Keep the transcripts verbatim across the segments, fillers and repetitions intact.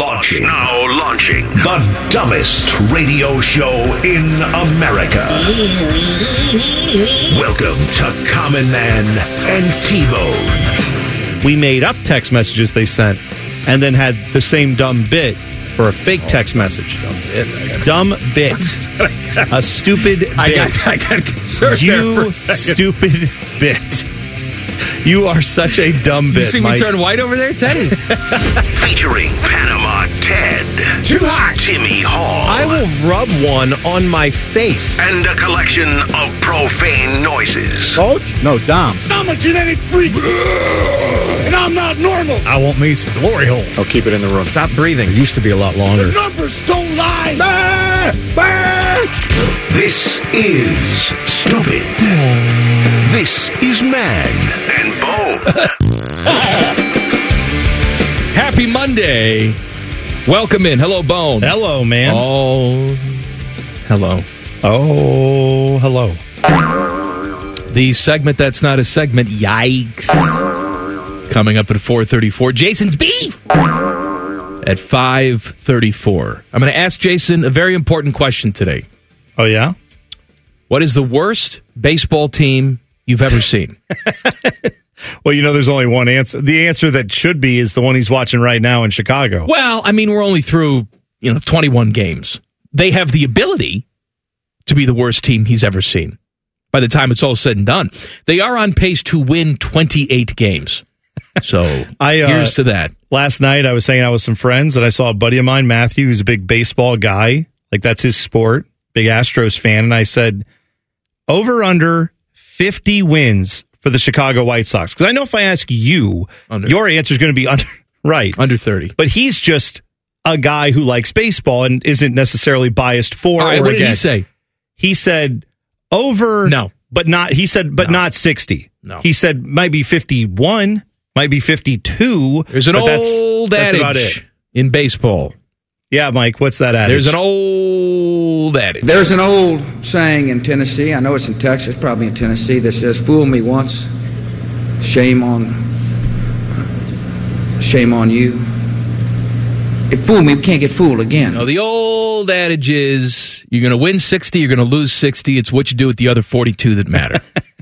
launching. Now launching. The dumbest radio show in America. Welcome to Common Man and T-Bone. We made up text messages they sent and then had the same dumb bit for a fake text message. Dumb bit. A stupid bit. I got, I got concerned you there for a second. Stupid bit. You are such a dumb bit, You see me Mike. turn white over there, Teddy? Featuring Panama Ted. Too hot. Timmy Hall. I will rub one on my face. And a collection of profane noises. Coach? No, Dom. I'm a genetic freak, and I'm not normal. I want me some glory hole. I'll keep it in the room. Stop breathing. It used to be a lot longer. The numbers don't lie. Bah! Bah! This is Stupid. This is Man and Bone. Happy Monday. Welcome in. Hello, Bone. Hello, man. Oh, hello. Oh, hello. The segment that's not a segment, yikes. Coming up at four thirty-four, Jason's Beef at five thirty-four. I'm going to ask Jason a very important question today. Oh, yeah? What is the worst baseball team you've ever seen? Well, you know, there's only one answer. The answer that should be is the one he's watching right now in Chicago. Well, I mean, we're only through, you know, twenty-one games. They have the ability to be the worst team he's ever seen by the time it's all said and done. They are on pace to win twenty-eight games. So I, uh, here's to that. Last night, I was hanging out with some friends, and I saw a buddy of mine, Matthew, who's a big baseball guy. Like, that's his sport. Big Astros fan. And I said, over under fifty wins for the Chicago White Sox. Because I know if I ask you, Under. your answer is going to be under, right. Under thirty. But he's just a guy who likes baseball and isn't necessarily biased for All right, or what did he against. say? He said over, No. but not. He said, but No. not sixty. No. He said might be fifty-one, might be fifty-two. There's an but that's, old that's about adage it. in baseball. Yeah, Mike, what's that adage? There's an old adage. There's an old saying in Tennessee, I know it's in Texas, probably in Tennessee, that says, fool me once, shame on, shame on you. If fool me, we can't get fooled again. No, the old adage is you're going to win sixty, you're going to lose sixty. It's what you do with the other forty-two that matter.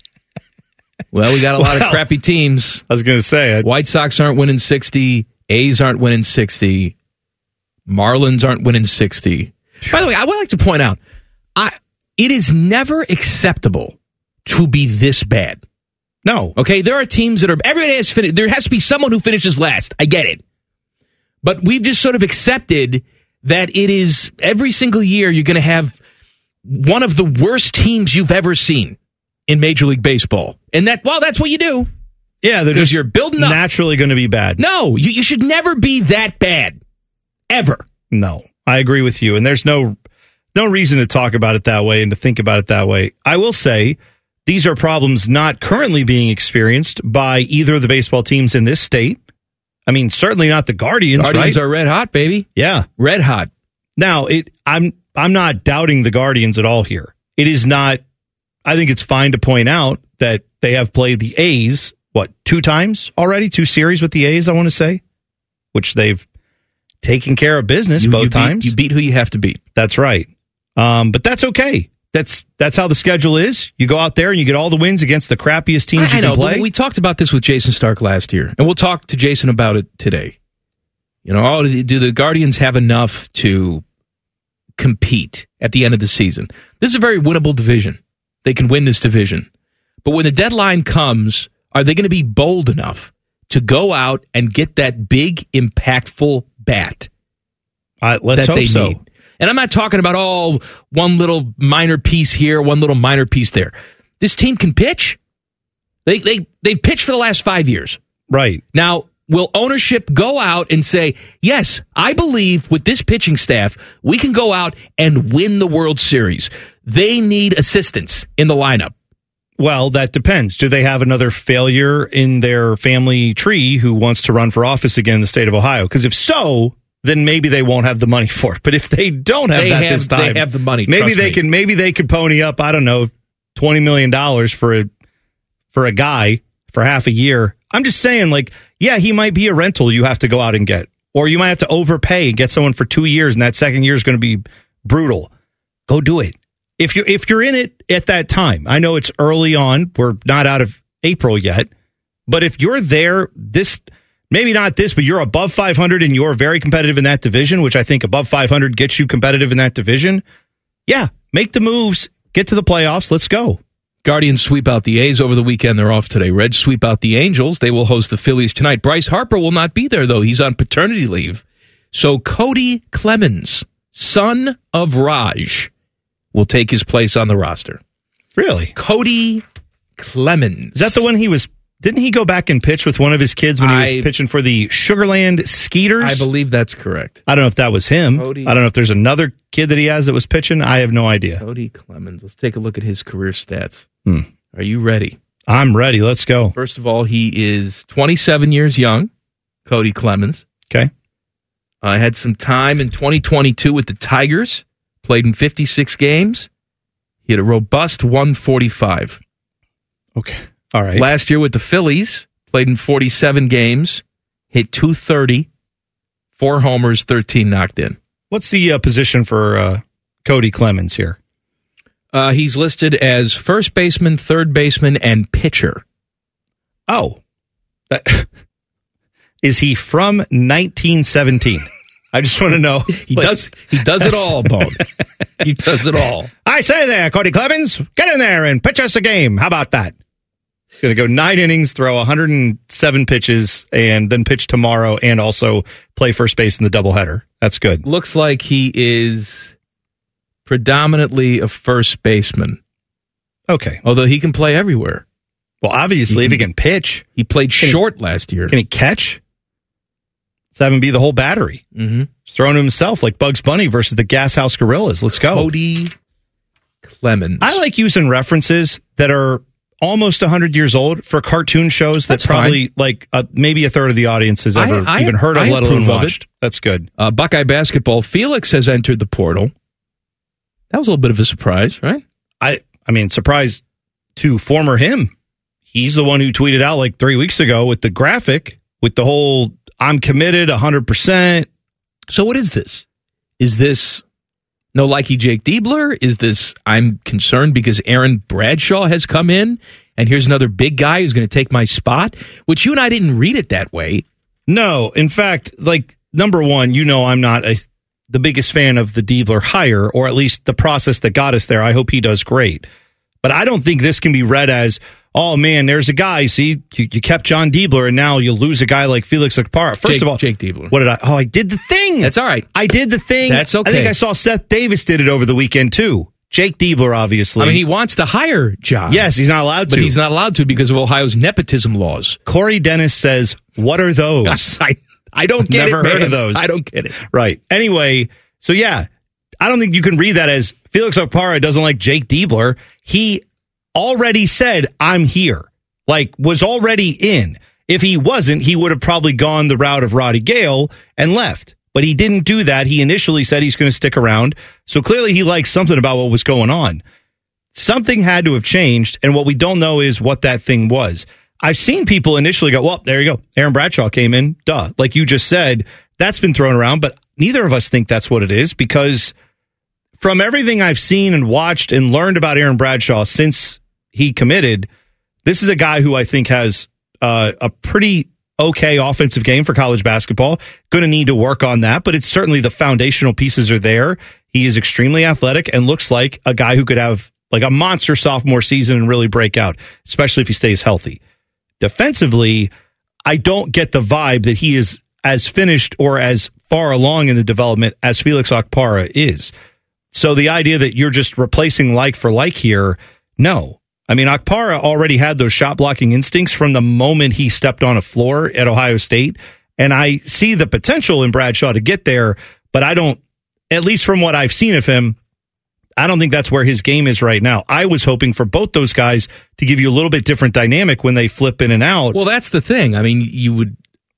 Well, we got a lot Well, of crappy teams. I was going to say it. White Sox aren't winning sixty. A's aren't winning sixty. Marlins aren't winning sixty. By the way, I would like to point out, I it is never acceptable to be this bad. No. Okay, there are teams that are, everybody has finished, there has to be someone who finishes last. I get it. But we've just sort of accepted that it is, every single year you're going to have one of the worst teams you've ever seen in Major League Baseball. And that, well, that's what you do. Yeah, they're 'Cause just you're building up. naturally going to be bad. No, you, you should never be that bad. Ever. No, I agree with you. And there's no no reason to talk about it that way and to think about it that way. I will say these are problems not currently being experienced by either of the baseball teams in this state. I mean, certainly not the Guardians, Guardians right? are red hot, baby. Yeah. Red hot. Now, it I'm I'm not doubting the Guardians at all here. It is not, I think it's fine to point out that they have played the A's, what, two times already? Two series with the A's, I want to say, which they've taken care of business You- both you beat- times. you beat who you have to beat. That's right. Um, but that's okay. That's that's how the schedule is. You go out there and you get all the wins against the crappiest teams I, you I know, can play. but we talked about this with Jason Stark last year, and we'll talk to Jason about it today. You know, oh, do the Guardians have enough to compete at the end of the season? This is a very winnable division. They can win this division. But when the deadline comes, are they going to be bold enough to go out and get that big, impactful bat uh, let's that hope they so. need? And I'm not talking about, oh, one little minor piece here, one little minor piece there. This team can pitch. They they they've pitched for the last five years. Right. Now, will ownership go out and say, yes, I believe with this pitching staff, we can go out and win the World Series. They need assistance in the lineup. Well, that depends. Do they have another failure in their family tree who wants to run for office again in the state of Ohio? Because if so, then maybe they won't have the money for it. But if they don't have They that have- this time, they have the money, Maybe trust they me. can. Maybe they could pony up. I don't know, twenty million dollars for a for a guy for half a year. I'm just saying, like, yeah, he might be a rental you have to go out and get, Or you might have to overpay and get someone for two years, and that second year is going to be brutal. Go do it. If you're, if you're in it at that time, I know it's early on. We're not out of April yet. But if you're there, this maybe not this, but you're above five hundred and you're very competitive in that division, which I think above five hundred gets you competitive in that division. Yeah, make the moves, get to the playoffs. Let's go. Guardians sweep out the A's over the weekend. They're off today. Reds sweep out the Angels. They will host the Phillies tonight. Bryce Harper will not be there, though. He's on paternity leave. So Cody Clemens, son of Raj, will take his place on the roster. Really? Cody Clemens. Is that the one he was... Didn't he go back and pitch with one of his kids when he was I, pitching for the Sugarland Skeeters? I believe that's correct. I don't know if that was him. Cody, I don't know if there's another kid that he has that was pitching. I have no idea. Cody Clemens. Let's take a look at his career stats. Hmm. Are you ready? I'm ready. Let's go. First of all, he is twenty-seven years young, Cody Clemens. Okay. I uh, had some time in twenty twenty-two with the Tigers, played in fifty-six games. He had a robust one forty-five. Okay. All right. Last year with the Phillies, played in forty-seven games, hit two thirty, four homers, thirteen knocked in. What's the uh, position for uh, Cody Clemens here? Uh, he's listed as first baseman, third baseman, and pitcher. Oh. That, is he from nineteen seventeen? I just want to know. he like, does He does it all, Bone. He does it all. I say there, Cody Clemens, get in there and pitch us a game. How about that? He's going to go nine innings, throw one hundred seven pitches, and then pitch tomorrow and also play first base in the doubleheader. That's good. Looks like he is predominantly a first baseman. Okay. Although he can play everywhere. Well, obviously, he, if he can pitch. He played can short he, last year. Can he catch? Let's have him be the whole battery. Mm-hmm. He's throwing himself like Bugs Bunny versus the Gas House Gorillas. Let's go. Cody Clemens. I like using references that are almost one hundred years old for cartoon shows that That's probably fine. like uh, maybe a third of the audience has ever I, I, even heard of, I let alone of watched. It. That's good. Uh, Buckeye basketball. Felix has entered the portal. That was a little bit of a surprise, right? I I mean, surprise to former him. He's the one who tweeted out like three weeks ago with the graphic with the whole I'm committed one hundred percent. So what is this? Is this no likey Jake Diebler? Is this I'm concerned because Aaron Bradshaw has come in and here's another big guy who's going to take my spot? Which you and I didn't read it that way. No, in fact, like number one, you know I'm not a, the biggest fan of the Diebler hire, or at least the process that got us there. I hope he does great. But I don't think this can be read as, oh, man, there's a guy. See, you, you kept John Diebler, and now you lose a guy like Felix Okpara. First Jake, of all, Jake Diebler. What did I? Oh, I did the thing. That's all right. I did the thing. That's okay. I think I saw Seth Davis did it over the weekend, too. Jake Diebler, obviously. I mean, he wants to hire John. Yes, he's not allowed to. But he's not allowed to because of Ohio's nepotism laws. Corey Dennis says, what are those? I, I don't get Never it, man. heard of those. I don't get it. Right. Anyway, so yeah, I don't think you can read that as Felix Okpara doesn't like Jake Diebler. He already said, I'm here. Like, was already in. If he wasn't, he would have probably gone the route of Roddy Gale and left. But he didn't do that. He initially said he's going to stick around. So clearly he likes something about what was going on. Something had to have changed, and what we don't know is what that thing was. I've seen people initially go, well, there you go. Aaron Bradshaw came in. Duh. Like you just said, that's been thrown around, but neither of us think that's what it is, because from everything I've seen and watched and learned about Aaron Bradshaw since he committed, this is a guy who I think has uh, a pretty okay offensive game for college basketball. Going to need to work on that, but it's certainly the foundational pieces are there. He is extremely athletic and looks like a guy who could have like a monster sophomore season and really break out, especially if he stays healthy. Defensively, I don't get the vibe that he is as finished or as far along in the development as Felix Okpara is. So the idea that you're just replacing like for like here, no. I mean, Okpara already had those shot blocking instincts from the moment he stepped on a floor at Ohio State. And I see the potential in Bradshaw to get there, but I don't, at least from what I've seen of him, I don't think that's where his game is right now. I was hoping for both those guys to give you a little bit different dynamic when they flip in and out. Well, that's the thing. I mean, you would,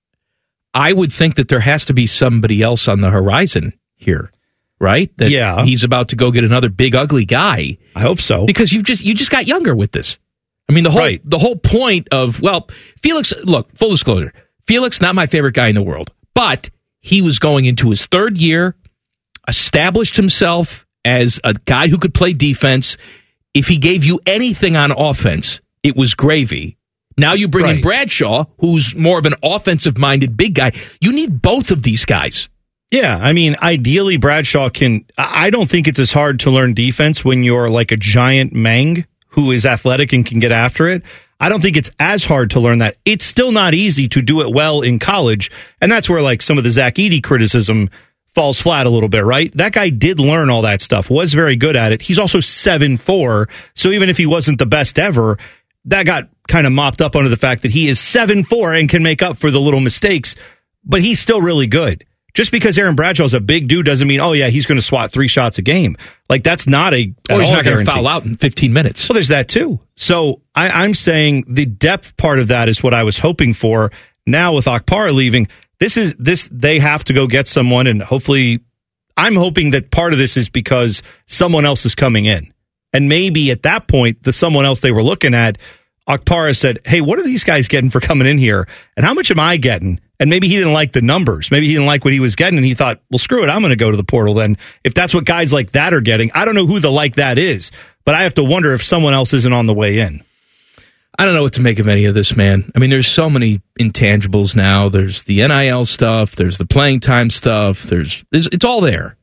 I would think that there has to be somebody else on the horizon here, right? That yeah. He's about to go get another big ugly guy. I hope so. Because you just you just got younger with this. I mean, the whole right. the whole point of, well, Felix, look, full disclosure, Felix, not my favorite guy in the world, but he was going into his third year, established himself as a guy who could play defense. If he gave you anything on offense, it was gravy. Now you bring Right. in Bradshaw, who's more of an offensive-minded big guy. You need both of these guys. Yeah, I mean, ideally, Bradshaw can. I don't think it's as hard to learn defense when you're like a giant Mang who is athletic and can get after it. I don't think it's as hard to learn that. It's still not easy to do it well in college, and that's where like some of the Zach Edey criticism falls flat a little bit, right? That guy did learn all that stuff, was very good at it. He's also seven foot four, so even if he wasn't the best ever, that got kind of mopped up under the fact that he is seven foot four and can make up for the little mistakes, but he's still really good. Just because Aaron Bradshaw's a big dude doesn't mean, oh, yeah, he's going to swat three shots a game. Like, that's not a Or he's all not going to guarantee. foul out in fifteen minutes. Well, there's that, too. So I, I'm saying the depth part of that is what I was hoping for. Now, with Okpara leaving, this is this they have to go get someone, and hopefully, I'm hoping that part of this is because someone else is coming in. And maybe at that point, the someone else they were looking at, Okpara said, hey, what are these guys getting for coming in here? And how much am I getting? And maybe he didn't like the numbers. Maybe he didn't like what he was getting, and he thought, well, screw it, I'm going to go to the portal then. If that's what guys like that are getting, I don't know who the like that is, but I have to wonder if someone else isn't on the way in. I don't know what to make of any of this, man. I mean, there's so many intangibles now. There's the N I L stuff. There's the playing time stuff. There's, there's it's all there.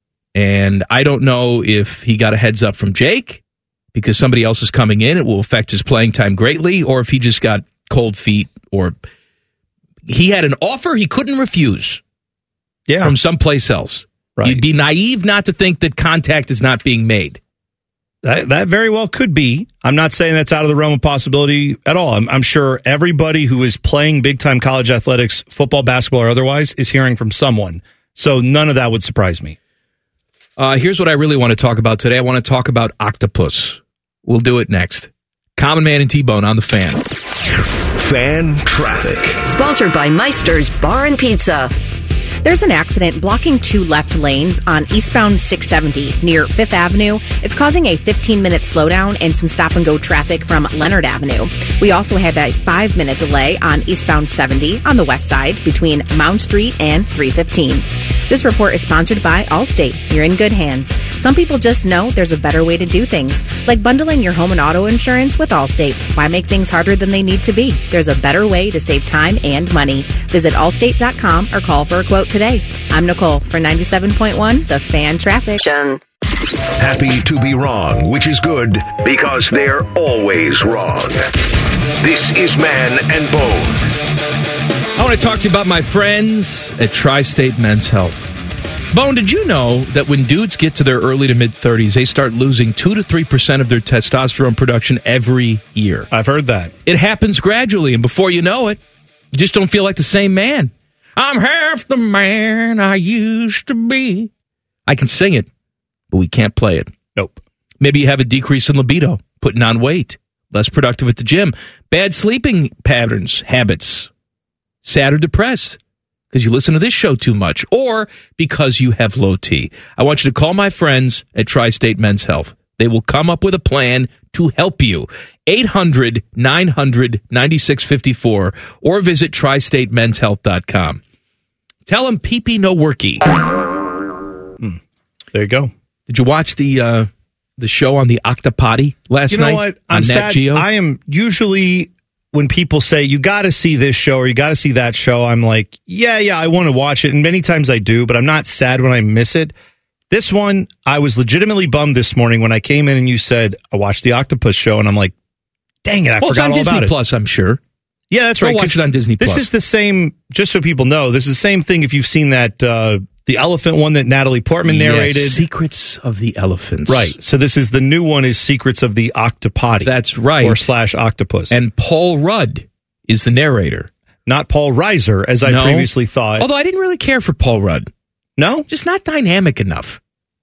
And I don't know if he got a heads up from Jake because somebody else is coming in. It will affect his playing time greatly, or if he just got cold feet, or he had an offer he couldn't refuse Yeah. from someplace else. Right. You'd be naive not to think that contact is not being made. That, that very well could be. I'm not saying that's out of the realm of possibility at all. I'm, I'm sure everybody who is playing big-time college athletics, football, basketball, or otherwise, is hearing from someone. So none of that would surprise me. Uh, here's what I really want to talk about today. I want to talk about octopus. We'll do it next. Common Man and T-Bone on the Fan. Fan traffic. Sponsored by Meister's Bar and Pizza. There's an accident blocking two left lanes on eastbound six seventy near Fifth Avenue. It's causing a fifteen-minute slowdown and some stop-and-go traffic from Leonard Avenue. We also have a five-minute delay on eastbound seventy on the west side between Mount Street and three fifteen. This report is sponsored by Allstate. You're in good hands. Some people just know there's a better way to do things, like bundling your home and auto insurance with Allstate. Why make things harder than they need to be? There's a better way to save time and money. Visit allstate dot com or call for a quote today. I'm Nicole for ninety-seven point one, The Fan Traffic. Happy to be wrong, which is good because they're always wrong. This is Man and Bone. I want to talk to you about my friends at Tri-State Men's Health. Bone, did you know that when dudes get to their early to mid-thirties, they start losing two to three percent of their testosterone production every year? I've heard that. It happens gradually, and before you know it, you just don't feel like the same man. I'm half the man I used to be. I can sing it, but we can't play it. Nope. Maybe you have a decrease in libido, putting on weight, less productive at the gym, bad sleeping patterns, habits, sad or depressed because you listen to this show too much, or because you have low T. I want you to call my friends at Tri-State Men's Health. They will come up with a plan to help you. eight hundred nine hundred ninety-six fifty-four or visit tri state men's health dot com. Tell them pee-pee no worky. Hmm. There you go. Did you watch the uh, the show on the Octopotty last You know night what? on I'm Nat sad. Geo? I am usually, when people say, you got to see this show or you got to see that show, I'm like, yeah, yeah, I want to watch it. And many times I do, but I'm not sad when I miss it. This one, I was legitimately bummed this morning when I came in and you said, I watched the Octopus show, and I'm like, dang it, I well, it's forgot on all Disney about it. Plus, I'm sure. Yeah, that's Go right. watch 'cause it on Disney This Plus. is the same, just so people know, this is the same thing if you've seen that, uh, the elephant one that Natalie Portman narrated. Yes, Secrets of the Elephants. Right. So this is the new one is Secrets of the Octopotty. That's right. Or slash octopus. And Paul Rudd is the narrator. Not Paul Reiser, as I No. previously thought. Although I didn't really care for Paul Rudd. No? Just not dynamic enough.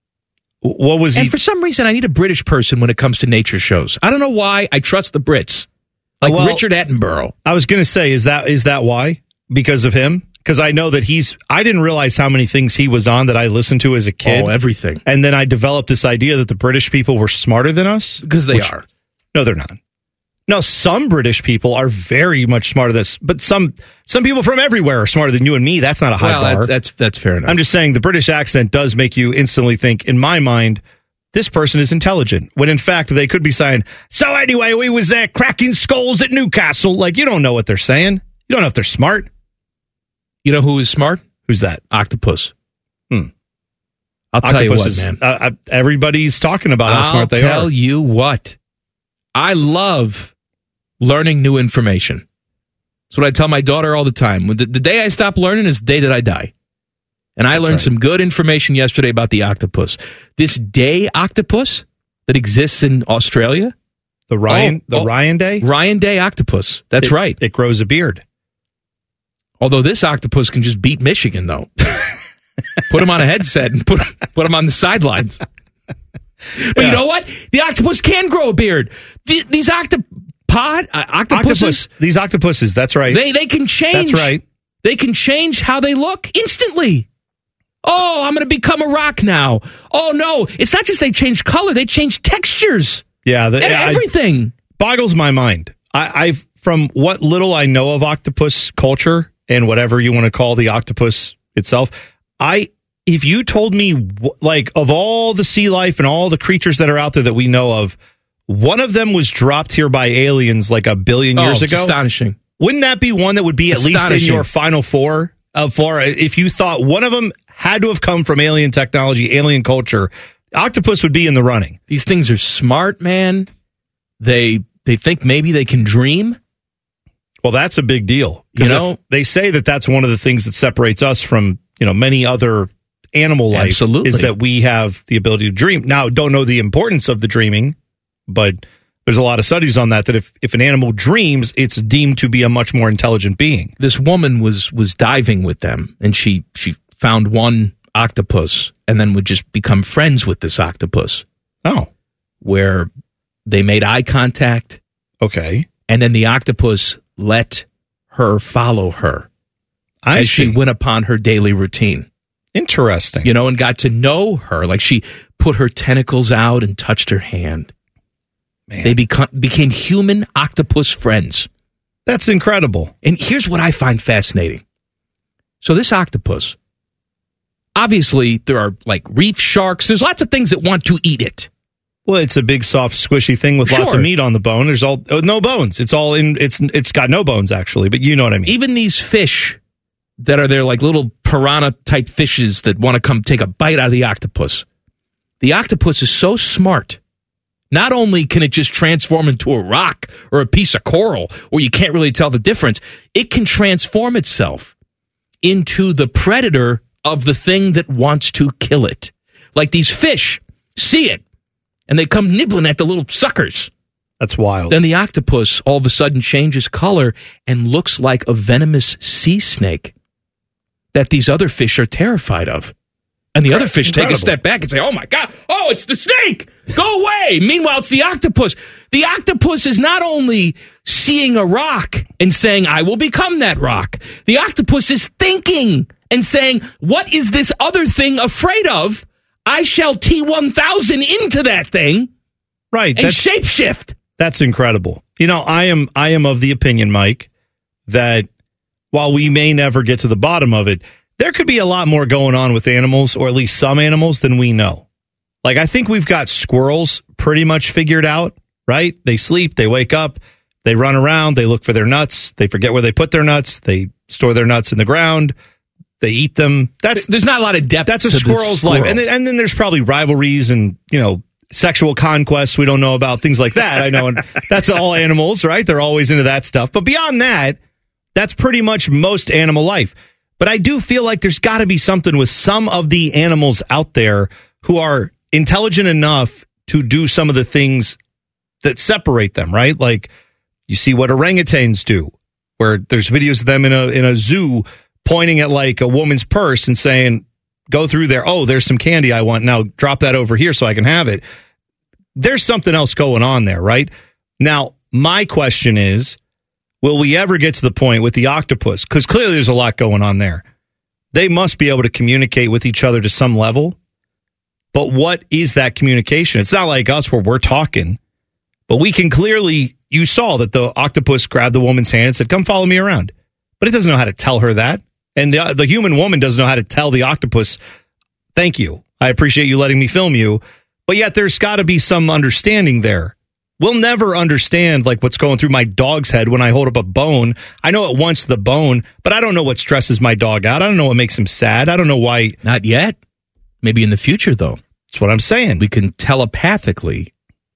What was he? And for some reason, I need a British person when it comes to nature shows. I don't know why. I trust the Brits. Like Well, Richard Attenborough. I was going to say, is that is that why? Because of him? Because I know that he's, I didn't realize how many things he was on that I listened to as a kid. Oh, everything. And then I developed this idea that the British people were smarter than us. Because they which- are. No, they're not. No, some British people are very much smarter than this, but some some people from everywhere are smarter than you and me. That's not a high well, bar. That's, that's that's fair enough. I'm just saying the British accent does make you instantly think, in my mind, this person is intelligent, when in fact they could be saying, so anyway, we was there cracking skulls at Newcastle. Like, you don't know what they're saying. You don't know if they're smart. You know who is smart? Who's that? Octopus. Hmm. I'll tell you what, Octopuses, man. Uh, uh, everybody's talking about how I'll smart they are. tell you what. I love learning new information. That's what I tell my daughter all the time. The, the day I stop learning is the day that I die. And I That's learned right. some good information yesterday about the octopus. This day octopus that exists in Australia. The Ryan, Oh, the oh, Ryan Day? Ryan Day octopus. That's It- right. It grows a beard. Although this octopus can just beat Michigan, though. Put him on a headset and put, put him on the sidelines. But Yeah. you know what? The octopus can grow a beard. The, these octopod, uh, octopuses, Octopus. These octopuses, that's right. they, they can change. That's right. They can change how they look instantly. Oh, I'm going to become a rock now. Oh, no. It's not just they change color. They change textures Yeah, the, and I- everything. boggles my mind. I, I've from what little I know of octopus culture and whatever you want to call the octopus itself, I if you told me wh- like of all the sea life and all the creatures that are out there that we know of, one of them was dropped here by aliens like a billion years oh, it's ago. astonishing. Wouldn't that be one that would be at least in Astonishing. your final four of four? If you thought one of them had to have come from alien technology, alien culture, octopus would be in the running. These things are smart, man. They they think maybe they can dream. Well, that's a big deal. 'Cause You know? if- they say that that's one of the things that separates us from, you know, many other animal life. Absolutely. Is that we have the ability to dream. Now, don't know the importance of the dreaming, but there's a lot of studies on that, that if, if an animal dreams, it's deemed to be a much more intelligent being. This woman was was diving with them, and she she found one octopus, and then would just become friends with this octopus. Oh, where they made eye contact, okay. and then the octopus let her follow her I as see. she went upon her daily routine. Interesting. You know, and got to know her. Like she put her tentacles out and touched her hand. Man. They become, became human octopus friends. That's incredible. And here's what I find fascinating. So this octopus, obviously there are like reef sharks. There's lots of things that want to eat it. Well, it's a big, soft, squishy thing with lots Sure. of meat on the bone. There's all oh, no bones. It's all in. It's it's got no bones actually, but you know what I mean. Even these fish that are there, like little piranha type fishes that want to come take a bite out of the octopus. The octopus is so smart. Not only can it just transform into a rock or a piece of coral, or you can't really tell the difference, it can transform itself into the predator of the thing that wants to kill it. Like these fish see it, and they come nibbling at the little suckers. That's wild. Then the octopus all of a sudden changes color and looks like a venomous sea snake that these other fish are terrified of. And the other fish take a Incredible. step back and say, oh my God, oh, it's the snake. Go away. Meanwhile, it's the octopus. The octopus is not only seeing a rock and saying, I will become that rock. The octopus is thinking and saying, what is this other thing afraid of? I shall T one thousand into that thing Right. and That's, shapeshift. that's incredible. You know, I am I am of the opinion, Mike, that while we may never get to the bottom of it, there could be a lot more going on with animals, or at least some animals, than we know. Like, I think we've got squirrels pretty much figured out, right? They sleep, they wake up, they run around, they look for their nuts, they forget where they put their nuts, they store their nuts in the ground, they eat them. That's There's not a lot of depth. that's a to the squirrel's squirrel. life. And then, and then there's probably rivalries and, you know, sexual conquests we don't know about, things like that. I know, and that's all animals, right? They're always into that stuff. But beyond that, that's pretty much most animal life. But I do feel like there's got to be something with some of the animals out there who are intelligent enough to do some of the things that separate them, right? Like you see what orangutans do, where there's videos of them in a in a zoo pointing at like a woman's purse and saying, go through there. Oh, there's some candy I want. Now drop that over here so I can have it. There's something else going on there, right? Now, my question is, will we ever get to the point with the octopus? Because clearly there's a lot going on there. They must be able to communicate with each other to some level. But what is that communication? It's not like us where we're talking, but we can clearly you saw that the octopus grabbed the woman's hand and said, come follow me around. But it doesn't know how to tell her that. And the, the human woman doesn't know how to tell the octopus, thank you. I appreciate you letting me film you. But yet there's got to be some understanding there. We'll never understand like what's going through my dog's head when I hold up a bone. I know it wants the bone, but I don't know what stresses my dog out. I don't know what makes him sad. I don't know why. Not yet. Maybe in the future, though. That's what I'm saying. We can telepathically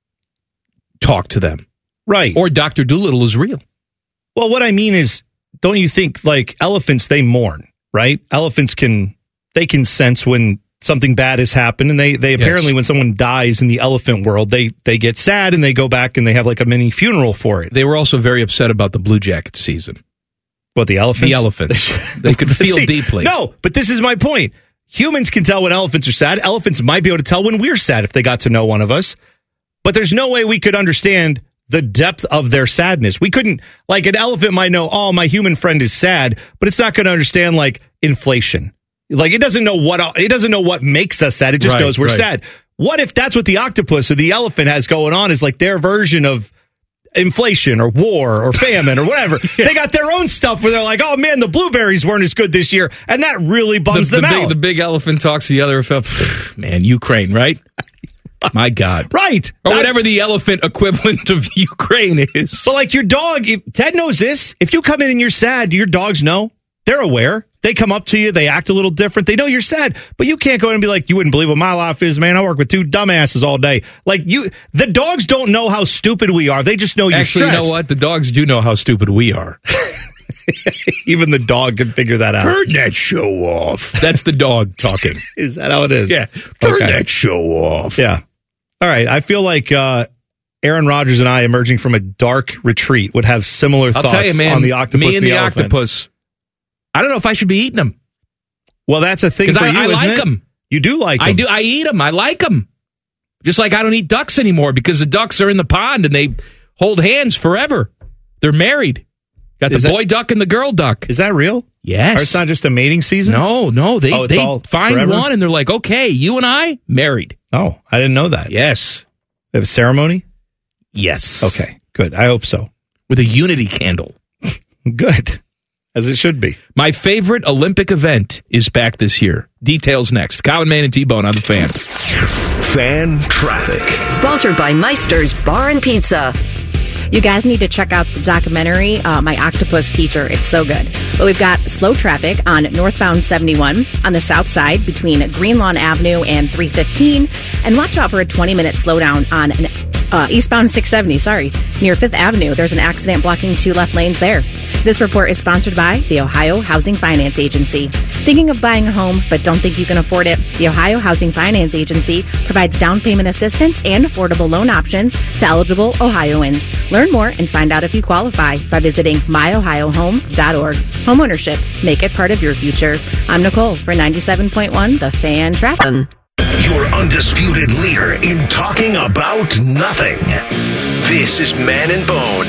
talk to them. Right. Or Doctor Dolittle is real. Well, what I mean is, don't you think like elephants, they mourn, right? Elephants can, they can sense when something bad has happened, and they, they Yes. apparently when someone dies in the elephant world, they, they get sad and they go back and they have like a mini funeral for it. They were also very upset about the Blue Jackets season. What, the elephants? The elephants. They could feel See, deeply. No, but this is my point. Humans can tell when elephants are sad. Elephants might be able to tell when we're sad if they got to know one of us. But there's no way we could understand the depth of their sadness. We couldn't, like an elephant might know, oh, my human friend is sad, but it's not going to understand like inflation. Like it doesn't know what it doesn't know what makes us sad. It just Right, knows we're right. sad. What if that's what the octopus or the elephant has going on is like their version of inflation or war or famine or whatever. yeah. They got their own stuff where they're like, oh man, the blueberries weren't as good this year. And that really bums the, the them big, out. The big elephant talks to the other elephant. Man, Ukraine, right? My God. Right. Or That- whatever the elephant equivalent of Ukraine is. But like your dog, if, Ted knows this. If you come in and you're sad, your dogs know. They're aware. They come up to you. They act a little different. They know you're sad, but you can't go in and be like, you wouldn't believe what my life is, man. I work with two dumbasses all day. Like you, the dogs don't know how stupid we are. They just know you're Actually, stressed. you know what? The dogs do know how stupid we are. Even the dog can figure that out. Turn that show off. That's the dog talking. Is that how it is? Yeah. Turn Okay. that show off. Yeah. All right. I feel like uh, Aaron Rodgers and I, emerging from a dark retreat, would have similar I'll thoughts tell you, man. on the octopus. Me and the, the, elephant. octopus. I don't know if I should be eating them. Well, that's a thing Because for I, you, I isn't like it? them. You do like them. I do. I eat them. I like them. Just like I don't eat ducks anymore because the ducks are in the pond and they hold hands forever. They're married. Got the Is that- boy duck and the girl duck. Is that real? Yes. Or it's not just a mating season? No, no. They, Oh, it's they all find forever? one and they're like, okay, you and I, married. Oh, I didn't know that. Yes. They have a ceremony? Yes. Okay, good. I hope so. With a unity candle. Good. As it should be. My favorite Olympic event is back this year. Details next. Colin Man and T-Bone on the Fan. Fan traffic. Sponsored by Meister's Bar and Pizza. You guys need to check out the documentary, uh, My Octopus Teacher. It's so good. But we've got slow traffic on northbound seventy-one on the south side between Greenlawn Avenue and three fifteen. And watch out for a twenty-minute slowdown on an, uh, eastbound six seventy, sorry, near Fifth Avenue. There's an accident blocking two left lanes there. This report is sponsored by the Ohio Housing Finance Agency. Thinking of buying a home but don't think you can afford it? The Ohio Housing Finance Agency provides down payment assistance and affordable loan options to eligible Ohioans. Learn more and find out if you qualify by visiting my ohio home dot org. Homeownership. Make it part of your future. I'm Nicole for ninety-seven point one The Fan Traffic. Your undisputed leader in talking about nothing. This is Man and Bone.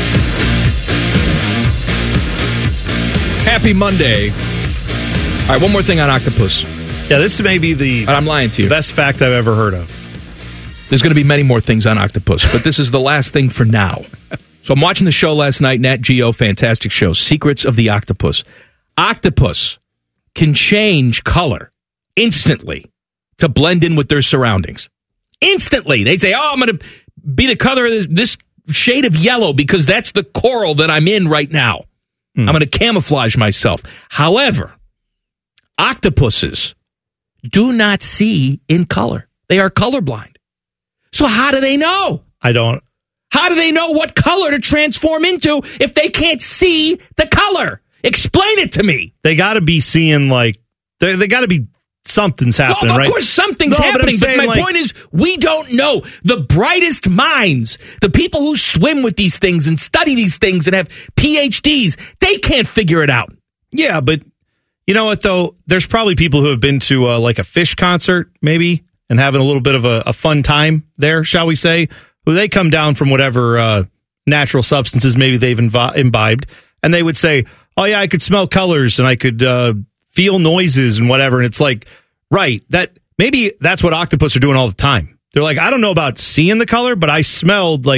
Happy Monday. All right, one more thing on octopus. Yeah, this may be the And I'm lying to you. best fact I've ever heard of. There's going to be many more things on octopus, but this is the last thing for now. So I'm watching the show last night, Nat Geo, fantastic show, Secrets of the Octopus. Octopus can change color instantly to blend in with their surroundings. Instantly. They say, oh, I'm going to be the color of this, this shade of yellow because that's the coral that I'm in right now. I'm going to camouflage myself. However, octopuses do not see in color. They are colorblind. So how do they know? I don't. How do they know what color to transform into if they can't see the color? Explain it to me. They got to be seeing like they they got to be something's happening, Well, of right? course something's No, but I'm happening, but, saying, my like- point is we don't know. The brightest minds, the people who swim with these things and study these things and have P H Ds, they can't figure it out. Yeah, but you know what though? There's probably people who have been to uh, like a Fish concert, maybe, and having a little bit of a, a fun time there, shall we say? Who they come down from whatever uh, natural substances maybe they've imbi- imbibed, and they would say, "Oh yeah, I could smell colors and I could uh, feel noises and whatever." And it's like, right, that maybe that's what octopus are doing all the time. They're like, I don't know about seeing the color, but I smelled like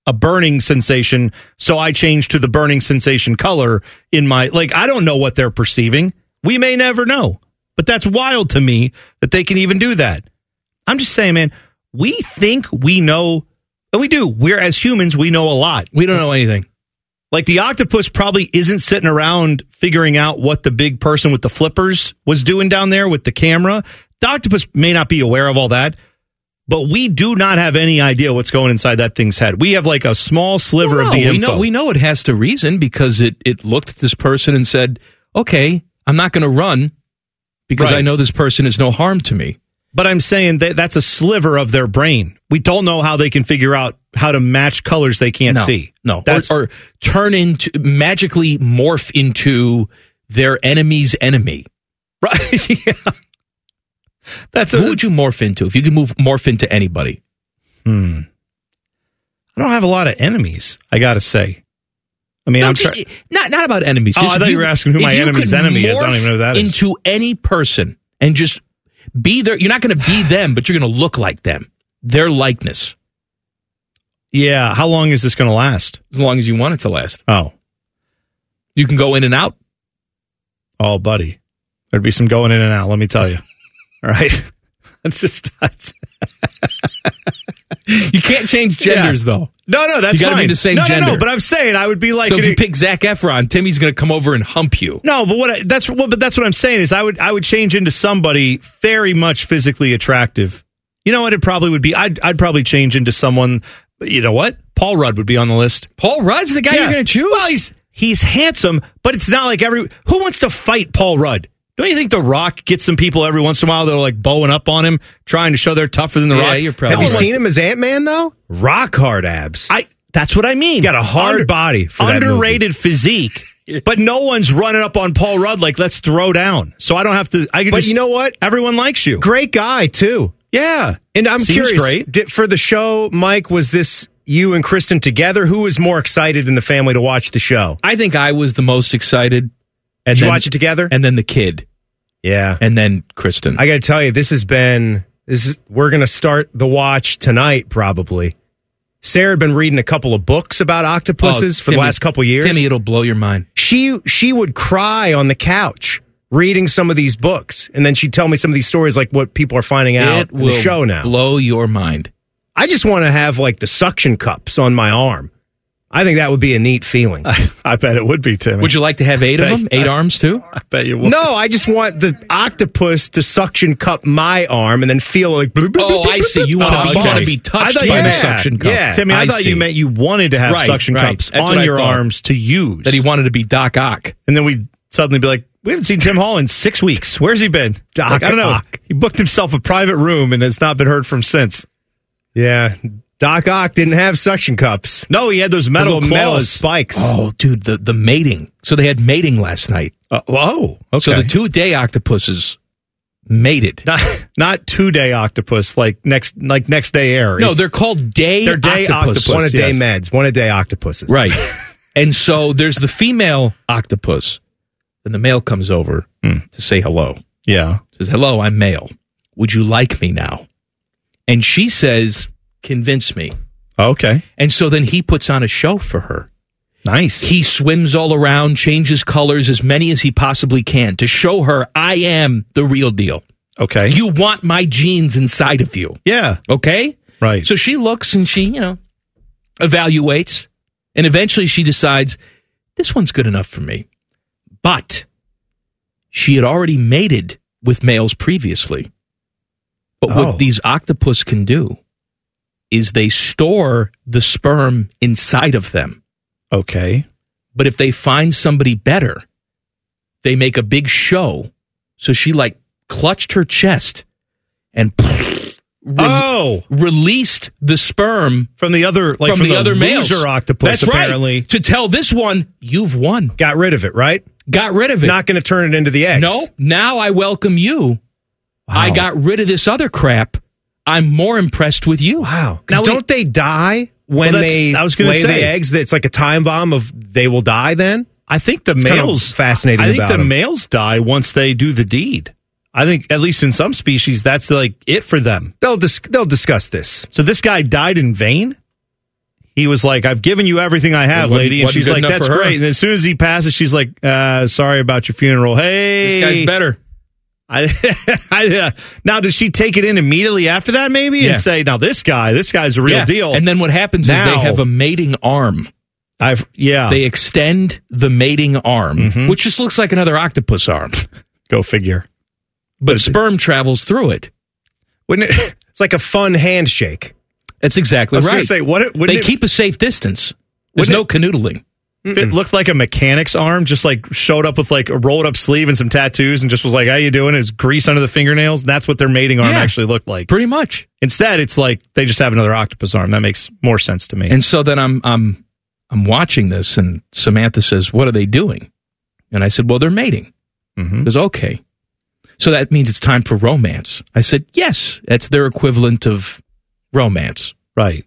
a burning sensation, so I change to the burning sensation color in my, like, I don't know what they're perceiving. We may never know, but that's wild to me that they can even do that. I'm just saying, man, we think we know, and we do. We're, as humans, we know a lot. We don't know anything. Like, the octopus probably isn't sitting around figuring out what the big person with the flippers was doing down there with the camera. The octopus may not be aware of all that, but we do not have any idea what's going inside that thing's head. We have like a small sliver well, no, of the we info. know, we know it has to reason because it, it looked at this person and said, okay, I'm not going to run because Right. I know this person is no harm to me. But I'm saying that that's a sliver of their brain. We don't know how they can figure out how to match colors they can't no, see. No, That's, or, or turn into, magically morph into their enemy's enemy. right. yeah. That's a, Who would you morph into if you could move morph into anybody? Hmm. I don't have a lot of enemies, I got to say. I mean, No, I'm ju- trying. not not about enemies. Oh, Just I if thought you were asking who if my you enemy's could enemy is. I don't even know who that is. Into any person and just be there. You're not going to be them, but you're going to look like them. Their likeness, Yeah. How long is this going to last? as long as you want it to last. Oh. You can go in and out. Oh, buddy. There'd be some going in and out, let me tell you. All right. It's just. It's, You can't change genders, Yeah. though. no, no, that's You gotta fine. be the same no, gender. No, no, but I'm saying I would be like. So if an- you pick Zac Efron, Timmy's going to come over and hump you. No, but what I, that's well, but that's what I'm saying is I would I would change into somebody very much physically attractive. You know what it probably would be? I'd I'd probably change into someone. You know what? Paul Rudd would be on the list. Paul Rudd's the guy Yeah. you're going to choose? Well, he's he's handsome, but it's not like every who wants to fight Paul Rudd. Don't you think The Rock gets some people every once in a while that are like bowing up on him, trying to show they're tougher than The Yeah, Rock? you're probably Have you right. seen him as Ant-Man, though? Rock hard abs. I that's what I mean. Got a hard Under- body for that underrated physique. But no one's running up on Paul Rudd like, let's throw down. So I don't have to. I can But just, you know what? Everyone likes you. Great guy, too. Yeah. And I'm Seems curious, great. did, for the show, Mike, was this you and Kristen together? Who was more excited in the family to watch the show? I think I was the most excited. And Did you then- watch it together? And then the kid. Yeah. And then Kristen. I got to tell you, this has been, this is, we're going to start the watch tonight, probably. Sarah had been reading a couple of books about octopuses Oh, for the Timmy, last couple of years. Timmy, it'll blow your mind. She she would cry on the couch reading some of these books, and then she'd tell me some of these stories, like what people are finding out It in will the show now. blow your mind. I just want to have like the suction cups on my arm. I think that would be a neat feeling. I, I bet it would be, Timmy. Would you like to have eight of Bet- them? Eight I- arms, too? I bet you would. No, I just want the octopus to suction cup my arm and then feel like. Oh, I see. You want to Oh, be, okay. you want to be I touched thought by you the meant- suction cup. yeah. Timmy, I, I thought see. you meant you wanted to have Right, suction right. cups That's what on I your thought. arms to use. That he wanted to be Doc Ock. and then we'd suddenly be like, we haven't seen Tim Hall in six weeks. Where's he been? Doc Like, I don't know. Ock. He booked himself a private room and has not been heard from since. Yeah, Doc Ock didn't have suction cups. No, he had those metal Little metal claws. spikes. Oh, dude, the, the mating. So they had mating last night. Uh, whoa. Okay. So the two day octopuses mated. not not two day octopus like next like next day air. No, It's- they're called day, They're day octopus. octopus. one a day yes. meds, one a day octopuses. Right. And so there's the female octopus. Then the male comes over to say hello. yeah. Says, hello, I'm male. Would you like me now? And she says, convince me. Okay. And so then he puts on a show for her. Nice. He swims all around, changes colors as many as he possibly can to show her I am the real deal. Okay. You want my genes inside of you. yeah. Okay? Right. So she looks and she, you know, evaluates. And eventually she decides, this one's good enough for me. But she had already mated with males previously. But Oh. what these octopus can do is they store the sperm inside of them. Okay. But if they find somebody better, they make a big show. So she like clutched her chest and re- Oh, released the sperm from the other like from, from the, other males. loser octopus. That's apparently. right. To tell this one, you've won. Got rid of it, right? Got rid of it. Not going to turn it into the eggs. No, now I welcome you. I got rid of this other crap. I'm more impressed with you. Wow. Now 'Cause we- don't they die when Well, that's- they I was gonna lay say. the eggs? It's like a time bomb of they will die then? I think the kind of males fascinating I think about the them. males die once they do the deed. I think at least in some species that's like it for them. They'll dis- they'll discuss this. So this guy died in vain. he was like, I've given you everything I have, Wasn't- lady. And wasn't she's good like, enough that's for her. great. And as soon as he passes, she's like, uh, sorry about your funeral. Hey. This guy's better. I, I, uh, now, does she take it in immediately after that, maybe, Yeah. and say, now this guy, this guy's a real Yeah. deal? And then what happens Now- is they have a mating arm. I've yeah. They extend the mating arm, Mhm. which just looks like another octopus arm. Go figure. But sperm travels through it. Wouldn't it? It's like a fun handshake. That's exactly I was right. going to say, what? it- They Wouldn't it, keep a safe distance. There's no Wouldn't canoodling. if it looked like a mechanic's arm, just like showed up with like a rolled up sleeve and some tattoos, and just was like, "How you doing?" It's grease under the fingernails. That's what their mating arm Yeah. actually looked like. Pretty much. Instead, it's like they just have another octopus arm. That makes more sense to me. And so then I'm I'm I'm watching this, and Samantha says, "What are they doing?" And I said, "Well, they're mating." Mhm. She goes, "Okay, so that means it's time for romance." I said, "Yes, that's their equivalent of romance." Right.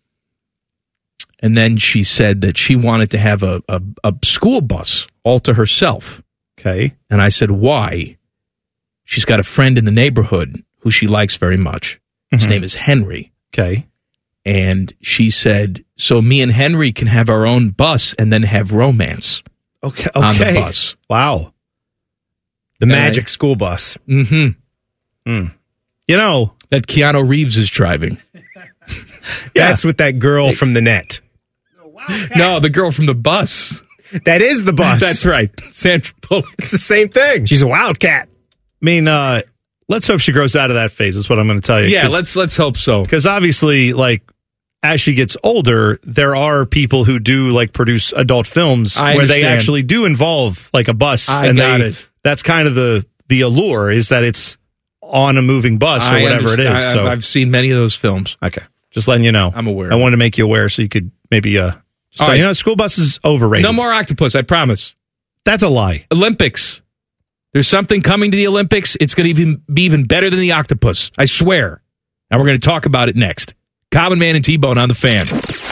And then she said that she wanted to have a, a, a school bus all to herself. Okay. And I said, "Why?" She's got a friend in the neighborhood who she likes very much. His Mhm. name is Henry. Okay. And she said, "So me and Henry can have our own bus and then have romance Okay. on the Okay. bus." Wow. The And magic I- school bus. Mm-hmm. You know, That Keanu Reeves is driving. That's with that girl from the net. No, the girl from the bus. That is the bus. That's right. Sandra Bullock. It's the same thing. She's a wildcat. I mean, uh, let's hope she grows out of that phase. Is what I'm going to tell you. Yeah, let's let's hope so. Because obviously, like, as she gets older, there are people who do like produce adult films I where they understand. actually do involve like a bus. I and got they, it. That's kind of the the allure, is that it's on a moving bus or I whatever it is. understand. I- So I've seen many of those films. okay, just letting you know. I'm aware. I wanted to make you aware so you could maybe uh, just All tell- right. you know, school bus is overrated. No more octopus, I promise. That's a lie. Olympics. There's something coming to the Olympics. It's going to even be even better than the octopus. I swear. And we're going to talk about it next. Common Man and T-Bone on the Fan.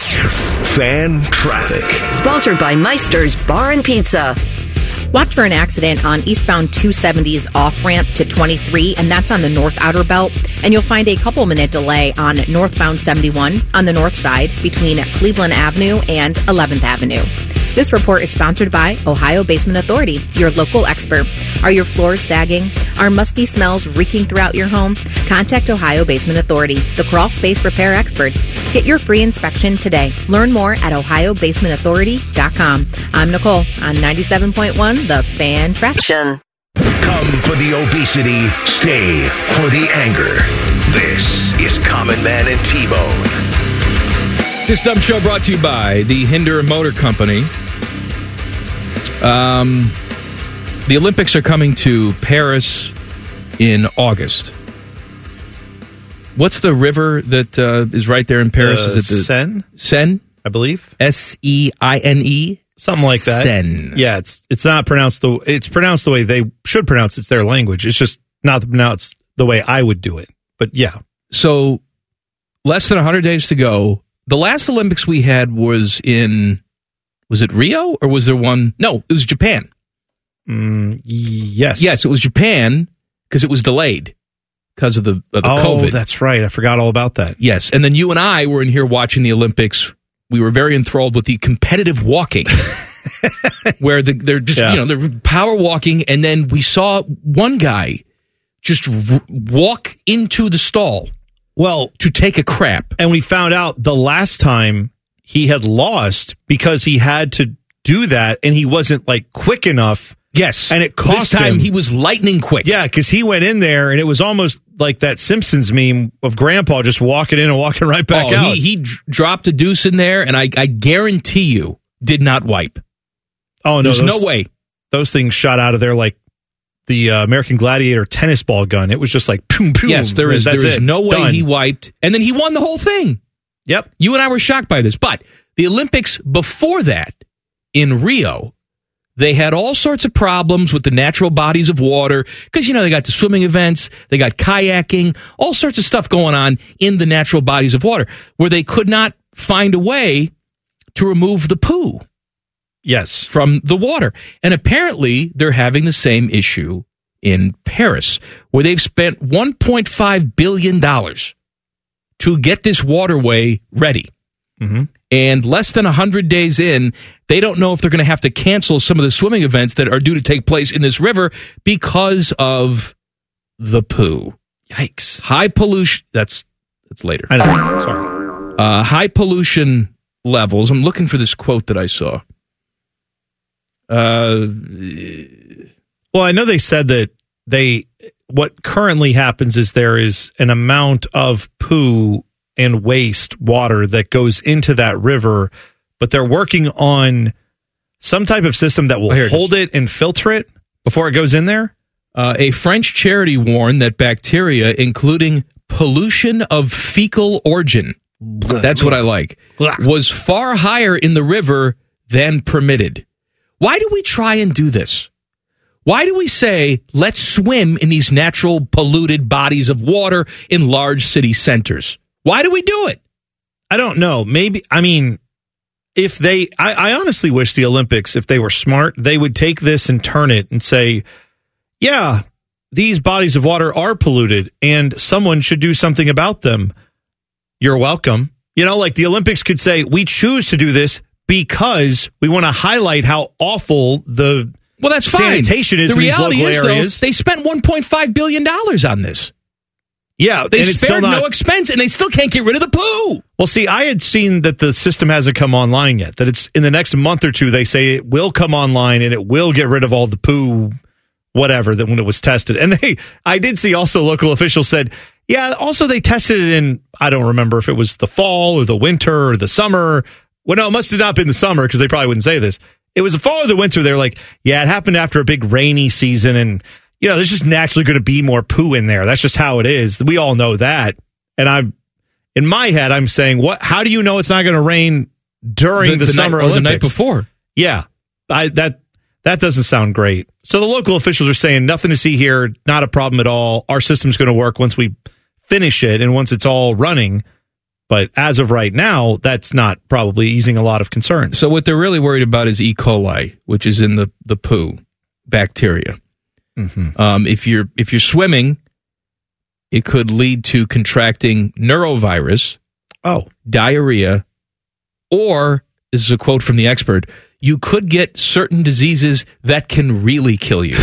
Fan traffic. Sponsored by Meister's Bar and Pizza. Watch for an accident on eastbound two seventy's off-ramp to twenty-three, and that's on the north outer belt. And you'll find a couple minute delay on northbound seventy-one on the north side between Cleveland Avenue and eleventh Avenue. This report is sponsored by Ohio Basement Authority, your local expert. Are your floors sagging? Are musty smells reeking throughout your home? Contact Ohio Basement Authority, the crawl space repair experts. Get your free inspection today. Learn more at ohio basement authority dot com. I'm Nicole on ninety-seven point one, The Fan Traffic. Come for the obesity, stay for the anger. This is Common Man and T-Bone. This dumb show brought to you by the Hinder Motor Company. Um, the Olympics are coming to Paris in August. What's the river that uh, is right there in Paris? Uh, is it the Seine, Seine? I believe. S E I N E? Something like that. Seine. Yeah, it's it's not pronounced the it's pronounced the way they should pronounce it. It's their language. It's just not pronounced the way I would do it. But yeah. So less than one hundred days to go. The last Olympics we had was in, was it Rio or was there one? No, it was Japan. Mm, yes. Yes, it was Japan because it was delayed because of the, of the oh, COVID. that's right. I forgot all about that. Yes, and then you and I were in here watching the Olympics. We were very enthralled with the competitive walking, where the, they're just Yeah. you know they're power walking, and then we saw one guy just r- walk into the stall. Well, to take a crap. And we found out the last time he had lost because he had to do that and he wasn't like quick enough. Yes. And it cost this time him. he was lightning quick. Yeah, because he went in there and it was almost like that Simpsons meme of Grandpa just walking in and walking right back oh, out. He, he d- dropped a deuce in there, and I, I guarantee you did not wipe. oh, no. There's those, no way. Those things shot out of there like the uh, American Gladiator tennis ball gun. It was just like, boom, boom. Yes, there is, That's there is it. no way Done. he wiped. And then he won the whole thing. Yep. You and I were shocked by this. But the Olympics before that, in Rio, they had all sorts of problems with the natural bodies of water because, you know, they got the swimming events, they got kayaking, all sorts of stuff going on in the natural bodies of water where they could not find a way to remove the poo. Yes. From the water. And apparently they're having the same issue in Paris, where they've spent one point five billion dollars to get this waterway ready. Mm-hmm. And less than one hundred days in, they don't know if they're going to have to cancel some of the swimming events that are due to take place in this river because of the poo. Yikes. High pollution. That's that's later. I know. Sorry. Uh, high pollution levels. I'm looking for this quote that I saw. Uh, well, I know they said that they, what currently happens is there is an amount of poo and waste water that goes into that river, but they're working on some type of system that will oh, hold it and filter it before it goes in there. Uh, a French charity warned that bacteria, including pollution of fecal origin, that's what I like, was far higher in the river than permitted. Why do we try and do this? Why do we say, let's swim in these natural polluted bodies of water in large city centers? Why do we do it? I don't know. Maybe, I mean, if they, I, I honestly wish the Olympics, if they were smart, they would take this and turn it and say, yeah, these bodies of water are polluted and someone should do something about them. You're welcome. You know, like the Olympics could say, we choose to do this because we want to highlight how awful the well, that's fine. Sanitation is the in these reality local is, areas. Though, they spent one point five billion dollars on this. Yeah, they and it's spared still not, no expense, and they still can't get rid of the poo. Well, see, I had seen that the system hasn't come online yet, that it's in the next month or two, they say it will come online and it will get rid of all the poo, whatever, that when it was tested. And they, I did see also local officials said, yeah, also they tested it in, I don't remember if it was the fall or the winter or the summer. Well, no, it must have not been the summer because they probably wouldn't say this. It was the fall or the winter. They're like, yeah, it happened after a big rainy season and, you know, there's just naturally going to be more poo in there. That's just how it is. We all know that. And I'm, in my head, I'm saying, what? How do you know it's not going to rain during the, the, the Summer night, Olympics? Or the night before. Yeah, I, that that doesn't sound great. So the local officials are saying nothing to see here, not a problem at all. Our system's going to work once we finish it and once it's all running. But as of right now, that's not probably easing a lot of concern. So what they're really worried about is E. coli, which is in the, the poo bacteria. Mm-hmm. Um, if you're if you're swimming, it could lead to contracting neurovirus, oh, diarrhea, or this is a quote from the expert: you could get certain diseases that can really kill you,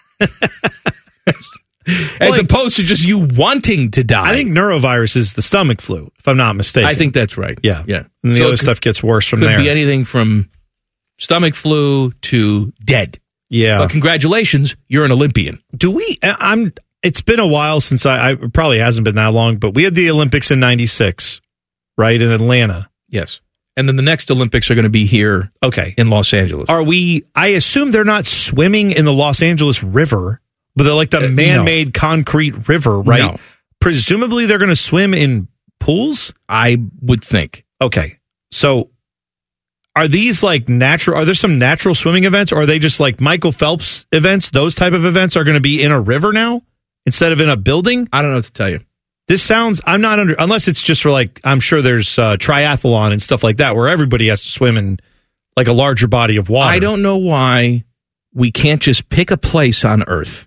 as, as like, opposed to just you wanting to die. I think neurovirus is the stomach flu, if I'm not mistaken. I think that's right. Yeah, yeah. And the so other could, stuff gets worse from could there. Could be anything from stomach flu to dead. Yeah. But congratulations, you're an Olympian. Do we? I'm. It's been a while since I. I it probably hasn't been that long, but we had the Olympics in ninety-six, right, in Atlanta. Yes. And then the next Olympics are going to be here. Okay. In Los Angeles. Are we? I assume they're not swimming in the Los Angeles River, but they're like the Uh, man-made no. concrete river, right? No. Presumably, they're going to swim in pools. I would think. Okay, so. Are these like natural? Are there some natural swimming events, or are they just like Michael Phelps events? Those type of events are going to be in a river now instead of in a building. I don't know what to tell you. This sounds. I'm not under unless it's just for like. I'm sure there's uh, triathlon and stuff like that where everybody has to swim in like a larger body of water. I don't know why we can't just pick a place on Earth.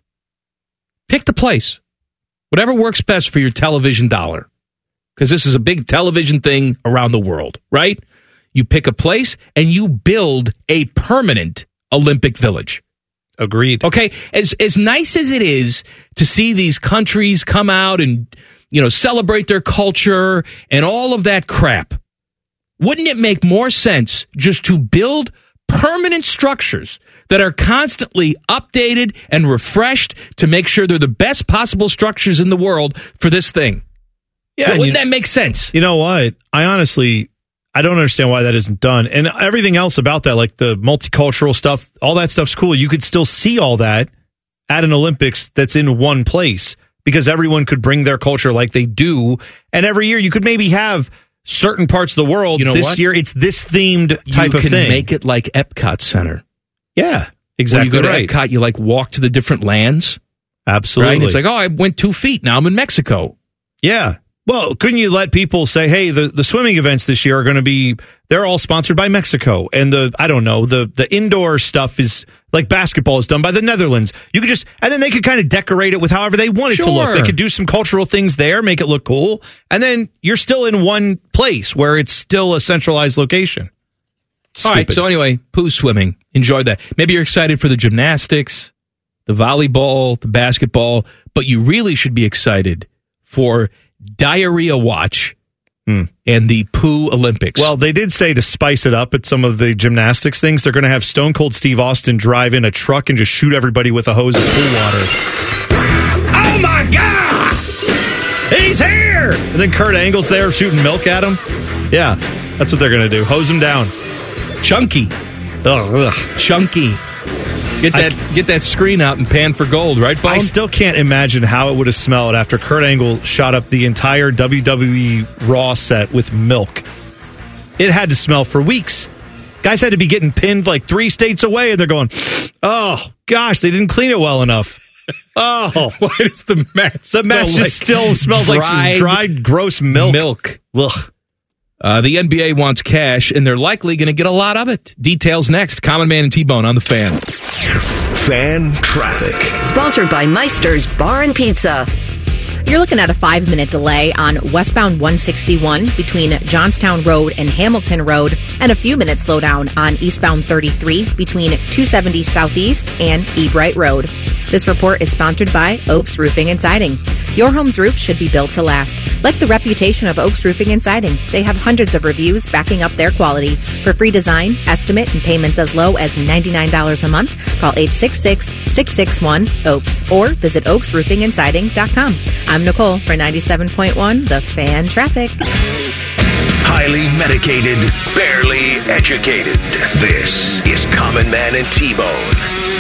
Pick the place, whatever works best for your television dollar, because this is a big television thing around the world, right? You pick a place and you build a permanent Olympic Village. Agreed. Okay, as as nice as it is to see these countries come out and, you know, celebrate their culture and all of that crap, wouldn't it make more sense just to build permanent structures that are constantly updated and refreshed to make sure they're the best possible structures in the world for this thing? Yeah, wouldn't you, that make sense? You know what? I honestly. I don't understand why that isn't done. And everything else about that, like the multicultural stuff, all that stuff's cool. You could still see all that at an Olympics that's in one place because everyone could bring their culture like they do. And every year you could maybe have certain parts of the world. You know this what? year it's this themed type you of can thing. Make it like Epcot Center. Yeah, exactly. When you go right. to Epcot, you like walk to the different lands. Absolutely. Right? And it's like, oh, I went two feet. Now I'm in Mexico. Yeah. Well, couldn't you let people say, hey, the, the swimming events this year are going to be, they're all sponsored by Mexico. And the, I don't know, the, the indoor stuff is like basketball is done by the Netherlands. You could just, and then they could kind of decorate it with however they want it Sure. to look. They could do some cultural things there, make it look cool. And then you're still in one place where it's still a centralized location. All right, Stupid. so anyway, pool swimming. Enjoy that. Maybe you're excited for the gymnastics, the volleyball, the basketball, but you really should be excited for Diarrhea Watch Hmm. and the Poo Olympics. Well, they did say to spice it up at some of the gymnastics things, they're going to have Stone Cold Steve Austin drive in a truck and just shoot everybody with a hose of pool water. Oh my God! He's here! And then Kurt Angle's there shooting milk at him. Yeah, that's what they're going to do. Hose him down. Chunky. Ugh, ugh. Chunky. Get that I, get that screen out and pan for gold, right, Bone? I still can't imagine how it would have smelled after Kurt Angle shot up the entire W W E Raw set with milk. It had to smell for weeks. Guys had to be getting pinned like three states away, and they're going, oh, gosh, they didn't clean it well enough. Oh. Why does the mess The mess smell just like still smells dried, like some dried, gross milk. Milk. Ugh. Uh, the N B A wants cash, and they're likely going to get a lot of it. Details next. Common Man and T-Bone on the Fan. Fan traffic. Sponsored by Meister's Bar and Pizza. You're looking at a five-minute delay on westbound one sixty-one between Johnstown Road and Hamilton Road, and a few minutes slowdown on eastbound thirty-three between two seventy Southeast and E. Bright Road. This report is sponsored by Oaks Roofing and Siding. Your home's roof should be built to last. Like the reputation of Oaks Roofing and Siding, they have hundreds of reviews backing up their quality. For free design, estimate, and payments as low as ninety-nine dollars a month, call eight six six, six six one, OAKS or visit oaks roofing and siding dot com. I'm Nicole for ninety-seven point one, The Fan Traffic. Highly medicated, barely educated. This is Common Man and T-Bone.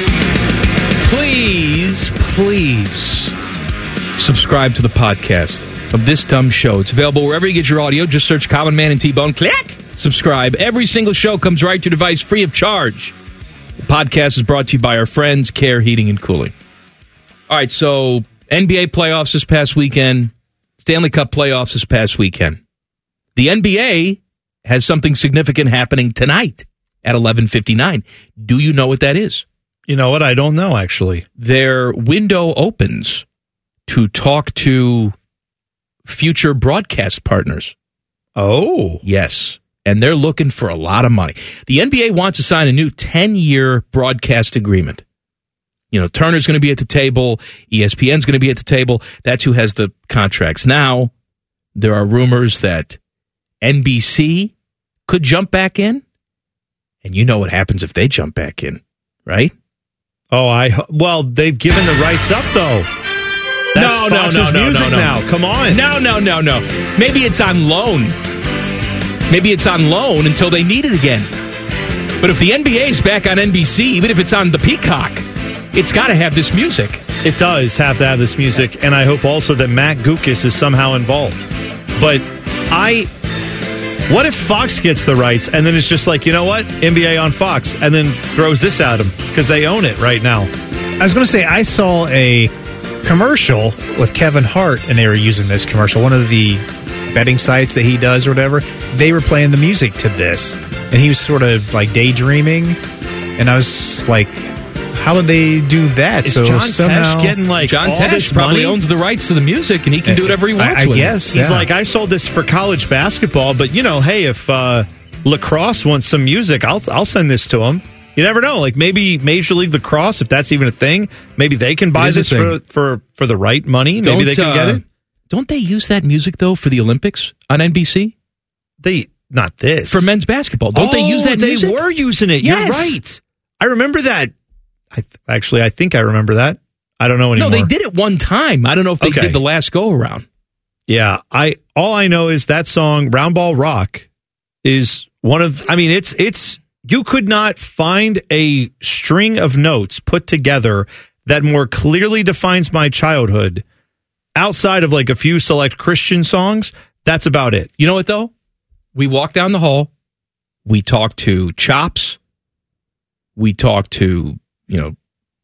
Please, please subscribe to the podcast of This Dumb Show. It's available wherever you get your audio. Just search Common Man and T-Bone. Click. Subscribe. Every single show comes right to your device free of charge. The podcast is brought to you by our friends, Care Heating and Cooling. All right, so N B A playoffs this past weekend. Stanley Cup playoffs this past weekend. The N B A has something significant happening tonight at eleven fifty-nine. Do you know what that is? You know what? I don't know, actually. Their window opens to talk to future broadcast partners. Oh. Yes. And they're looking for a lot of money. The N B A wants to sign a new ten-year broadcast agreement. You know, Turner's going to be at the table. E S P N's going to be at the table. That's who has the contracts. Now, there are rumors that N B C could jump back in. And you know what happens if they jump back in, right? Oh, I well, they've given the rights up though. That's no, no, Fox's no, no, music no, no. now. Come on. No, no, no, no. Maybe it's on loan. Maybe it's on loan until they need it again. But if the N B A is back on N B C, even if it's on the Peacock, it's got to have this music. It does have to have this music, and I hope also that Matt Gukas is somehow involved. But I... What if Fox gets the rights and then it's just like, you know what? N B A on Fox, and then throws this at them because they own it right now. I was going to say, I saw a commercial with Kevin Hart, and they were using this commercial. One of the betting sites that he does or whatever, they were playing the music to this. And he was sort of like daydreaming. And I was like, how did they do that? Is so John somehow, Tesh getting like John all Tesh this probably money? owns the rights to the music, and he can do whatever he wants I, I with guess. it. He's yeah. like, I sold this for college basketball, but you know, hey, if uh, lacrosse wants some music, I'll I'll send this to them. You never know. Like maybe Major League Lacrosse, if that's even a thing, maybe they can buy It is this a for, thing. for for the right money. Maybe Don't, they can get uh, it. Don't they use that music, though, for the Olympics on N B C? They not this For men's basketball. Don't oh, they use that they music? were using it. Yes. You're right. I remember that. I th- actually, I think I remember that. I don't know anymore. No, they did it one time. I don't know if they Okay. did the last go around. Yeah, I all I know is that song "Round Ball Rock" is one of. I mean, it's it's you could not find a string of notes put together that more clearly defines my childhood outside of like a few select Christian songs. That's about it. You know what, though? We walk down the hall. We talk to Chops. We talk to, you know,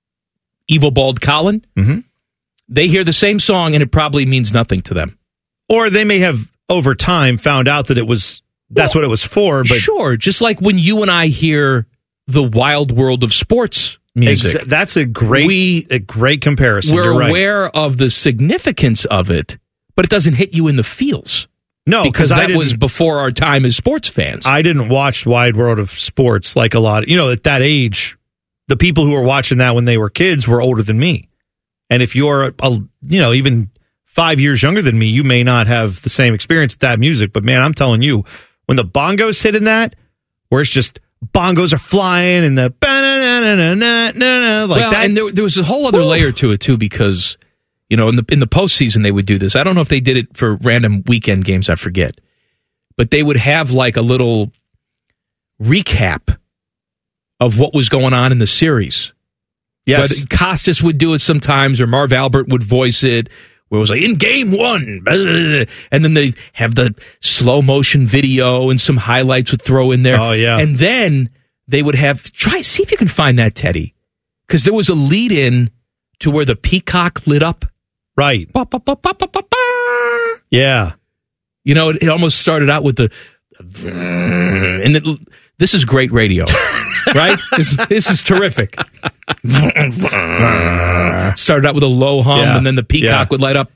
Evil Bald Colin. Mm-hmm. They hear the same song, and it probably means nothing to them. Or they may have over time found out that it was that's Well, what it was for. But sure, just like when you and I hear the Wild World of Sports music. Exa- that's a great, we, a great comparison. We're You're right. aware of the significance of it, but it doesn't hit you in the feels. No, because I that was didn't- before our time as sports fans. I didn't watch Wide World of Sports like a lot. You know, at that age, the people who were watching that when they were kids were older than me. And if you're, a, you know, even five years younger than me, you may not have the same experience with that music. But man, I'm telling you, when the bongos hit in that, where it's just bongos are flying and the ba-na-na-na-na-na-na, like well, that. and there, there was a whole other Woo. layer to it too, because you know, in the in the postseason they would do this. I don't know if they did it for random weekend games. I forget, but they would have like a little recap of what was going on in the series. Yes. But Costas would do it sometimes, or Marv Albert would voice it, where it was like, in game one, blah, blah, blah. And then they have the slow motion video and some highlights would throw in there. Oh, yeah. And then they would have, try, see if you can find that, Teddy. Because there was a lead in to where the peacock lit up. Right. Ba, ba, ba, ba, ba, ba, ba. Yeah. You know, it, it almost started out with the, and it, this is great radio, right? This, this is terrific. Started out with a low hum, Yeah. and then the peacock Yeah. would light up.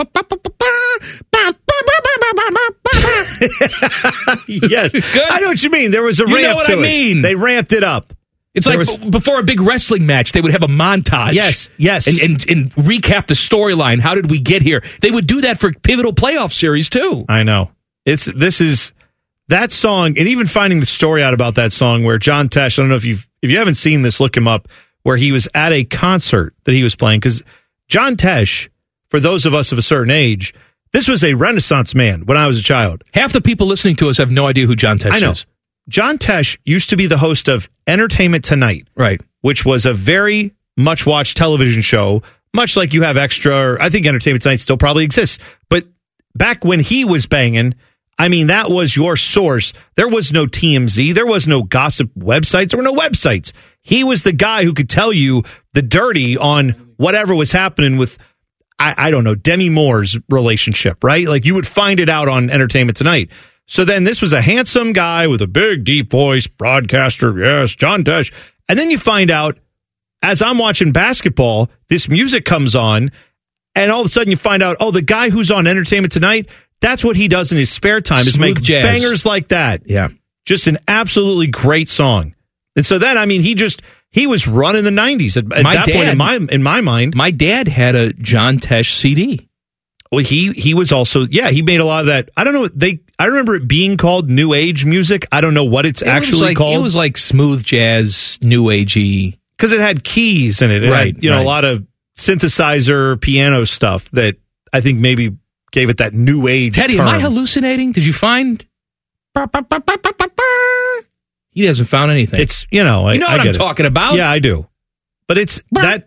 Yes. Good. I know what you mean. There was a You ramp know what to I it. mean. They ramped it up. It's There like was- b- before a big wrestling match, they would have a montage. Yes, yes. And, and, and recap the storyline. How did we get here? They would do that for pivotal playoff series, too. I know. It's this is that song, and even finding the story out about that song where John Tesh, I don't know if you've if you haven't seen this, look him up, where he was at a concert that he was playing. Because John Tesh, for those of us of a certain age, this was a Renaissance man when I was a child. Half the people listening to us have no idea who John Tesh I know. is. John Tesh used to be the host of Entertainment Tonight, Right. which was a very much watched television show, much like you have Extra, or I think Entertainment Tonight still probably exists. But back when he was banging, I mean, that was your source. There was no T M Z. There was no gossip websites. There were no websites. He was the guy who could tell you the dirty on whatever was happening with, I, I don't know, Demi Moore's relationship, right? Like you would find it out on Entertainment Tonight. So then this was a handsome guy with a big, deep voice, broadcaster. Yes, John Tesh. And then you find out, as I'm watching basketball, this music comes on, and all of a sudden you find out, oh, the guy who's on Entertainment Tonight, that's what he does in his spare time, is Smooth make jazz. bangers like that. Yeah. Just an absolutely great song. And so then, I mean, he just, he was running the nineties at, at My that point dad- in my in my mind. My dad had a John Tesh C D. Well, he he was also, yeah, he made a lot of that. I don't know, they I remember it being called New Age music. I don't know what it's It was actually like, called. It was like smooth jazz, new agey. Because it had keys in it. It Right, had, you know, right. a lot of synthesizer piano stuff that I think maybe gave it that new age Teddy, term. am I hallucinating? Did you find? He hasn't found anything. It's, you know, I, you know I what I'm get it. talking about? Yeah, I do. But it's that.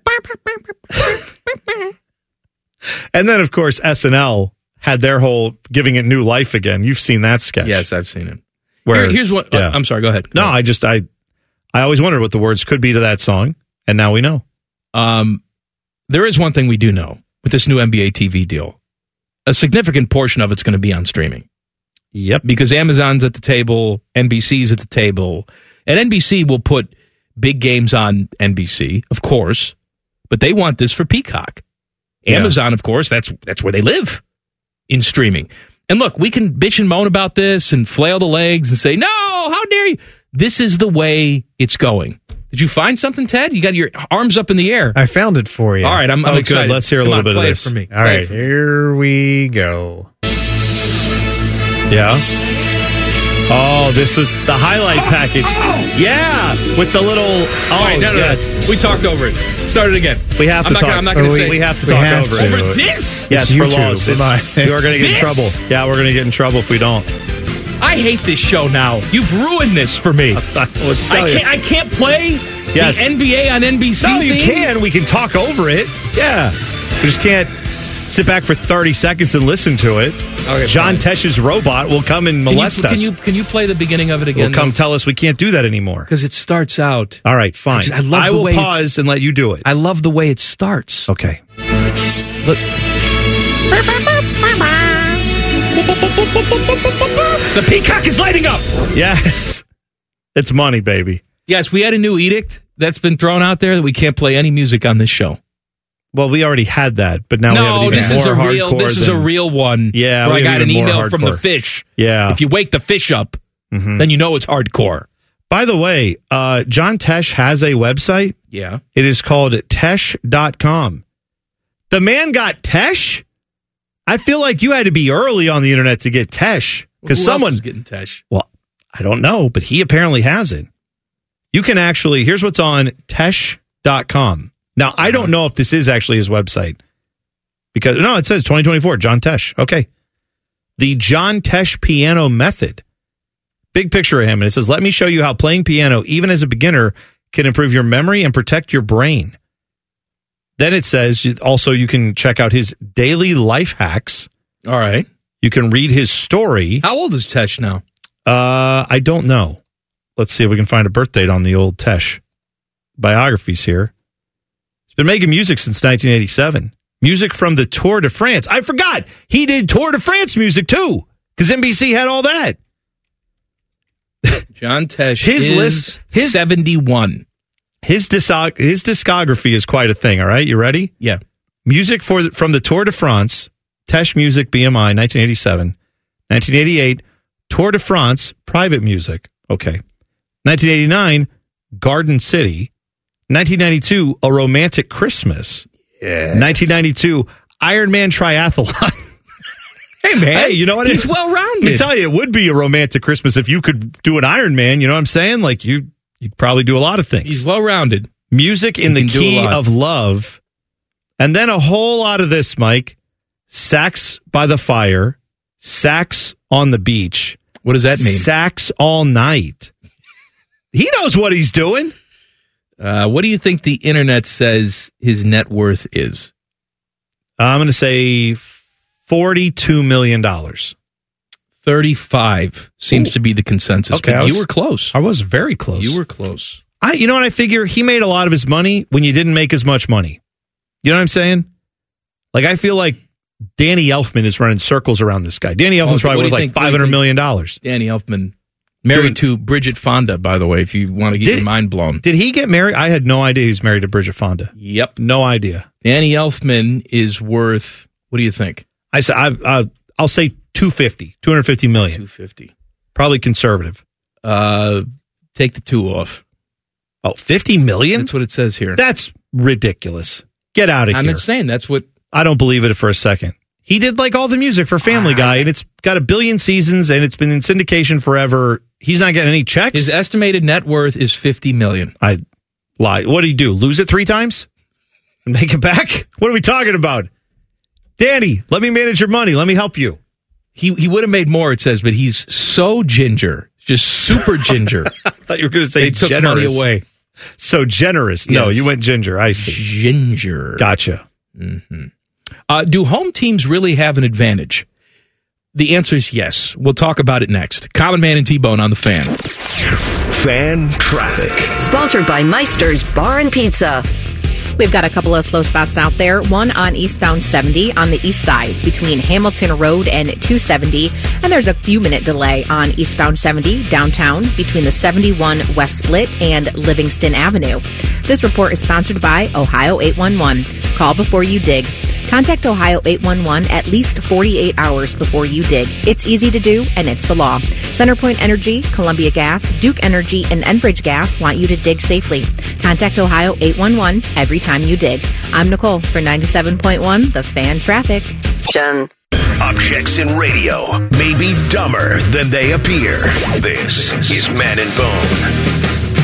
And then, of course, S N L had their whole giving it new life again. You've seen that sketch. Yes, I've seen it. Where, Here- here's what. yeah. I'm sorry. Go ahead. Go No, ahead. I just, I, I always wondered what the words could be to that song. And now we know. Um, there is one thing we do know with this new N B A T V deal. A significant portion of it's going to be on streaming. Yep. Because Amazon's at the table, N B C's at the table, and N B C will put big games on N B C, of course, but they want this for Peacock. Yeah. Amazon, of course, that's that's where they live in streaming. And look, we can bitch and moan about this and flail the legs and say, no, how dare you? This is the way it's going. Did you find something, Ted? You got your arms up in the air. I found it for you. All right, I'm, I'm Oh, good. excited. Let's hear a Come little on, bit of play this. it for me. All Play it right, for me. here we go. Yeah. Oh, this was the highlight package. Yeah, with the little. Oh, All right, no, no, yes. no. We talked over it. Start it again. We have to I'm not talk. Gonna, I'm not going to we- say. We have to We talk have over to. it. Over this? Yes, It's for YouTube. laws. Come It's, on. you are going to get in This? trouble. Yeah, we're going to get in trouble if we don't. I hate this show now. You've ruined this for me. Let's I tell you. can't. I can't play Yes. the N B A on N B C. No, you theme? can. We can talk over it. Yeah. We just can't sit back for thirty seconds and listen to it. Okay, John fine. Tesh's robot will come and Can you, molest can us. you can you play the beginning of it will again? come tell us we can't do that anymore. Because it starts out. All right, fine. I just- I love I the will way it's- pause and let you do it. I love the way it starts. Okay. Look. The peacock is lighting up. Yes. It's money, baby. Yes, we had a new edict that's been thrown out there that we can't play any music on this show? Well, we already had that, but now no, we have it even this is more a real. hardcore This is a than- real one. Yeah, where we I have got an even more email from the hardcore. fish. Yeah. If you wake the fish up, Mhm. then you know it's hardcore. By the way, uh, John Tesh has a website. Yeah. It is called tesh dot com. The man got Tesh? I feel like you had to be early on the internet to get Tesh. Because Who someone. else is getting Tesh? Well, I don't know, but he apparently has it. You can actually, here's what's on tesh dot com. Now, I don't know if this is actually his website. Because, no, it says twenty twenty-four, John Tesh. Okay. The John Tesh piano method. Big picture of him. And it says, let me show you how playing piano, even as a beginner, can improve your memory and protect your brain. Then it says, also, you can check out his daily life hacks. All right. You can read his story. How old is Tesh now? Uh, I don't know. Let's see if we can find a birth date on the old Tesh biographies here. He's been making music since nineteen eighty-seven. Music from the Tour de France. I forgot. He did Tour de France music, too, because N B C had all that. John Tesh His is list- his- seventy-one. His, discog- his discography is quite a thing, all right? You ready? Yeah. Music for the, from the Tour de France, Tesh Music, B M I, nineteen eighty-seven. nineteen eighty-eight, Tour de France, private music. Okay. nineteen eighty-nine, Garden City. nineteen ninety-two, A Romantic Christmas. Yeah. nineteen ninety-two, Iron Man Triathlon. Hey, man. Hey, you know what? He's Let well-rounded. me tell you, it would be a romantic Christmas if you could do an Iron Man. You know what I'm saying? Like, you, you'd probably do a lot of things. He's well-rounded. Music in He the can do a key lot. of love. And then a whole lot of this, Mike. Sax by the fire. Sax on the beach. What does that mean? Sax all night. He knows what he's doing. Uh, what do you think the internet says his net worth is? I'm going to say forty-two million dollars. thirty-five seems Ooh. to be the consensus. Okay, but I was- you were close. I was very close. You were close. I, you know what I figure? He made a lot of his money when you didn't make as much money. You know what I'm saying? Like, I feel like Danny Elfman is running circles around this guy. Danny Elfman's Oh, probably what do worth you like think- what do you five hundred think? million dollars. Danny Elfman, married to Bridget Fonda, by the way, if you want to get Did- your mind blown. Did he get married? I had no idea he was married to Bridget Fonda. Yep. No idea. Danny Elfman is worth, what do you think? I said, I, I, I'll say two fifty, two hundred fifty million. two fifty. Probably conservative. Uh, take the two off. Oh, fifty million? That's what it says here. That's ridiculous. Get out of I'm here. not saying that's what. I don't believe it for a second. He did like all the music for Family Ah. Guy, and it's got a billion seasons, and it's been in syndication forever. He's not getting any checks. His estimated net worth is fifty million. I lie. What did he do? Lose it three times and make it back? What are we talking about? Danny, let me manage your money. Let me help you. He he would have made more, it says, but he's so ginger, just super ginger. I thought you were going to say They took generous. money away. So generous. No, Yes. you went ginger. I see. Ginger. Gotcha. Mm-hmm. Uh, do home teams really have an advantage? The answer is yes. We'll talk about it next. Common Man and T-Bone on the Fan. Fan traffic. Sponsored by Meister's Bar and Pizza. We've got a couple of slow spots out there. One on eastbound seventy on the east side between Hamilton Road and two seventy. And there's a few minute delay on eastbound seventy downtown between the seventy-one West Split and Livingston Avenue. This report is sponsored by Ohio eight one one. Call before you dig. Contact Ohio eight one one at least forty-eight hours before you dig. It's easy to do, and it's the law. CenterPoint Energy, Columbia Gas, Duke Energy, and Enbridge Gas want you to dig safely. Contact Ohio eight one one every time you dig. I'm Nicole for ninety-seven point one, The Fan Traffic. Jen. Objects in radio may be dumber than they appear. This is Man and Bone.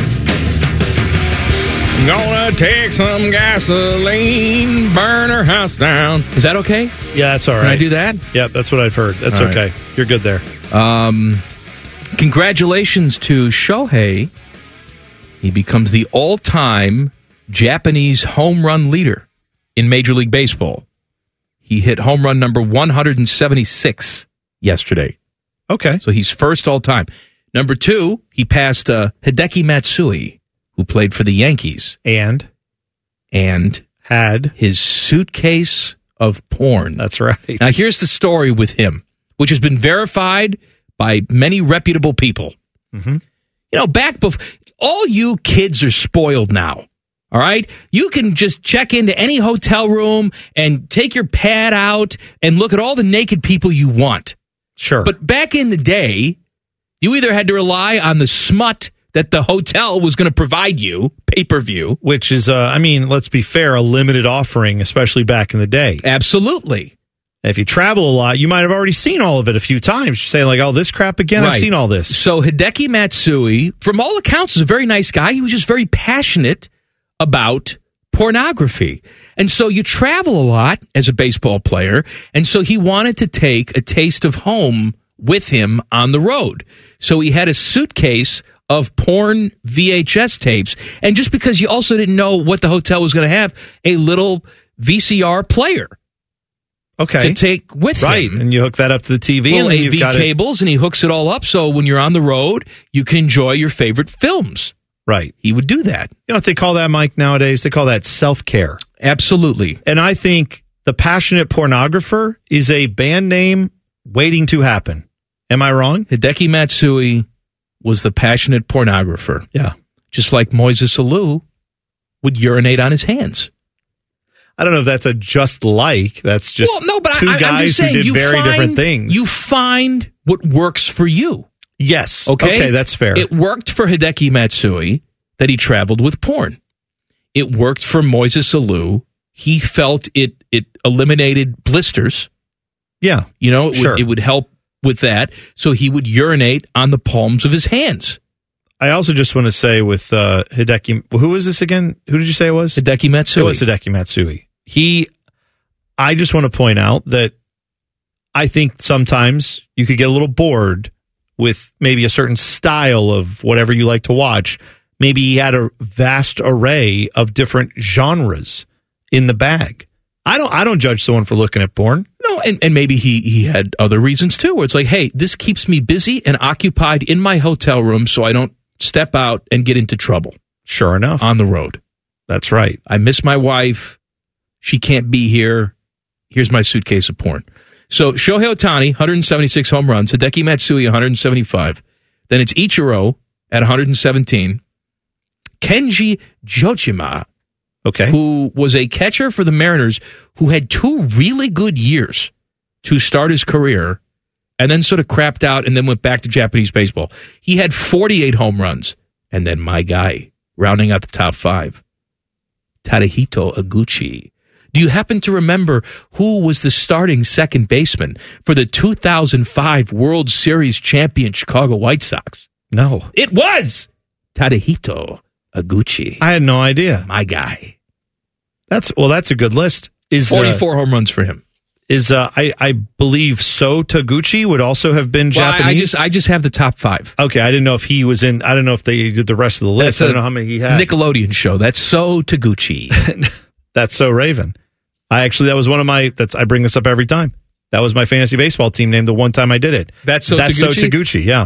Gonna take some gasoline, burn her house down. Is that okay? Yeah, that's all right. Can I do that? Yep, that's what I've heard. That's All okay. right. You're good there. Um, congratulations to Shohei. He becomes the all-time Japanese home run leader in Major League Baseball. He hit home run number one hundred seventy-six yesterday. Okay. So he's first all-time. Number two, he passed uh, Hideki Matsui, who played for the Yankees. And And had his suitcase of porn. That's right. Now, here's the story with him, which has been verified by many reputable people. Mm-hmm. You know, back before, all you kids are spoiled now. All right? You can just check into any hotel room and take your pad out and look at all the naked people you want. Sure. But back in the day, you either had to rely on the smut that the hotel was going to provide you, pay-per-view. Which is, uh, I mean, let's be fair, a limited offering, especially back in the day. Absolutely. If you travel a lot, you might have already seen all of it a few times. You're saying like, oh, this crap again? Right. I've seen all this. So Hideki Matsui, from all accounts, is a very nice guy. He was just very passionate about pornography. And so you travel a lot as a baseball player. And so he wanted to take a taste of home with him on the road. So he had a suitcase of porn V H S tapes. And just because you also didn't know what the hotel was going to have, a little V C R player. Okay. To take with right. him. And you hook that up to the T V. Little and A V got cables, it. And he hooks it all up. So when you're on the road, you can enjoy your favorite films. Right. He would do that. You know what they call that, Mike, nowadays? They call that self-care. Absolutely. And I think the passionate pornographer is a band name waiting to happen. Am I wrong? Hideki Matsui was the passionate pornographer. Yeah. Just like Moises Alou would urinate on his hands. I don't know if that's a just like. That's just well, no, but two I, guys I'm just saying, who did you very find, different things. You find what works for you. Yes. Okay? Okay, that's fair. It worked for Hideki Matsui that he traveled with porn. It worked for Moises Alou. He felt it it eliminated blisters. Yeah. You know, it, sure. would, it would help with that. So he would urinate on the palms of his hands. I also just want to say with uh, Hideki, who was this again? Who did you say it was? Hideki Matsui. It was Hideki Matsui. He, I just want to point out that I think sometimes you could get a little bored with maybe a certain style of whatever you like to watch. Maybe he had a vast array of different genres in the bag. I don't I don't judge someone for looking at porn. No, and, and maybe he, he had other reasons too, where it's like, hey, this keeps me busy and occupied in my hotel room so I don't step out and get into trouble. Sure enough. On the road. That's right. I miss my wife. She can't be here. Here's my suitcase of porn. So Shohei Ohtani, one hundred seventy-six home runs. Hideki Matsui, one hundred seventy-five. Then it's Ichiro at one hundred seventeen. Kenji Jojima, okay, who was a catcher for the Mariners, who had two really good years to start his career, and then sort of crapped out and then went back to Japanese baseball. He had forty-eight home runs. And then my guy, rounding out the top five, Tadahito Iguchi. Do you happen to remember who was the starting second baseman for the two thousand five World Series champion Chicago White Sox? No. It was Tadahito Iguchi. I had no idea. My guy. That's well, that's a good list. Is forty-four uh, home runs for him. Is uh, I I believe So Taguchi would also have been well, Japanese. I, I just I just have the top five. Okay, I didn't know if he was in. I don't know if they did the rest of the list. That's I don't know how many he had. Nickelodeon show. That's So Taguchi. That's So Raven. I actually that was one of my. That's I bring this up every time. That was my fantasy baseball team name. The one time I did it. That's So That's Taguchi? So Taguchi. Yeah.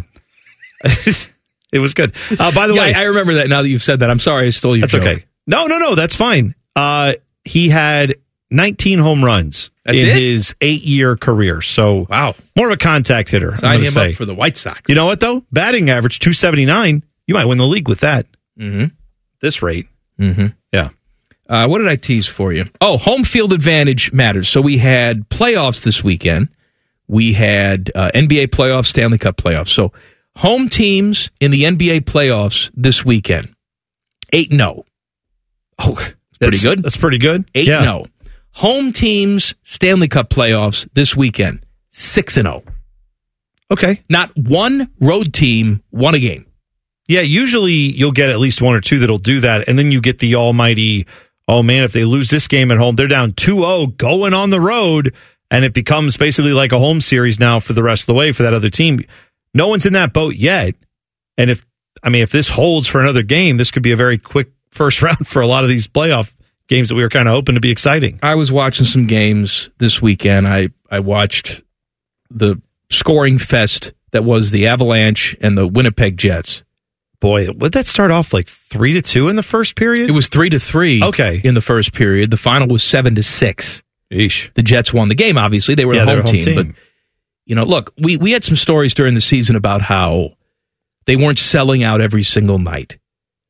It was good. Uh, by the yeah, way, I, I remember that now that you've said that. I'm sorry I stole your that's joke. okay. No, no, no. That's fine. Uh, he had nineteen home runs That's in it? his eight-year career. So wow, more of a contact hitter. I'm Sign gonna him say. up for the White Sox. You know what though? Batting average two seventy-nine. You might win the league with that. Mm-hmm. This rate. Mm-hmm. Yeah. Uh, what did I tease for you? Oh, home field advantage matters. So we had playoffs this weekend. We had uh, N B A playoffs, Stanley Cup playoffs. So home teams in the N B A playoffs this weekend, eight and oh. Oh, pretty that's, good. That's pretty good. eight yeah. and oh. Home teams Stanley Cup playoffs this weekend, six and oh. Okay. Not one road team won a game. Yeah, usually you'll get at least one or two that'll do that, and then you get the almighty, oh man, if they lose this game at home, they're down two oh going on the road, and it becomes basically like a home series now for the rest of the way for that other team. No one's in that boat yet. And if, I mean, if this holds for another game, this could be a very quick first round for a lot of these playoff games that we were kind of hoping to be exciting. I was watching some games this weekend. I, I watched the scoring fest that was the Avalanche and the Winnipeg Jets. Boy, would that start off like three to two in the first period? It was three to three. Okay. In the first period. The final was seven to six. Eesh. The Jets won the game, obviously. They were Yeah, the home, home team, team. But, you know, look, we, we had some stories during the season about how they weren't selling out every single night.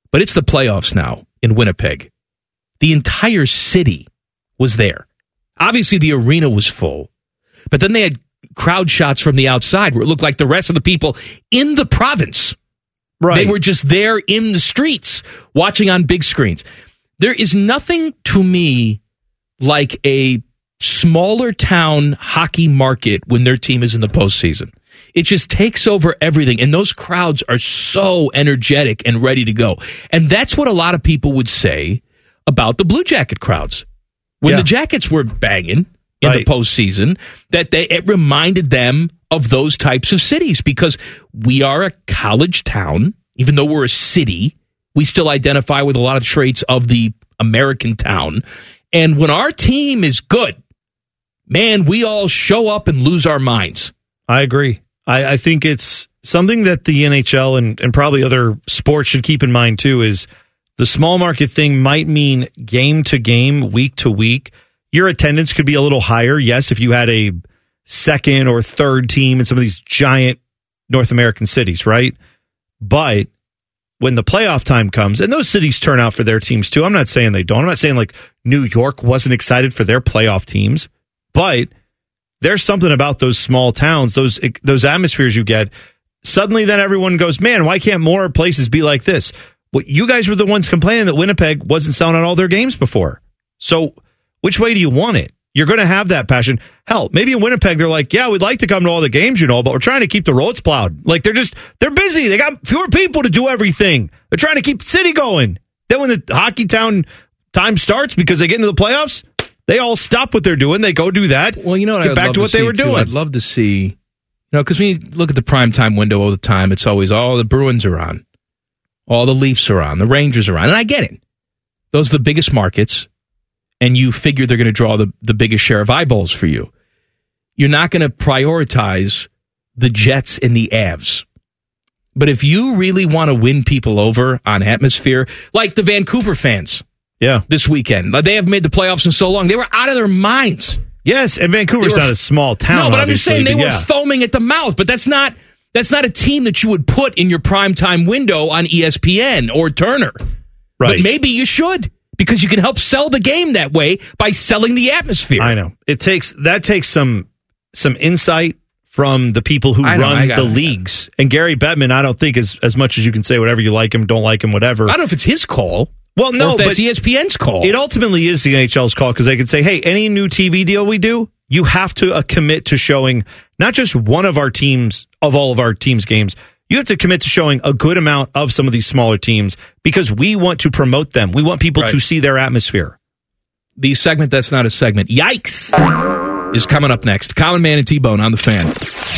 but it's the playoffs now in Winnipeg. The entire city was there. Obviously, the arena was full, but then they had crowd shots from the outside where it looked like the rest of the people in the province. Right. They were just there in the streets watching on big screens. There is nothing to me like a smaller town hockey market when their team is in the postseason. It just takes over everything, and those crowds are so energetic and ready to go. And that's what a lot of people would say about the Blue Jacket crowds. When Yeah. the Jackets were banging in Right. the postseason, that they it reminded them of those types of cities, because we are a college town. Even though we're a city, we still identify with a lot of traits of the American town. And when our team is good, man, we all show up and lose our minds. I agree. I, I think it's something that the N H L and, and probably other sports should keep in mind too, is the small market thing might mean game to game, week to week. Your attendance could be a little higher. Yes, if you had a second or third team in some of these giant North American cities, right? But when the playoff time comes, and those cities turn out for their teams too. I'm not saying they don't. I'm not saying like New York wasn't excited for their playoff teams, but there's something about those small towns, those those atmospheres you get. Suddenly then everyone goes, man, why can't more places be like this? Well, you guys were the ones complaining that Winnipeg wasn't selling out all their games before. So which way do you want it? You're going to have that passion. Hell, maybe in Winnipeg, they're like, yeah, we'd like to come to all the games, you know, but we're trying to keep the roads plowed. Like, they're just, they're busy. They got fewer people to do everything. They're trying to keep the city going. Then when the hockey town time starts, because they get into the playoffs, they all stop what they're doing. They go do that. Well, you know what? Get I'd back love to what see they were too? doing. I'd love to see, you know, because when you look at the primetime window all the time, it's always, oh, the Bruins are on. All the Leafs are on. The Rangers are on. And I get it. Those are the biggest markets. And you figure they're going to draw the, the biggest share of eyeballs for you. You're not going to prioritize the Jets and the Avs. But if you really want to win people over on atmosphere, like the Vancouver fans yeah, this weekend, they haven't made the playoffs in so long. They were out of their minds. Yes, and Vancouver's They were- not a small town. No, but I'm just saying they obviously, were but yeah. foaming at the mouth. But that's not that's not a team that you would put in your primetime window on E S P N or Turner. Right. But maybe you should, because you can help sell the game that way by selling the atmosphere. I know. It takes that takes some some insight from the people who I know, I run got the it. leagues. And Gary Bettman, I don't think as as much as you can say whatever you like him, don't like him, whatever. I don't know if it's his call. Well, no, or if that's but E S P N's call. It ultimately is the N H L's call, because they could say, hey, any new T V deal we do, you have to uh, commit to showing not just one of our teams, of all of our teams' games. You have to commit to showing a good amount of some of these smaller teams, because we want to promote them. We want people Right. to see their atmosphere. The segment that's not a segment, Yikes, is coming up next. Common Man and T-Bone on the Fan.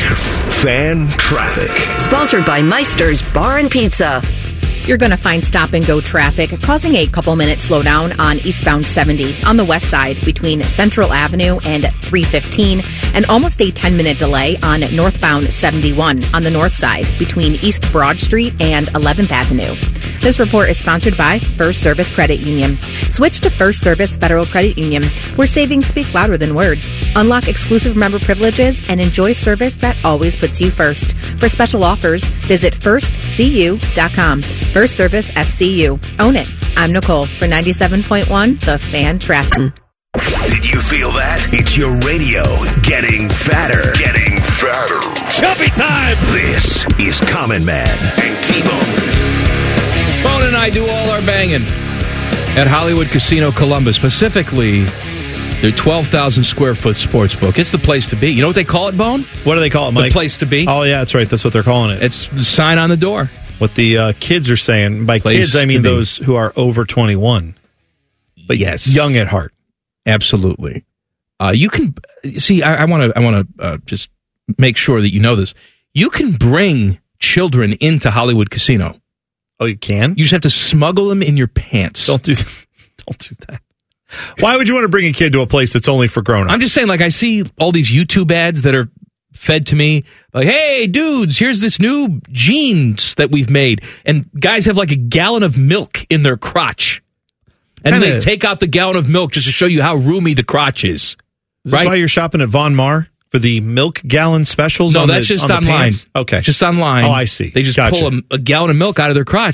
Fan traffic. Sponsored by Meister's Bar and Pizza. You're going to find stop-and-go traffic causing a couple-minute slowdown on eastbound seventy on the west side between Central Avenue and three fifteen, and almost a ten-minute delay on northbound seventy-one on the north side between East Broad Street and eleventh Avenue. This report is sponsored by First Service Credit Union. Switch to First Service Federal Credit Union, where savings speak louder than words. Unlock exclusive member privileges and enjoy service that always puts you first. For special offers, visit first c u dot com. First Service F C U. Own it. I'm Nicole for ninety-seven point one The Fan Traffic. Did you feel that? It's your radio getting fatter. Getting fatter. Chubby time! This is Common Man and T-Bone. Bone and I do all our banging at Hollywood Casino Columbus, specifically their twelve thousand square foot sports book. It's the place to be. You know what they call it, Bone? What do they call it, Mike? The place to be. Oh, yeah, that's right. That's what they're calling it. It's the sign on the door. What the uh, kids are saying. By Place kids, I to mean be. those who are over twenty-one. But Yes. young at heart. Absolutely. Uh, you can see. I want to. I want to uh, just make sure that you know this. You can bring children into Hollywood Casino. Oh, you can? You just have to smuggle them in your pants. Don't do Don't do that. Why would you want to bring a kid to a place that's only for grown-ups? I'm just saying, like, I see all these YouTube ads that are fed to me. Like, hey, dudes, here's this new jeans that we've made. And guys have like a gallon of milk in their crotch. And Kinda- they take out the gallon of milk just to show you how roomy the crotch is. Is this right? why you're shopping at Von Mar for the milk gallon specials? No, on that's the, just on the online. pants? Okay. Just online. Oh, I see. They just Gotcha. pull a, a gallon of milk out of their crotch.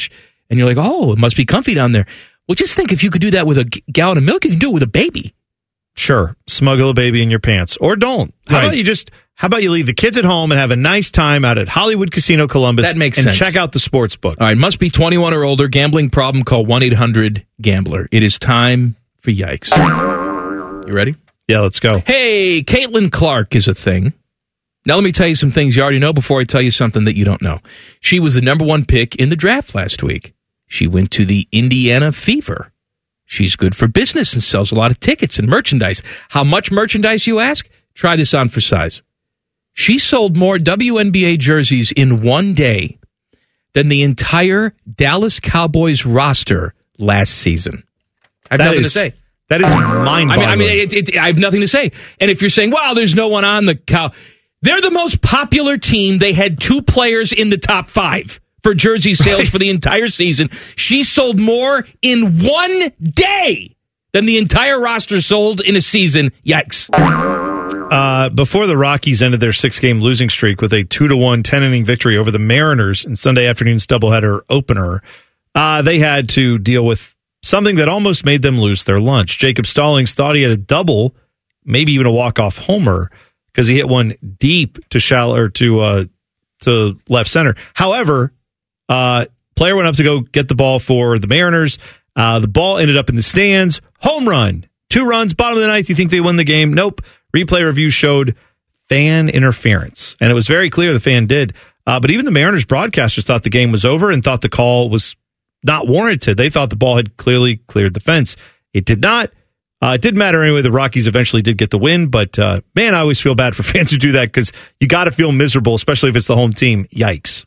and you're like, oh, it must be comfy down there. Well, just think if you could do that with a g- gallon of milk, you can do it with a baby. Sure, smuggle a baby in your pants, or don't. How Right. about you just? How about you leave the kids at home and have a nice time out at Hollywood Casino Columbus? That makes and sense. check out the sports book. All right, must be twenty-one or older. Gambling problem? Call one eight hundred gambler. It is time for Yikes. You ready? Yeah, let's go. Hey, Caitlin Clark is a thing. Now let me tell you some things you already know before I tell you something that you don't know. She was the number one pick in the draft last week. She went to the Indiana Fever. She's good for business and sells a lot of tickets and merchandise. How much merchandise, you ask? Try this on for size. She sold more W N B A jerseys in one day than the entire Dallas Cowboys roster last season. I have That nothing is- to say. That is mind-boggling. I mean, I mean it, it, I have nothing to say. And if you're saying, wow, there's no one on the cow, they're the most popular team. They had two players in the top five for jersey sales Right. for the entire season. She sold more in one day than the entire roster sold in a season. Yikes. Uh, before the Rockies ended their six-game losing streak with a two to one ten-inning victory over the Mariners in Sunday afternoon's doubleheader opener, uh, they had to deal with something that almost made them lose their lunch. Jacob Stallings thought he had a double, maybe even a walk-off homer, because he hit one deep to shallow or to uh, to left center. However, uh, player went up to go get the ball for the Mariners. Uh, the ball ended up in the stands. Home run. Two runs, bottom of the ninth. You think they win the game? Nope. Replay review showed fan interference, and it was very clear the fan did. Uh, but even the Mariners broadcasters thought the game was over and thought the call was not warranted. They thought the ball had clearly cleared the fence. It did not. Uh, it didn't matter anyway. The Rockies eventually did get the win, but uh, man, I always feel bad for fans who do that because you got to feel miserable, especially if it's the home team. Yikes.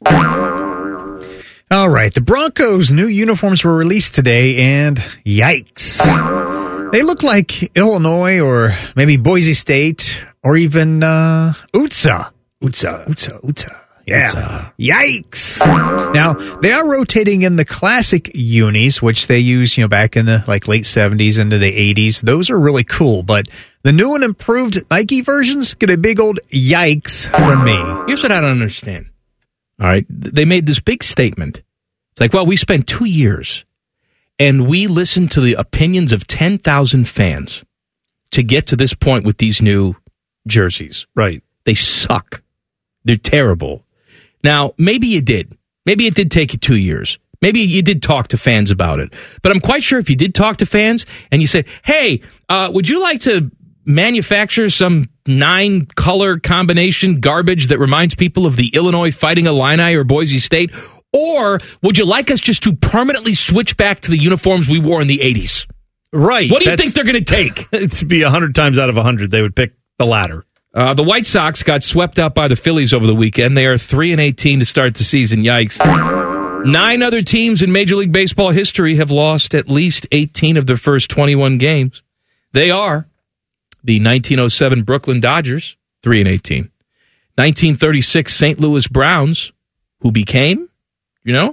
All right, the Broncos' new uniforms were released today, and yikes. They look like Illinois or maybe Boise State or even uh, U T S A. U T S A, U T S A, U T S A. Yeah. Yikes. Now, they are rotating in the classic unis, which they used, you know, back in the like late seventies into the eighties. Those are really cool, but the new and improved Nike versions get a big old yikes from me. Here's what I don't understand. All right. They made this big statement. It's like, well, we spent two years and we listened to the opinions of ten thousand fans to get to this point with these new jerseys. Right. They suck. They're terrible. Now, maybe you did. Maybe it did take you two years. Maybe you did talk to fans about it. But I'm quite sure if you did talk to fans and you said, hey, uh, would you like to manufacture some nine-color combination garbage that reminds people of the Illinois Fighting Illini or Boise State? Or would you like us just to permanently switch back to the uniforms we wore in the eighties? Right. What do you That's- think they're going to take? To be one hundred times out of one hundred, they would pick the latter. Uh, the White Sox got swept out by the Phillies over the weekend. They are three and eighteen to start the season. Yikes. Nine other teams in Major League Baseball history have lost at least eighteen of their first twenty-one games. They are the nineteen oh seven Brooklyn Dodgers, three and eighteen. nineteen thirty-six Saint Louis Browns, who became, you know?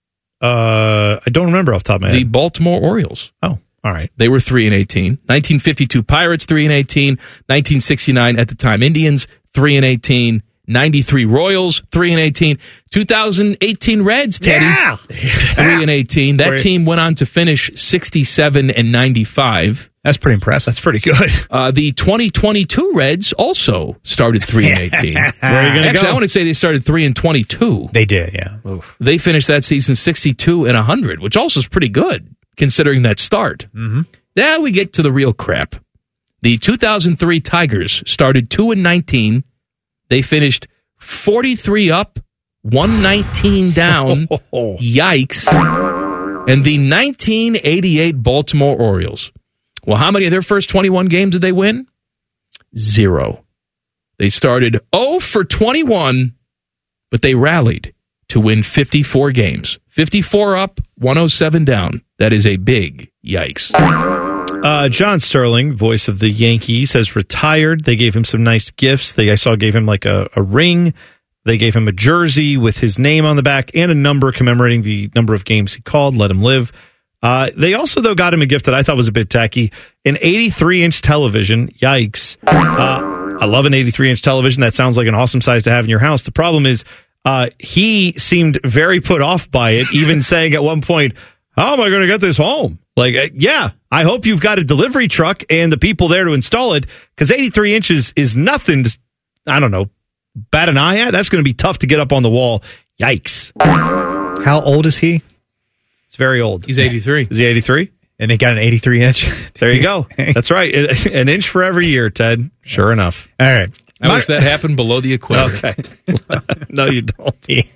Uh, I don't remember off the top of my The head. Baltimore Orioles. Oh, all right. They were three and eighteen. nineteen fifty-two Pirates, three and eighteen. nineteen sixty-nine at the time Indians, three and eighteen. ninety-three Royals, three and eighteen. two thousand eighteen Reds, Teddy, Yeah. three and eighteen. That Great. team went on to finish sixty-seven and ninety-five. That's pretty impressive. That's Pretty good. Uh, the twenty twenty-two Reds also started three and eighteen. Where are you going to Actually, go? I want to say they started three and twenty-two. They did, yeah. They finished that season sixty-two and one hundred, which also is pretty good considering that start. Mm-hmm. Now we get to the real crap. The two thousand three Tigers started two and nineteen. They finished forty-three up, one nineteen down. Yikes. And the nineteen eighty-eight Baltimore Orioles. Well, how many of their first twenty-one games did they win? Zero. They started oh for twenty-one, but they rallied to win fifty-four games. fifty-four up, one oh seven down. That is a big yikes. Uh, John Sterling, voice of the Yankees, has retired. They gave him some nice gifts. They, I saw, gave him like a, a ring. They gave him a jersey with his name on the back and a number commemorating the number of games he called. Let him live. Uh, they also, though, got him a gift that I thought was a bit tacky. An eighty-three inch television. Yikes. Uh, I love an eighty-three inch television. That sounds like an awesome size to have in your house. The problem is Uh, he seemed very put off by it, even saying at one point, how am I going to get this home? Like, uh, yeah, I hope you've got a delivery truck and the people there to install it, because eighty-three inches is nothing to, I don't know, bat an eye at. That's going to be tough to get up on the wall. Yikes. How old is he? It's very old. He's eighty-three. Is he eighty-three? And they got an eighty-three inch. There you go. That's right. An inch for every year, Ted. Sure enough. All right. I My- wish that happened below the equator. Okay. No, you don't.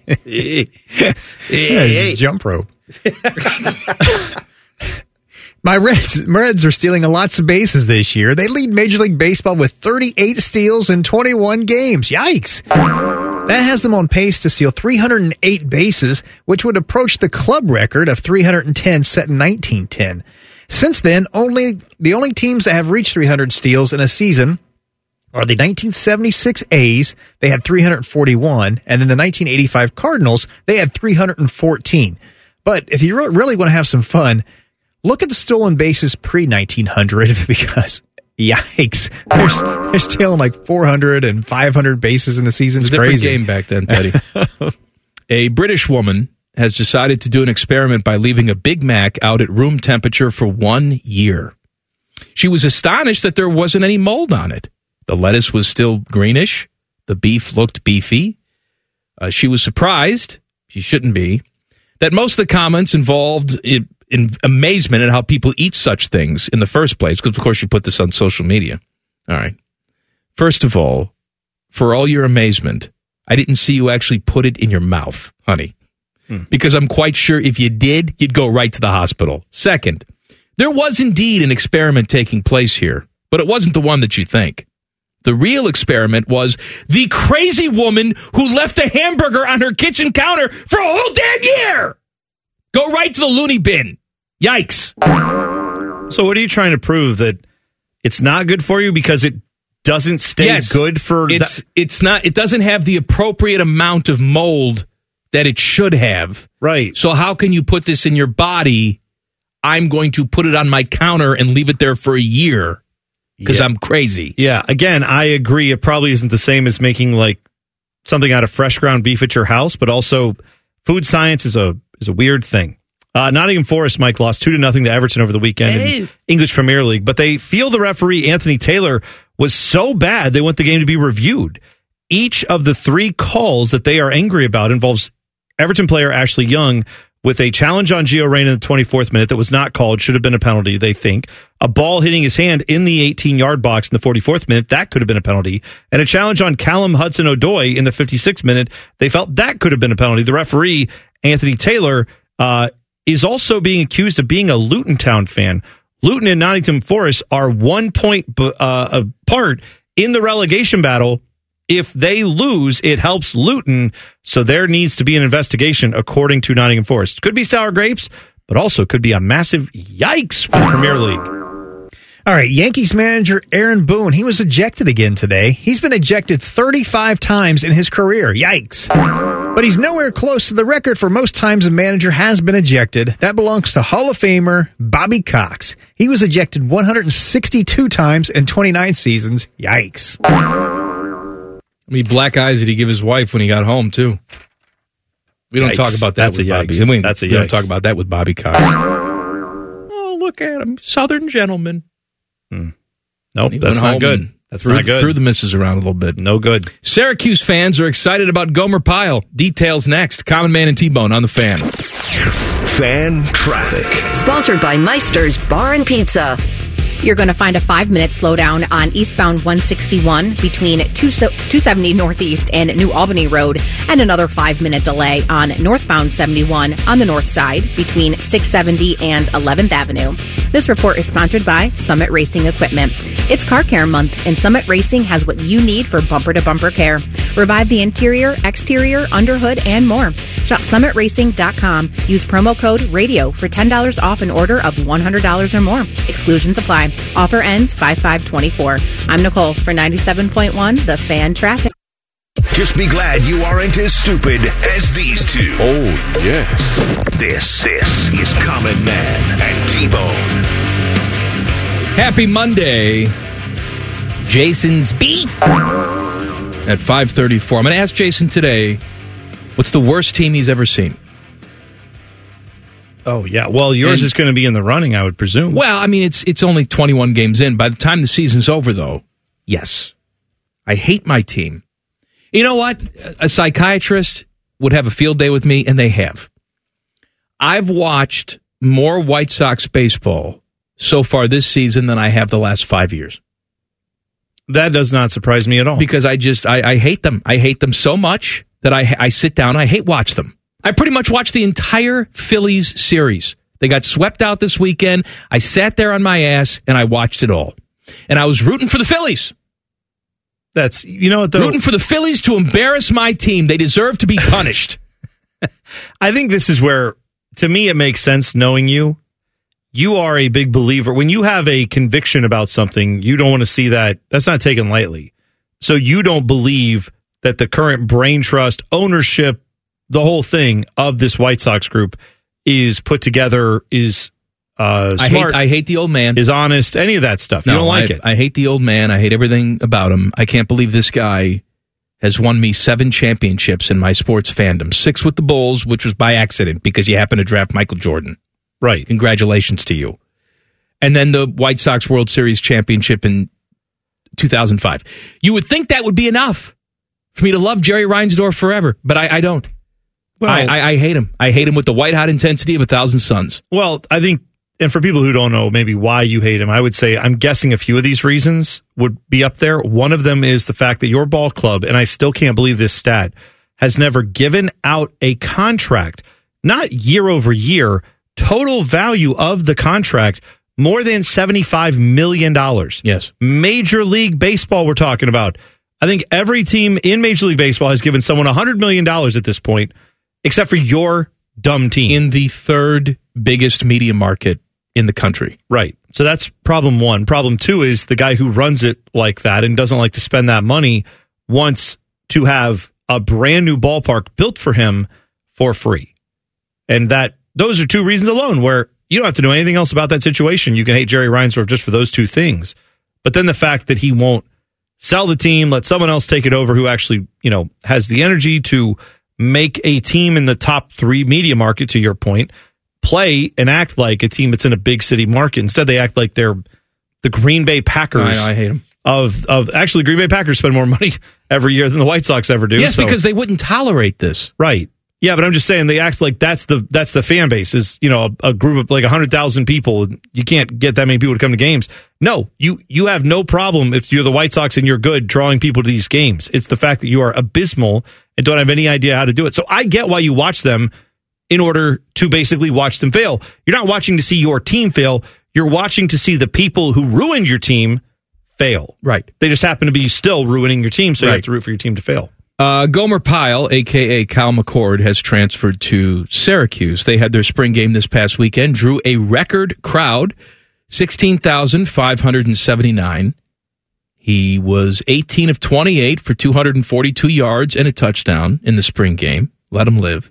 Yeah, jump rope. My Reds, Reds are stealing lots of bases this year. They lead Major League Baseball with thirty-eight steals in twenty-one games. Yikes. That has them on pace to steal three hundred eight bases, which would approach the club record of three hundred ten set in nineteen ten. Since then, only the only teams that have reached three hundred steals in a season are the nineteen seventy-six A's. They had three hundred forty-one, and then the nineteen eighty-five Cardinals, they had three hundred fourteen. But if you re- really want to have some fun, look at the stolen bases pre nineteen hundred, because yikes, they're, they're stealing like four hundred and five hundred bases in a season. It was It's a different crazy. game back then, Teddy. A British woman has decided to do an experiment by leaving a Big Mac out at room temperature for one year. She was astonished that there wasn't any mold on it. The lettuce was still greenish. The beef looked beefy. Uh, she was surprised, she shouldn't be, that most of the comments involved in, in amazement at how people eat such things in the first place, because, of course, you put this on social media. All right. First of all, for all your amazement, I didn't see you actually put it in your mouth, honey, hmm. because I'm quite sure if you did, you'd go right to the hospital. Second, there was indeed an experiment taking place here, but it wasn't the one that you think. The real experiment was the crazy woman who left a hamburger on her kitchen counter for a whole damn year. Go right to the loony bin. Yikes. So what are you trying to prove? That it's not good for you because it doesn't stay Yes, good for... It's, that? it's not, it doesn't have the appropriate amount of mold that it should have. Right. So how can you put this in your body? I'm going to put it on my counter and leave it there for a year. Because Yeah. I'm crazy. Yeah, again, I agree. It probably isn't the same as making like something out of fresh ground beef at your house, but also food science is a is a weird thing. Uh, Nottingham Forest, Mike, lost two to nothing to Everton over the weekend Hey. in English Premier League, but they feel the referee Anthony Taylor was so bad they want the game to be reviewed. Each of the three calls that they are angry about involves Everton player Ashley Young with a challenge on Gio Reyna in the twenty-fourth minute that was not called, should have been a penalty, they think. A ball hitting his hand in the eighteen-yard box in the forty-fourth minute, that could have been a penalty. And a challenge on Callum Hudson-Odoi in the fifty-sixth minute, they felt that could have been a penalty. The referee, Anthony Taylor, uh, is also being accused of being a Luton Town fan. Luton and Nottingham Forest are one point uh, apart in the relegation battle. If they lose, it helps Luton, so there needs to be an investigation, according to Nottingham Forest. Could be sour grapes, but also could be a massive yikes for the Premier League. All right, Yankees manager Aaron Boone, he was ejected again today. He's been ejected thirty-five times in his career. Yikes. But he's nowhere close to the record for most times a manager has been ejected. That belongs to Hall of Famer Bobby Cox. He was ejected one hundred sixty-two times in twenty-nine seasons. Yikes. I mean, black eyes did he give his wife when he got home, too? We don't Yikes. talk about that That's with a Bobby. yikes. We, That's a we don't yikes. talk about that with Bobby Cox. Oh, look at him. Southern gentleman. Hmm. Nope, He that's went not home good. and That's threw, not good. Threw the misses around a little bit. No good. Syracuse fans are excited about Gomer Pyle. Details next. Common Man and T-Bone on the Fan. Fan traffic. Sponsored by Meister's Bar and Pizza. You're going to find a five-minute slowdown on eastbound one sixty-one between two seventy Northeast and New Albany Road, and another five-minute delay on northbound seventy-one on the north side between six seventy and eleventh Avenue. This report is sponsored by Summit Racing Equipment. It's Car Care Month, and Summit Racing has what you need for bumper-to-bumper care. Revive the interior, exterior, underhood, and more. Shop summit racing dot com. Use promo code RADIO for ten dollars off an order of one hundred dollars or more. Exclusions apply. Offer ends five five twenty-four. I'm Nicole for ninety-seven point one, The Fan Traffic. Just be glad you aren't as stupid as these two. Oh, yes. This, this is Common Man and T-Bone. Happy Monday. Jason's Beef at five thirty-four. I'm going to ask Jason today, What's the worst team he's ever seen? Oh, yeah. Well, yours And- is going to be in the running, I would presume. Well, I mean, it's it's only twenty-one games in. By the time the season's over, though, yes. I hate my team. You know what? A psychiatrist would have a field day with me, and they have. I've watched more White Sox baseball so far this season than I have the last five years. That does not surprise me at all. Because I just, I, I hate them. I hate them so much that I, I sit down and I hate watch them. I pretty much watched the entire Phillies series. They got swept out this weekend. I sat there on my ass and I watched it all. And I was rooting for the Phillies. That's, you know what, though? Rooting for the Phillies to embarrass my team. They deserve to be punished. I think this is where, to me, it makes sense knowing you. You are a big believer. When you have a conviction about something, you don't want to see that. That's not taken lightly. So you don't believe that the current brain trust, ownership, the whole thing of this White Sox group is put together, is uh, I smart, hate, I hate the old man. is honest, any of that stuff. You No, don't like I, it. I hate the old man. I hate everything about him. I can't believe this guy has won me seven championships in my sports fandom. Six with the Bulls, which was by accident because you happened to draft Michael Jordan. Right. Congratulations to you. And then the White Sox World Series championship in two thousand five. You would think that would be enough for me to love Jerry Reinsdorf forever, but I, I don't. Well, I, I, I hate him. I hate him with the white-hot intensity of a thousand suns. Well, I think, and for people who don't know maybe why you hate him, I would say I'm guessing a few of these reasons would be up there. One of them is the fact that your ball club, and I still can't believe this stat, has never given out a contract, not year over year, total value of the contract, more than seventy-five million dollars. Yes. Major League Baseball we're talking about. I think every team in Major League Baseball has given someone one hundred million dollars at this point, except for your dumb team. In the third biggest media market in the country. Right. So that's problem one. Problem two is the guy who runs it like that and doesn't like to spend that money wants to have a brand new ballpark built for him for free. And that those are two reasons alone where you don't have to know anything else about that situation. You can hate Jerry Reinsdorf just for those two things. But then the fact that he won't sell the team, let someone else take it over who actually, you know, has the energy to make a team in the top three media market, to your point, play and act like a team that's in a big city market. Instead, they act like they're the Green Bay Packers. I know, I hate them. Of, of actually, Green Bay Packers spend more money every year than the White Sox ever do. Yes, so. because they wouldn't tolerate this. Right. Yeah, but I'm just saying they act like that's the that's the fan base is, you know, a, a group of like one hundred thousand people. You can't get that many people to come to games. No, you you have no problem if you're the White Sox and you're good drawing people to these games. It's the fact that you are abysmal and don't have any idea how to do it. So I get why you watch them in order to basically watch them fail. You're not watching to see your team fail. You're watching to see the people who ruined your team fail. Right. They just happen to be still ruining your team, so Right. you have to root for your team to fail. Uh, Gomer Pyle, a k a. Cal McCord, has transferred to Syracuse. They had their spring game this past weekend, drew a record crowd, sixteen thousand five hundred seventy-nine. He was eighteen of twenty-eight for two hundred forty-two yards and a touchdown in the spring game. Let him live.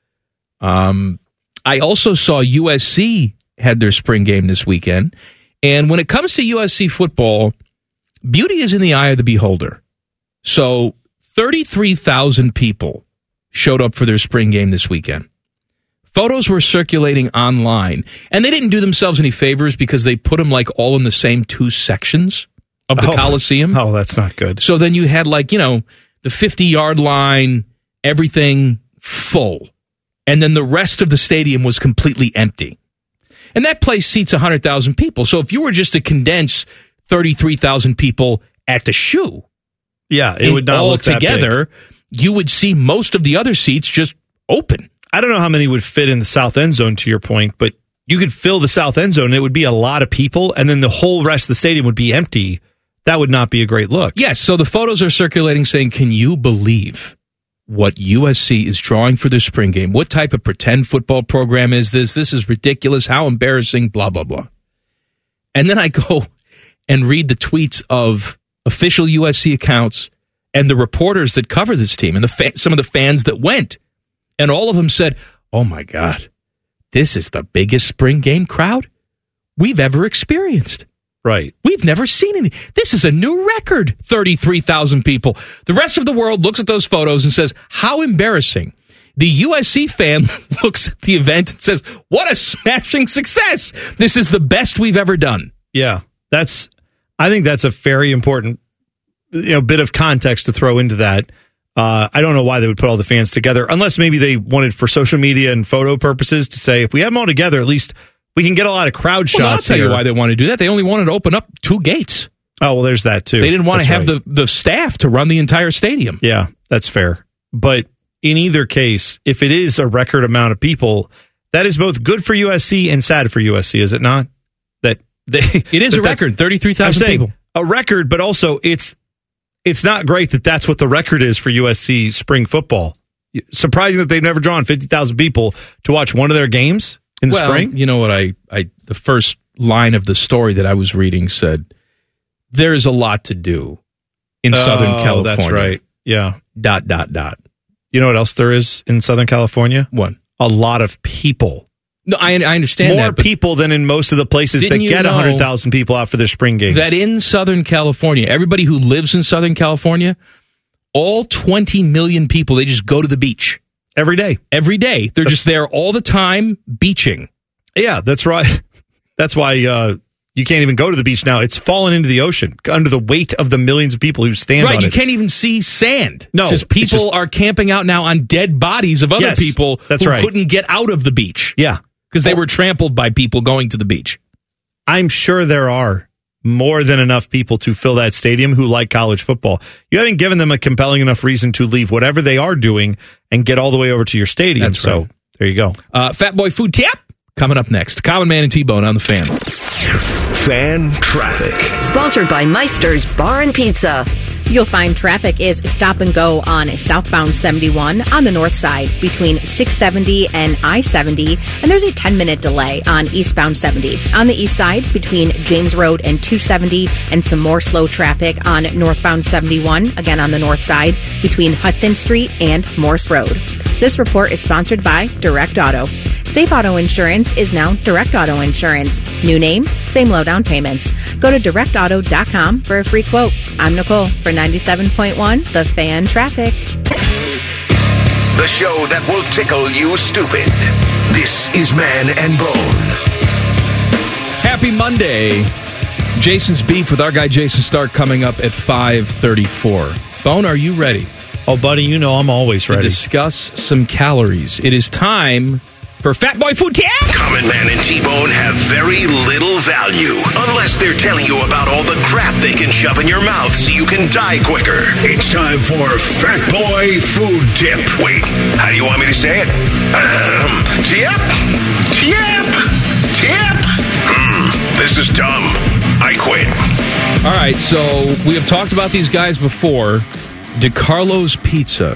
Um, I also saw U S C had their spring game this weekend. And when it comes to U S C football, beauty is in the eye of the beholder. So thirty-three thousand people showed up for their spring game this weekend. Photos were circulating online, and they didn't do themselves any favors because they put them like all in the same two sections of the Oh. Coliseum. Oh, that's not good. So then you had like, you know, the fifty-yard line, everything full. And then the rest of the stadium was completely empty. And that place seats one hundred thousand people. So if you were just to condense thirty-three thousand people at the shoe, yeah, it would not all look that together, you would see most of the other seats just open. I don't know how many would fit in the south end zone, to your point, but you could fill the south end zone. And it would be a lot of people, and then the whole rest of the stadium would be empty. That would not be a great look. Yes, so the photos are circulating saying, can you believe what U S C is drawing for their spring game? What type of pretend football program is this? This is ridiculous. How embarrassing, blah, blah, blah. And then I go and read the tweets of official U S C accounts and the reporters that cover this team and the fa- some of the fans that went. And all of them said, oh, my God, this is the biggest spring game crowd we've ever experienced. Right. We've never seen any. This is a new record, thirty-three thousand people. The rest of the world looks at those photos and says, how embarrassing The U S C fan looks at the event and says, what a smashing success. This is the best we've ever done. Yeah, that's. I think that's a very important you know, bit of context to throw into that. Uh, I don't know why they would put all the fans together, unless maybe they wanted for social media and photo purposes to say, if we have them all together, at least we can get a lot of crowd well, shots. I'll tell here. you why they wanted to do that. They only wanted to open up two gates. Oh, well, there's that, too. They didn't want that's to have right. the, the staff to run the entire stadium. Yeah, that's fair. But in either case, if it is a record amount of people, that is both good for U S C and sad for U S C, is it not? That they It is that a record, thirty-three thousand people. A record, but also it's it's not great that that's what the record is for U S C spring football. Surprising that they've never drawn fifty thousand people to watch one of their games in the well, spring. You know what? I, I the first line of the story that I was reading said, there's a lot to do in oh, Southern California. That's right. Yeah. Dot, dot, dot. You know what else there is in Southern California? What? A lot of people. No, I, I understand More that. More people than in most of the places that get one hundred thousand people out for their spring games. That in Southern California, everybody who lives in Southern California, all twenty million people, they just go to the beach. Every day. Every day. They're that's, just there all the time beaching. Yeah, that's right. That's why uh, you can't even go to the beach now. It's fallen into the ocean under the weight of the millions of people who stand right, on it. Right, you can't even see sand. No. It's just people it's just, are camping out now on dead bodies of other yes, people that's who right. couldn't get out of the beach. Yeah. Because they were trampled by people going to the beach. I'm sure there are more than enough people to fill that stadium who like college football. You haven't given them a compelling enough reason to leave whatever they are doing and get all the way over to your stadium. That's so right. There you go. Uh, Fat Boy Food Tap coming up next. Common Man and T-Bone on the Fan. Fan traffic. Sponsored by Meister's Bar and Pizza. You'll find traffic is stop and go on southbound seventy-one on the north side between six seventy and I seventy, and there's a ten minute delay on eastbound seventy. On the east side between James Road and two seventy, and some more slow traffic on northbound seventy-one, again on the north side between Hudson Street and Morse Road. This report is sponsored by Direct Auto. Safe Auto Insurance is now Direct Auto Insurance. New name, same low down payments. Go to direct auto dot com for a free quote. I'm Nicole for ninety-seven point one The Fan Traffic. The show that will tickle you stupid. This is Man and Bone. Happy Monday. Jason's Beef with our guy Jason Stark coming up at five thirty-four. Bone, are you ready? Oh, buddy, you know I'm always to ready. To discuss some calories. It is time for Fat Boy Food Tap. Common Man and T-Bone have very little value unless they're telling you about all the crap they can shove in your mouth so you can die quicker. It's time for Fat Boy Food Tip. Wait, how do you want me to say it? Um, tip? Tip? Tip? Hmm, this is dumb. I quit. All right, so we have talked about these guys before. DiCarlo's Pizza.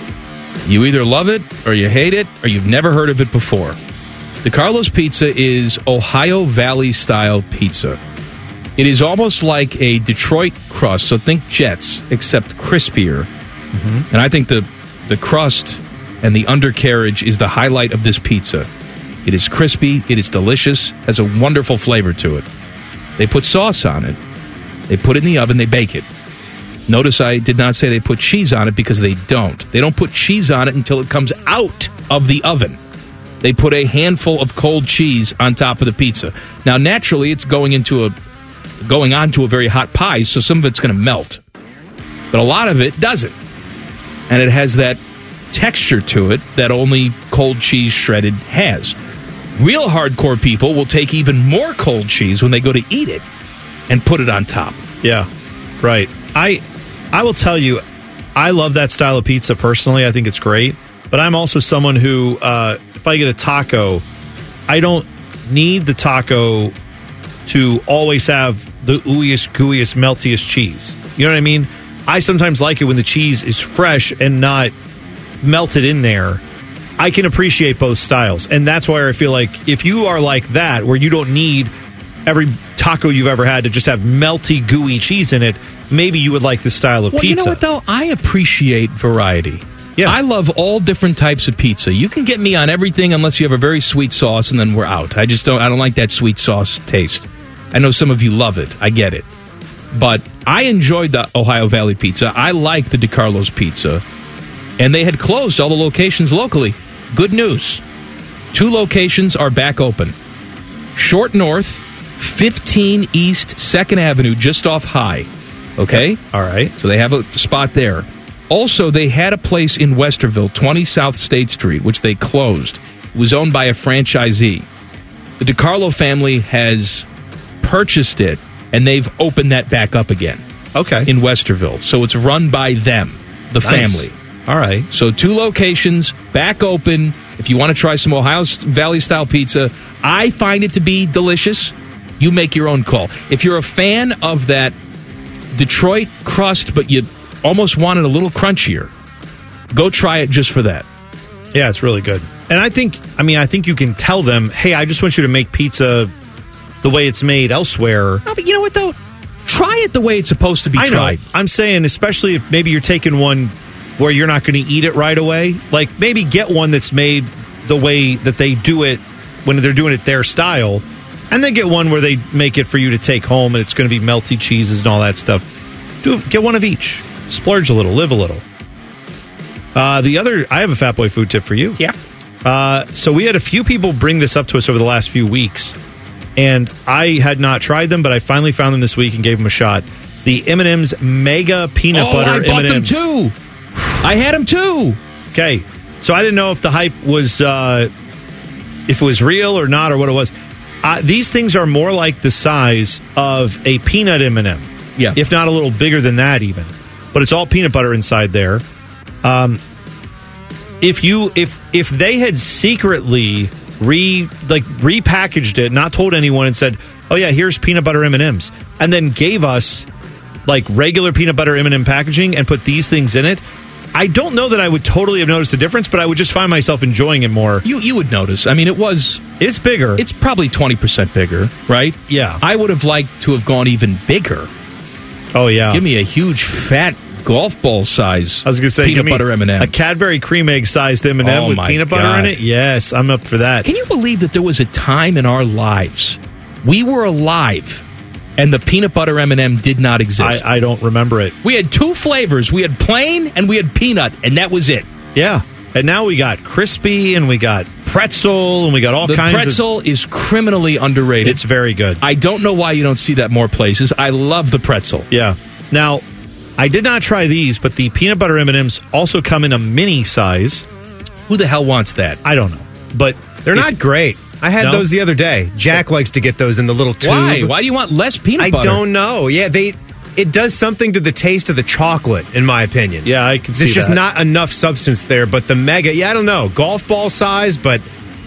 You either love it or you hate it or you've never heard of it before. DiCarlo's Pizza is Ohio Valley style pizza. It is almost like a Detroit crust, so think Jets, except crispier. Mm-hmm. And I think the, the crust and the undercarriage is the highlight of this pizza. It is crispy, it is delicious, has a wonderful flavor to it. They put sauce on it, they put it in the oven, they bake it. Notice I did not say they put cheese on it because they don't. They don't put cheese on it until it comes out of the oven. They put a handful of cold cheese on top of the pizza. Now, naturally, it's going into a going onto a very hot pie, so some of it's going to melt. But a lot of it doesn't. And it has that texture to it that only cold cheese shredded has. Real hardcore people will take even more cold cheese when they go to eat it and put it on top. Yeah, right. I I will tell you, I love that style of pizza personally. I think it's great. But I'm also someone who, uh, if I get a taco, I don't need the taco to always have the ooeyest, gooeyest, meltiest cheese. You know what I mean? I sometimes like it when the cheese is fresh and not melted in there. I can appreciate both styles. And that's why I feel like if you are like that, where you don't need every taco you've ever had to just have melty, gooey cheese in it, maybe you would like this style of well, pizza. You know what, though? I appreciate variety. Yeah. I love all different types of pizza. You can get me on everything unless you have a very sweet sauce, and then we're out. I just don't I don't like that sweet sauce taste. I know some of you love it. I get it. But I enjoyed the Ohio Valley pizza. I like the DiCarlo's pizza. and they had closed all the locations locally. Good news. Two locations are back open. Short North, fifteen East second Avenue, just off High. Okay? All right. So they have a spot there. Also, they had a place in Westerville, twenty South State Street, which they closed. It was owned by a franchisee. The DiCarlo family has purchased it, and they've opened that back up again. Okay. In Westerville. So it's run by them, the Nice. family. All right. So two locations, back open. If you want to try some Ohio Valley-style pizza, I find it to be delicious. You make your own call. If you're a fan of that Detroit crust, but you almost want it a little crunchier, go try it just for that. Yeah, it's really good. And I think, I mean, I think you can tell them, hey, I just want you to make pizza the way it's made elsewhere. No, but you know what, though? Try it the way it's supposed to be I know. tried. I'm saying, especially if maybe you're taking one where you're not going to eat it right away. Like, maybe get one that's made the way that they do it when they're doing it their style, and then get one where they make it for you to take home, and it's going to be melty cheeses and all that stuff. Do Get one of each. Splurge a little. Live a little. Uh, the other, I have a Fat Boy food tip for you. Yeah. Uh, so we had a few people bring this up to us over the last few weeks, and I had not tried them, but I finally found them this week and gave them a shot. The M and M's Mega Peanut oh, Butter I bought M and M's. them too. I had them too. Okay, so I didn't know if the hype was, uh, if it was real or not, or what it was. Uh, these things are more like the size of a peanut M and M. Yeah. If not a little bigger than that even. But it's all peanut butter inside there. Um, if you if if they had secretly re like repackaged it, not told anyone, and said, "Oh yeah, here's peanut butter M and M's," and then gave us like regular peanut butter M and M packaging and put these things in it, I don't know that I would totally have noticed the difference, but I would just find myself enjoying it more. You you would notice. I mean, it was it's bigger. It's probably twenty percent bigger, right? Yeah. I would have liked to have gone even bigger. Oh yeah. Give me a huge fat golf ball size. I was going to say peanut give me butter M and M. A Cadbury cream egg sized M and M Oh, with my peanut butter God. in it. Yes, I'm up for that. Can you believe that there was a time in our lives we were alive and the peanut butter M and M did not exist? I, I don't remember it. We had two flavors. We had plain and we had peanut, and that was it. Yeah. And now we got crispy and we got pretzel and we got all The kinds of... pretzel is criminally underrated. It's very good. I don't know why you don't see that more places. I love the pretzel. Yeah. Now, I did not try these, but the peanut butter M and M's also come in a mini size. Who the hell wants that? I don't know. But they're if- not great. I had No? those the other day. Jack likes to get those in the little tube. Why? Why do you want less peanut I butter? don't know. Yeah, they it does something to the taste of the chocolate, in my opinion. Yeah, I can see There's just that. not enough substance there, but the mega, yeah, I don't know, golf ball size, but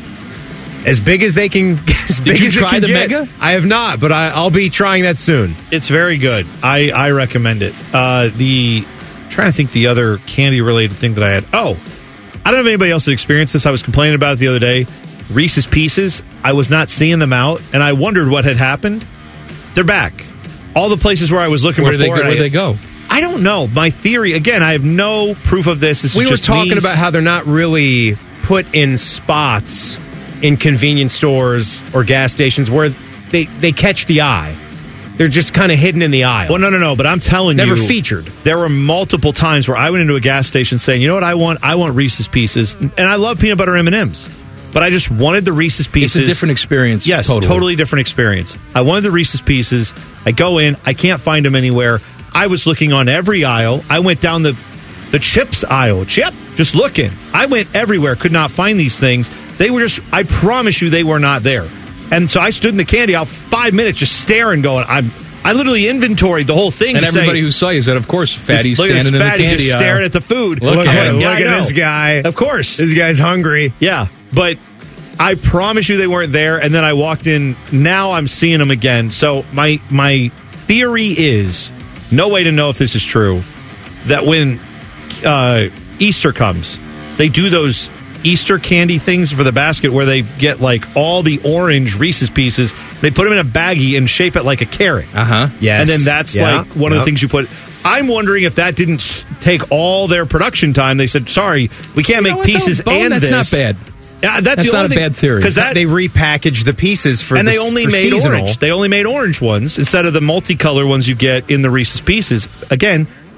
as big as they can. As Did big you as it try can the get. mega? I have not, but I, I'll be trying that soon. It's very good. I, I recommend it. Uh, the I'm trying to think the other candy related thing that I had. Oh, I don't know if anybody else has experienced this. I was complaining about it the other day. Reese's Pieces. I was not seeing them out, and I wondered what had happened. They're back. All the places where I was looking Where do they before. go? and Where I- do they go? I don't know. My theory, again, I have no proof of this. This We is were just talking me. about how they're not really put in spots in convenience stores or gas stations where they, they catch the eye. They're just kind of hidden in the aisle. Well, no, no, no. But I'm telling Never you, featured. There were multiple times where I went into a gas station saying, "You know what I want? I want Reese's Pieces," and I love peanut butter M and M's. But I just wanted the Reese's Pieces. It's a different experience. Yes, totally. totally different experience. I wanted the Reese's Pieces. I go in. I can't find them anywhere. I was looking on every aisle. I went down the the chips aisle. Chip, just looking. I went everywhere. Could not find these things. They were just, I promise you, they were not there. And so I stood in the candy aisle five minutes just staring, going, I'm, I literally inventoried the whole thing. And to everybody say, who saw you said, of course, Fatty's look at this standing in the fatty candy just aisle. staring at the food. Look Look at at, him. Yeah, look I at know. this guy. Of course. This guy's hungry. Yeah, but I promise you they weren't there. And then I walked in. Now I'm seeing them again. So my my theory is, no way to know if this is true, that when uh, Easter comes, they do those Easter candy things for the basket where they get like all the orange Reese's Pieces. They put them in a baggie and shape it like a carrot. Uh huh. Yes. And then that's Yeah. like one of Yep. the things you put. I'm wondering if that didn't s- take all their production time. They said, "Sorry, we can't You know make what, though? pieces Bone, and that's this." not bad. Yeah, that's, That's the not only a bad theory. because that they repackaged the pieces for and the, they only for made seasonal. orange. They only made orange ones instead of the multicolor ones you get in the Reese's Pieces. Again,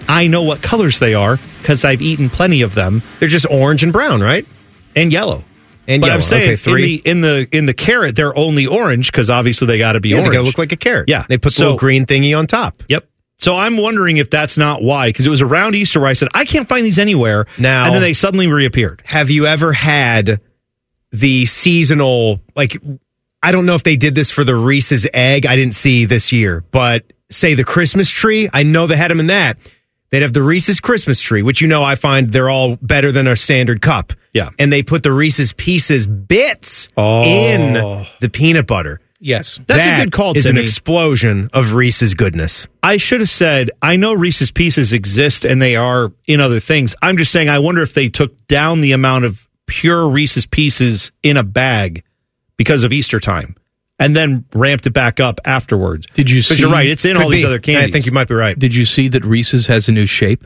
I know what colors they are because I've eaten plenty of them. They're just orange and brown, right? And yellow. And but yellow. I'm saying Okay, three. in the in the in the carrot, they're only orange because obviously they got to be Yeah, orange. they gotta look like a carrot. Yeah, They put the So- little green thingy on top. Yep. So I'm wondering if that's not why, because it was around Easter where I said I can't find these anywhere. Now- and then they suddenly reappeared. Have you ever had the seasonal, like, I don't know if they did this for the Reese's egg. I didn't see this year, but say the Christmas tree. I know they had them in that. They'd have the Reese's Christmas tree, which you know I find they're all better than a standard cup. Yeah. And they put the Reese's Pieces bits Oh. in the peanut butter. Yes. That's That a good call, is an Timmy. explosion of Reese's goodness. I should have said, I know Reese's Pieces exist and they are in other things. I'm just saying, I wonder if they took down the amount of pure Reese's Pieces in a bag because of Easter time and then ramped it back up afterwards. Did you Because see? you're right, it's in Could all these be. other candies. I think you might be right. Did you see that Reese's has a new shape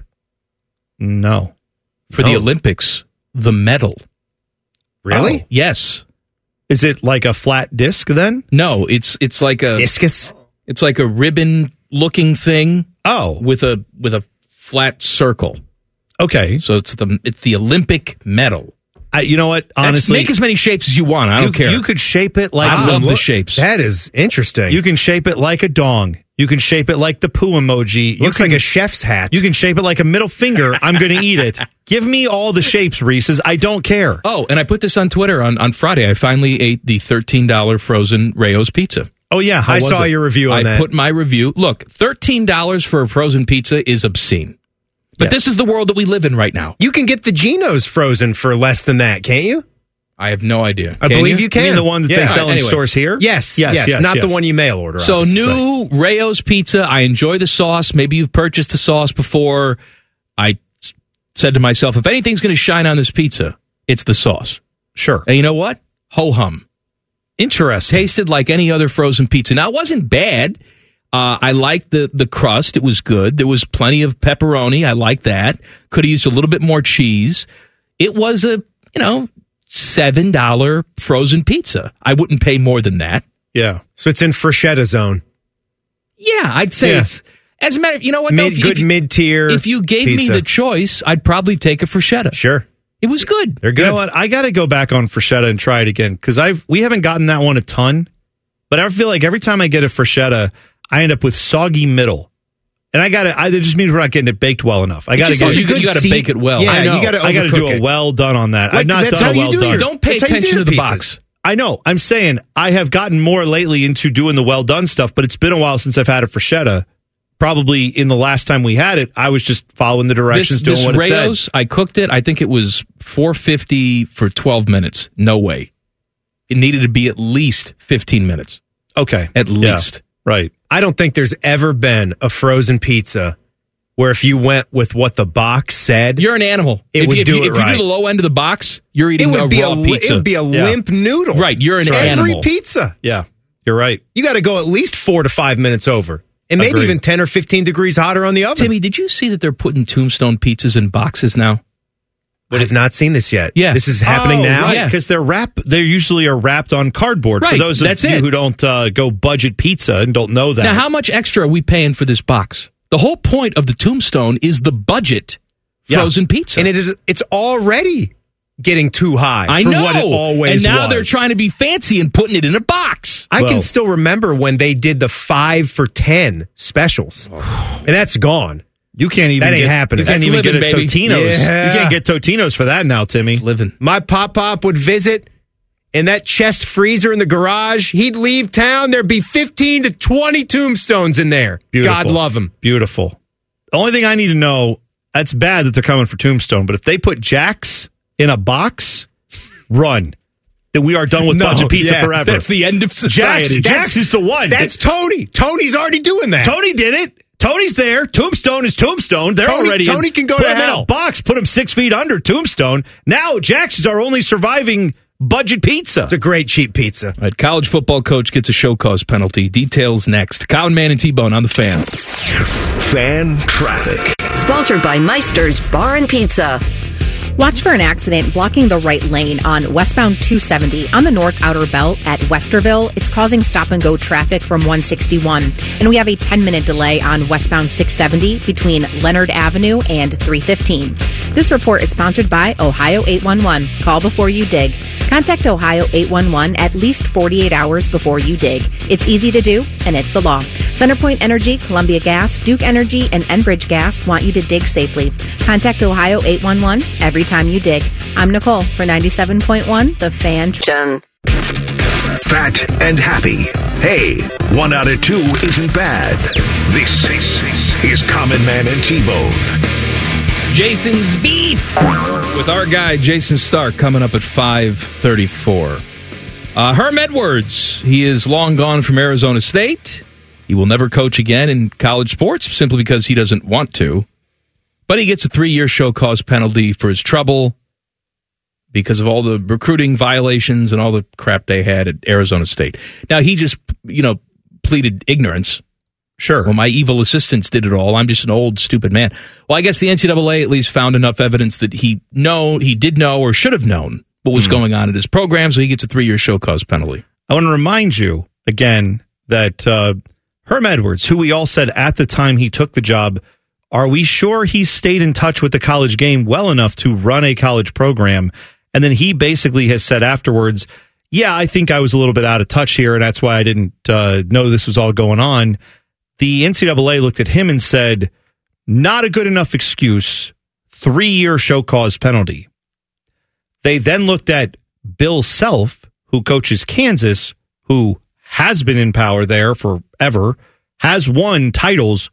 No. for No. the Olympics? The medal. Really? Oh, yes. Is it like a flat disc then? No, it's it's like a Discus? It's like a ribbon looking thing. Oh. with a with a flat circle. Okay. So it's the it's the Olympic medal. I, you know what? That's- Honestly, make as many shapes as you want. I don't you, care. You could shape it like I love the look- shapes. That is interesting. You can shape it like a dong. You can shape it like the poo emoji. You Looks can, like a chef's hat. You can shape it like a middle finger. I'm going to eat it. Give me all the shapes, Reese's. I don't care. Oh, and I put this on Twitter on, on Friday. I finally ate the thirteen dollars frozen Rayo's pizza. Oh, yeah. How I was saw it? your review on I that. put my review. Look, thirteen dollars for a frozen pizza is obscene. But Yes. this is the world that we live in right now. You can get the Geno's frozen for less than that, can't you? I have no idea. I Can believe you, can. You mean the one that Yeah. they sell in Anyway. stores here? Yes, Yes, yes, yes, not yes. the one you mail order. So obviously. new Rayo's pizza. I enjoy the sauce. Maybe you've purchased the sauce before. I s- said to myself, if anything's going to shine on this pizza, it's the sauce. Sure. And you know what? Ho hum. Interesting. Tasted like any other frozen pizza. Now, it wasn't bad. Uh, I liked the, the crust. It was good. There was plenty of pepperoni. I liked that. Could have used a little bit more cheese. It was a, you know, seven dollars frozen pizza. I wouldn't pay more than that. Yeah. So it's in Freshetta zone. Yeah, I'd say Yeah. it's, as a matter, you know what? though? Mid, If you- good if you- mid tier. If you gave me the choice, I'd probably take a Freshetta. sure, It was good. they're good. You know what? I got to go back on Freshetta and try it again because I've we haven't gotten that one a ton, but I feel like every time I get a Freshetta, I end up with soggy middle, and I got to. I it just means we're not getting it baked well enough. I got to just get. says it- you got- you gotta seed- bake it well. Yeah, I know. you got to. I got to do a well done on that. Like, I've not that's done how a you well do done. your- Don't pay That's how you attention do to the your box. I know. I'm saying I have gotten more lately into doing the well done stuff, but it's been a while since I've had a Freshetta. Probably in the last time we had it, I was just following the directions, This, doing this what it Rayo's, said. I cooked it. I think it was four fifty for twelve minutes. No way. It needed to be at least fifteen minutes. Okay, At Yeah. least. Right. I don't think there's ever been a frozen pizza where if you went with what the box said, You're an animal. It if, would if do you, it if you right. do the low end of the box, you're it eating would a be raw a li- pizza. it would be a Yeah. limp noodle. Right, you're an Every animal. pizza. Yeah, you're right. You got to go at least four to five minutes over, and maybe Agreed. even ten or fifteen degrees hotter on the oven. Timmy, did you see that they're putting Tombstone pizzas in boxes now? I have not seen this yet. Yeah. This is happening Oh, now. right, Yeah. because they're wrap. They usually are wrapped on cardboard. For Right, those of that's you it. who don't uh, go budget pizza and don't know that. Now, how much extra are we paying for this box? The whole point of the Tombstone is the budget Yeah. frozen pizza. And it is, it's already getting too high I for know. what it always and now was. they're trying to be fancy and putting it in a box. I Well- can still remember when they did the five for ten specials, and that's gone. you can't even That ain't get, happening. You can't That's even living, get a baby. Totino's. Yeah. You can't get Totino's for that now, Timmy. Living. My pop pop would visit, and that chest freezer in the garage, he'd leave town. There'd be fifteen to twenty tombstones in there. Beautiful. God love him. Beautiful. The only thing I need to know, that's bad that they're coming for Tombstone, but if they put Jack's in a box, run. That we are done with No, budget pizza yeah, forever. That's the end of Jack's, society. Jack's is the one. That's Tony. Tony's already doing that. Tony did it. Tony's there. Tombstone is Tombstone. They're Tony- already Tony in, can go put to him in hell. a box. Put him six feet under Tombstone. Now Jack's is our only surviving budget pizza. It's a great cheap pizza. All right, college football coach gets a show cause penalty. Details next. Cowan Man and T-Bone on the Fan. Fan traffic. Sponsored by Meister's Bar and Pizza. Watch for an accident blocking the right lane on westbound two seventy on the North Outer Belt at Westerville. It's causing stop-and-go traffic from one sixty-one. And we have a ten-minute delay on westbound six seventy between Leonard Avenue and three fifteen. This report is sponsored by Ohio eight one one. Call before you dig. Contact Ohio eight one one at least forty-eight hours before you dig. It's easy to do, and it's the law. Centerpoint Energy, Columbia Gas, Duke Energy, and Enbridge Gas want you to dig safely. Contact Ohio eight one one every time you dig. I'm Nicole for ninety-seven point one, The Fan. Jen. Fat and happy. Hey, one out of two isn't bad. This is Common Man and T-Bone. Jason's Beef with our guy Jason Stark coming up at five thirty-four. Uh, Herm Edwards, he is long gone from Arizona State. He will never coach again in college sports simply because he doesn't want to. But he gets a three-year show cause penalty for his trouble because of all the recruiting violations and all the crap they had at Arizona State. Now, he just, you know, pleaded ignorance. Sure. Well, my evil assistants did it all. I'm just an old, stupid man. Well, I guess the N C double A at least found enough evidence that he know, he did know or should have known what was mm. going on at his program, so he gets a three-year show cause penalty. I want to remind you, again, that uh, Herm Edwards, who we all said at the time he took the job, are we sure he stayed in touch with the college game well enough to run a college program? And then he basically has said afterwards, yeah, I think I was a little bit out of touch here, and that's why I didn't uh, know this was all going on. The N C double A looked at him and said, not a good enough excuse, three-year show cause penalty. They then looked at Bill Self, who coaches Kansas, who has been in power there forever, has won titles,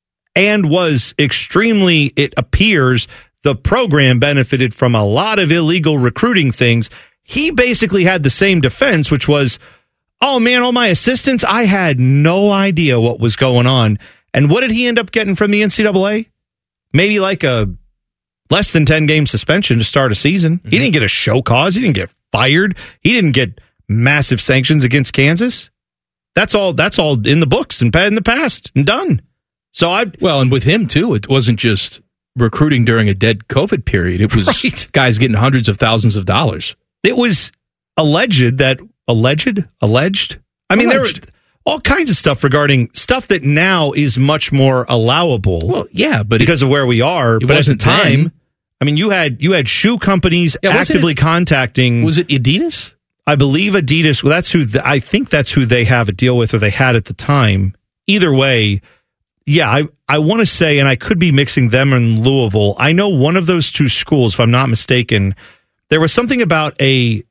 and was extremely, it appears, the program benefited from a lot of illegal recruiting things. He basically had the same defense, which was, oh, man, all my assistants, I had no idea what was going on. And what did he end up getting from the N C double A? Maybe like a less than ten-game suspension to start a season. Mm-hmm. He didn't get a show cause. He didn't get fired. He didn't get massive sanctions against Kansas. That's all That's all in the books and in the past and done. So I Well, and with him, too, it wasn't just recruiting during a dead COVID period. It was right. guys getting hundreds of thousands of dollars. It was alleged that Alleged? Alleged? I mean, alleged. There were all kinds of stuff regarding stuff that now is much more allowable. Well, yeah, but because it, of where we are. It but wasn't at the time. Then. I mean, you had you had shoe companies yeah, actively it, contacting. Was it Adidas? I believe Adidas. Well, that's who the, I think that's who they have a deal with, or they had at the time. Either way, yeah, I I want to say, and I could be mixing them in Louisville. I know one of those two schools, if I'm not mistaken, there was something about a.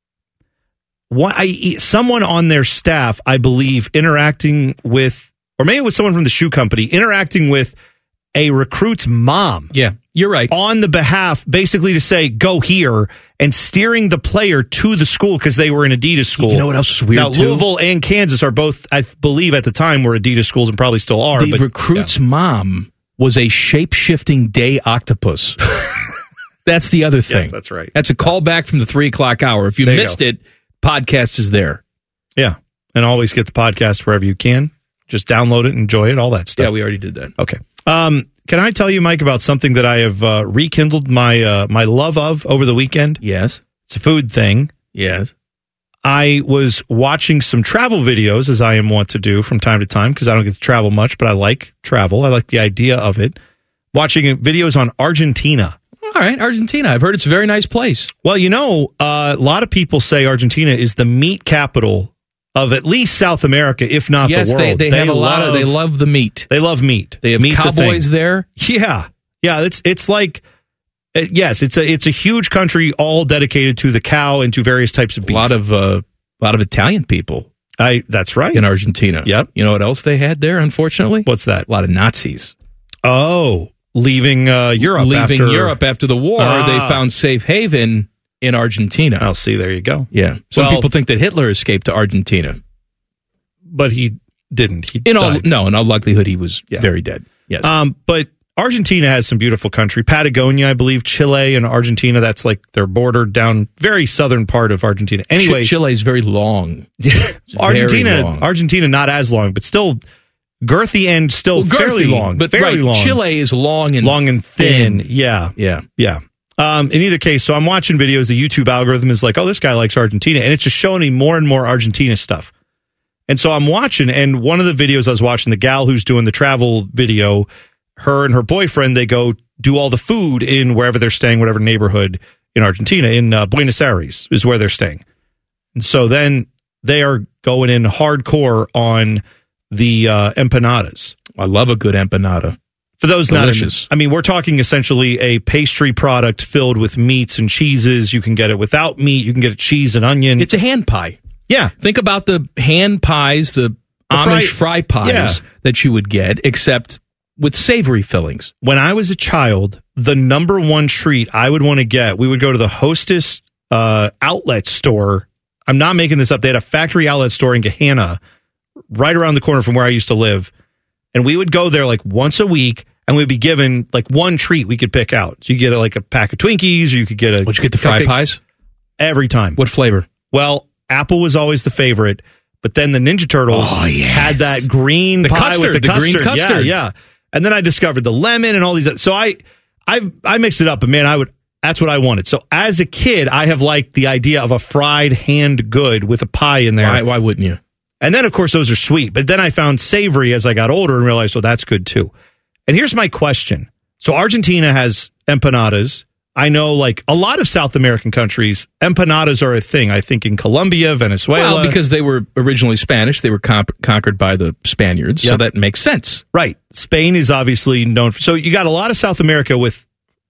What I, someone on their staff, I believe, interacting with, or maybe it was someone from the shoe company, interacting with a recruit's mom. Yeah, you're right. On the behalf, basically to say, go here, and steering the player to the school because they were an Adidas school. You know what else is weird, now, too? Louisville and Kansas are both, I believe, at the time were Adidas schools and probably still are. The but, recruit's yeah. mom was a shape-shifting day octopus. That's the other thing. Yes, that's right. That's a callback from the three o'clock hour. If you there missed you it, podcast is there. Yeah. And always get the podcast wherever you can. Just download it, enjoy it, all that stuff. Yeah, we already did that. Okay. Um, can I tell you, Mike, about something that I have uh, rekindled my uh, my love of over the weekend? Yes. It's a food thing. Yes. I was watching some travel videos, as I am wont to do from time to time, because I don't get to travel much, but I like travel. I like the idea of it. Watching videos on Argentina. All right, Argentina. I've heard it's a very nice place. Well, you know, uh, a lot of people say Argentina is the meat capital of at least South America, if not yes, the world. They, they, they have love, a lot of. They love the meat. They love meat. They have Meat's cowboys there. Yeah, yeah. It's it's like uh, yes, it's a it's a huge country, all dedicated to the cow and to various types of beef. A lot of uh, a lot of Italian people. I that's right in Argentina. Yep. You know what else they had there? Unfortunately, what's that? A lot of Nazis. Oh. Leaving uh, Europe Leaving after... Europe after the war, ah. they found safe haven in Argentina. I'll see. There you go. Yeah. Some well, people think that Hitler escaped to Argentina. But he didn't. He in all, died. No, in all likelihood, he was yeah. very dead. Yes. Um, but Argentina has some beautiful country. Patagonia, I believe, Chile and Argentina, that's like their border down very southern part of Argentina. Anyway. Ch- Chile is very long. Argentina, very long. Argentina, not as long, but still... girthy and still well, girthy, fairly long, but fairly right, long. Chile is long and long and thin. thin. Yeah, yeah, yeah. Um, in either case, so I'm watching videos. The YouTube algorithm is like, oh, this guy likes Argentina. And it's just showing me more and more Argentina stuff. And so I'm watching, and one of the videos I was watching, the gal who's doing the travel video, her and her boyfriend, they go do all the food in wherever they're staying, whatever neighborhood in Argentina, in uh, Buenos Aires is where they're staying. And so then they are going in hardcore on the uh, empanadas. I love a good empanada. For those Delicious. not, I mean, we're talking essentially a pastry product filled with meats and cheeses. You can get it without meat. You can get it cheese and onion. It's a hand pie. Yeah. Think about the hand pies, the, the Amish fry, fry pies yeah. that you would get, except with savory fillings. When I was a child, the number one treat I would want to get, we would go to the Hostess uh, outlet store. I'm not making this up. They had a factory outlet store in Gahanna, right around the corner from where I used to live. And we would go there like once a week, and we'd be given like one treat we could pick out. So you get a, like a pack of Twinkies, or you could get a. Would you get the fry pies? Every time. What flavor? Well, apple was always the favorite, but then the Ninja Turtles oh, yes. had that green the pie custard, with the, the custard. green custard. Yeah, yeah. And then I discovered the lemon and all these. So I, I, I mixed it up, and man, I would. That's what I wanted. So as a kid, I have liked the idea of a fried hand good with a pie in there. Why, why wouldn't you? And then, of course, those are sweet. But then I found savory as I got older and realized, well, that's good too. And here's my question. So Argentina has empanadas. I know, like, a lot of South American countries, empanadas are a thing. I think in Colombia, Venezuela. Well, because they were originally Spanish. They were comp- conquered by the Spaniards. Yep. So that makes sense. Right. Spain is obviously known for. So you got a lot of South America with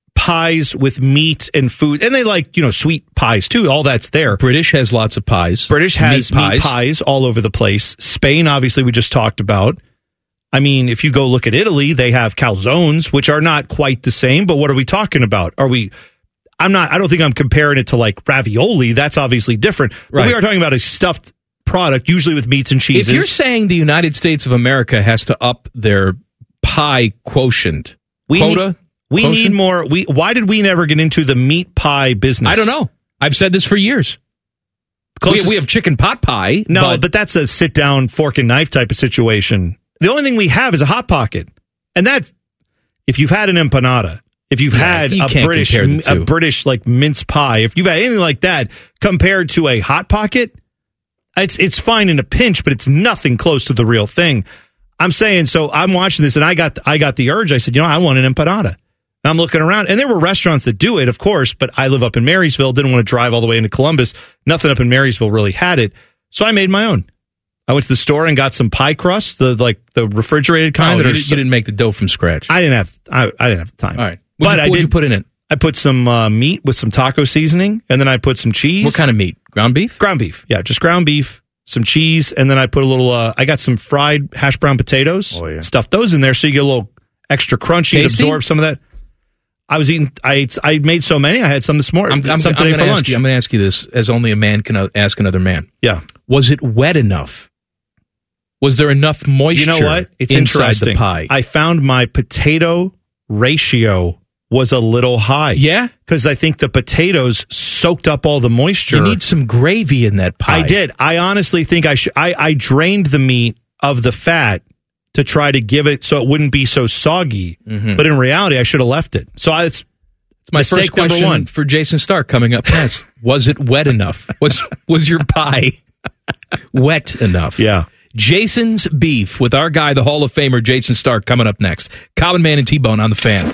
pies with meat and food. And they like, you know, sweet pies, too. All that's there. British has lots of pies. British has meat pies. meat pies all over the place. Spain, obviously, we just talked about. I mean, if you go look at Italy, they have calzones, which are not quite the same, but what are we talking about? Are we, I'm not, I don't think I'm comparing it to like ravioli. That's obviously different. But Right. we are talking about a stuffed product, usually with meats and cheeses. If you're saying the United States of America has to up their pie quotient, we quota, need, we quotient? need more. We, why did we never get into the meat pie business? I don't know. I've said this for years. Closest, we, we have chicken pot pie. No, but, but that's a sit down fork and knife type of situation. The only thing we have is a Hot Pocket. And that, if you've had an empanada, if you've Yeah, had you a can't British, compare the two. a British like mince pie, if you've had anything like that compared to a Hot Pocket, it's it's fine in a pinch, but it's nothing close to the real thing. I'm saying, so I'm watching this, and I got I got the urge. I said, you know, I want an empanada. And I'm looking around, and there were restaurants that do it, of course, but I live up in Marysville, didn't want to drive all the way into Columbus. Nothing up in Marysville really had it, so I made my own. I went to the store and got some pie crusts, the like the refrigerated kind. Oh, that you, are did, so, you didn't make the dough from scratch. I didn't have I, I didn't have the time. All right, but what I did did you put in it? I put some uh, meat with some taco seasoning, and then I put some cheese. What kind of meat? Ground beef? Ground beef, yeah, just ground beef, some cheese, and then I put a little. Uh, I got some fried hash brown potatoes. Oh, yeah. Stuffed those in there so you get a little extra crunchy and Tasty? absorb some of that. I was eating. I ate, I made so many. I had some this morning. I'm, I'm, some I'm today gonna for ask lunch. You, I'm going to ask you this, as only a man can uh, ask another man. Yeah. Was it wet enough? Was there enough moisture? You know what? It's inside interesting. the pie? I found my potato ratio was a little high. Yeah? Because I think the potatoes soaked up all the moisture. You need some gravy in that pie. I did. I honestly think I should. I, I drained the meat of the fat to try to give it so it wouldn't be so soggy. Mhm. But in reality, I should have left it. So I, it's It's my mistake first question number one. for Jason Stark coming up next. Was it wet enough? Was was your pie wet enough? Yeah. Jason's Beef with our guy, the Hall of Famer Jason Stark, coming up next. Common Man and T-Bone on the Fan.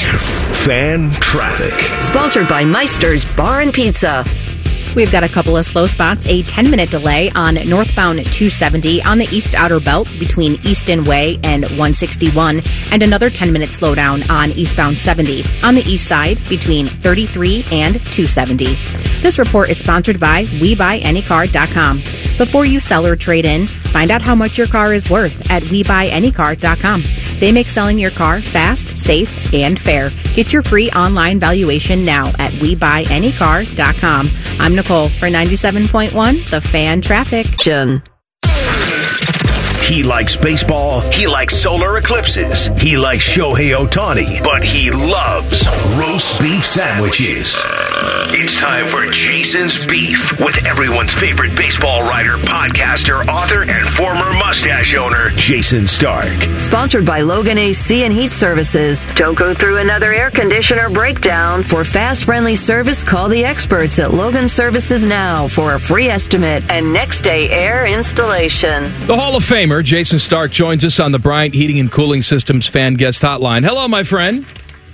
Fan traffic. Sponsored by Meister's Bar and Pizza. We've got a couple of slow spots, a ten-minute delay on northbound two seventy on the East Outer Belt between Easton Way and one sixty-one, and another ten-minute slowdown on eastbound seventy on the east side between thirty-three and two seventy. This report is sponsored by we buy any car dot com. Before you sell or trade in, find out how much your car is worth at we buy any car dot com. They make selling your car fast, safe, and fair. Get your free online valuation now at we buy any car dot com. I'm Nicole for ninety-seven point one, The Fan Traffic. Jen. He likes baseball. He likes solar eclipses. He likes Shohei Ohtani. But he loves roast beef sandwiches. It's time for Jason's Beef with everyone's favorite baseball writer, podcaster, author, and former mustache owner, Jason Stark. Sponsored by Logan A C and Heat Services. Don't go through another air conditioner breakdown. For fast, friendly service, call the experts at Logan Services now for a free estimate and next day air installation. The Hall of Famer, Jason Stark, joins us on the Bryant Heating and Cooling Systems fan guest hotline. Hello, my friend.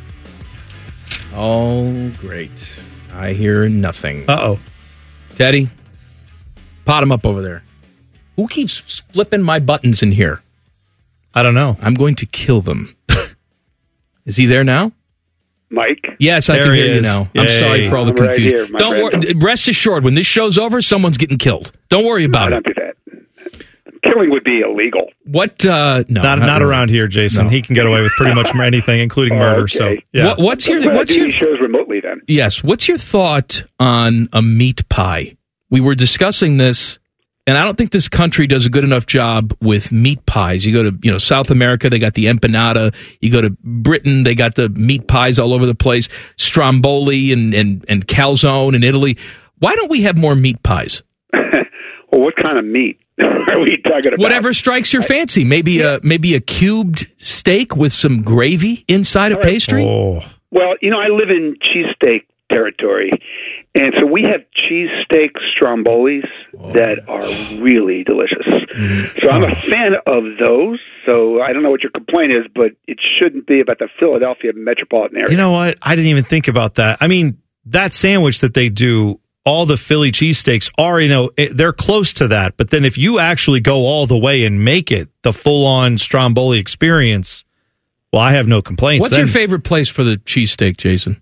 Oh, great. I hear nothing. Uh-oh. Teddy, pot him up over there. Who keeps flipping my buttons in here? I don't know. I'm going to kill them. Is he there now? Mike? Yes, I There can he hear you is. now. I'm Yay. sorry for all the I'm right confusion. here, my Don't friend. worry. Rest assured, when this show's over, someone's getting killed. Don't worry about No, it. don't do that. Killing would be illegal. What? Uh, no, not not really. around here, Jason. No. He can get away with pretty much anything, including murder. Okay. So, yeah. What, what's your Well, what's do your these shows remotely then? yes? What's your thought on a meat pie? We were discussing this, and I don't think this country does a good enough job with meat pies. You go to you know South America, they got the empanada. You go to Britain, they got the meat pies all over the place. Stromboli and and and calzone in Italy. Why don't we have more meat pies? Well, what kind of meat are we talking about? Whatever strikes your fancy. Maybe a maybe a cubed steak with some gravy inside a All right. pastry. Oh. Well, you know, I live in cheesesteak territory, and so we have cheesesteak strombolis Oh, that are really delicious. Mm-hmm. So I'm a fan of those. So I don't know what your complaint is, but it shouldn't be about the Philadelphia metropolitan area. You know what? I didn't even think about that. I mean, that sandwich that they do, all the Philly cheesesteaks are, you know, it, they're close to that. But then if you actually go all the way and make it the full-on Stromboli experience, well, I have no complaints. What's then. your favorite place for the cheesesteak, Jason?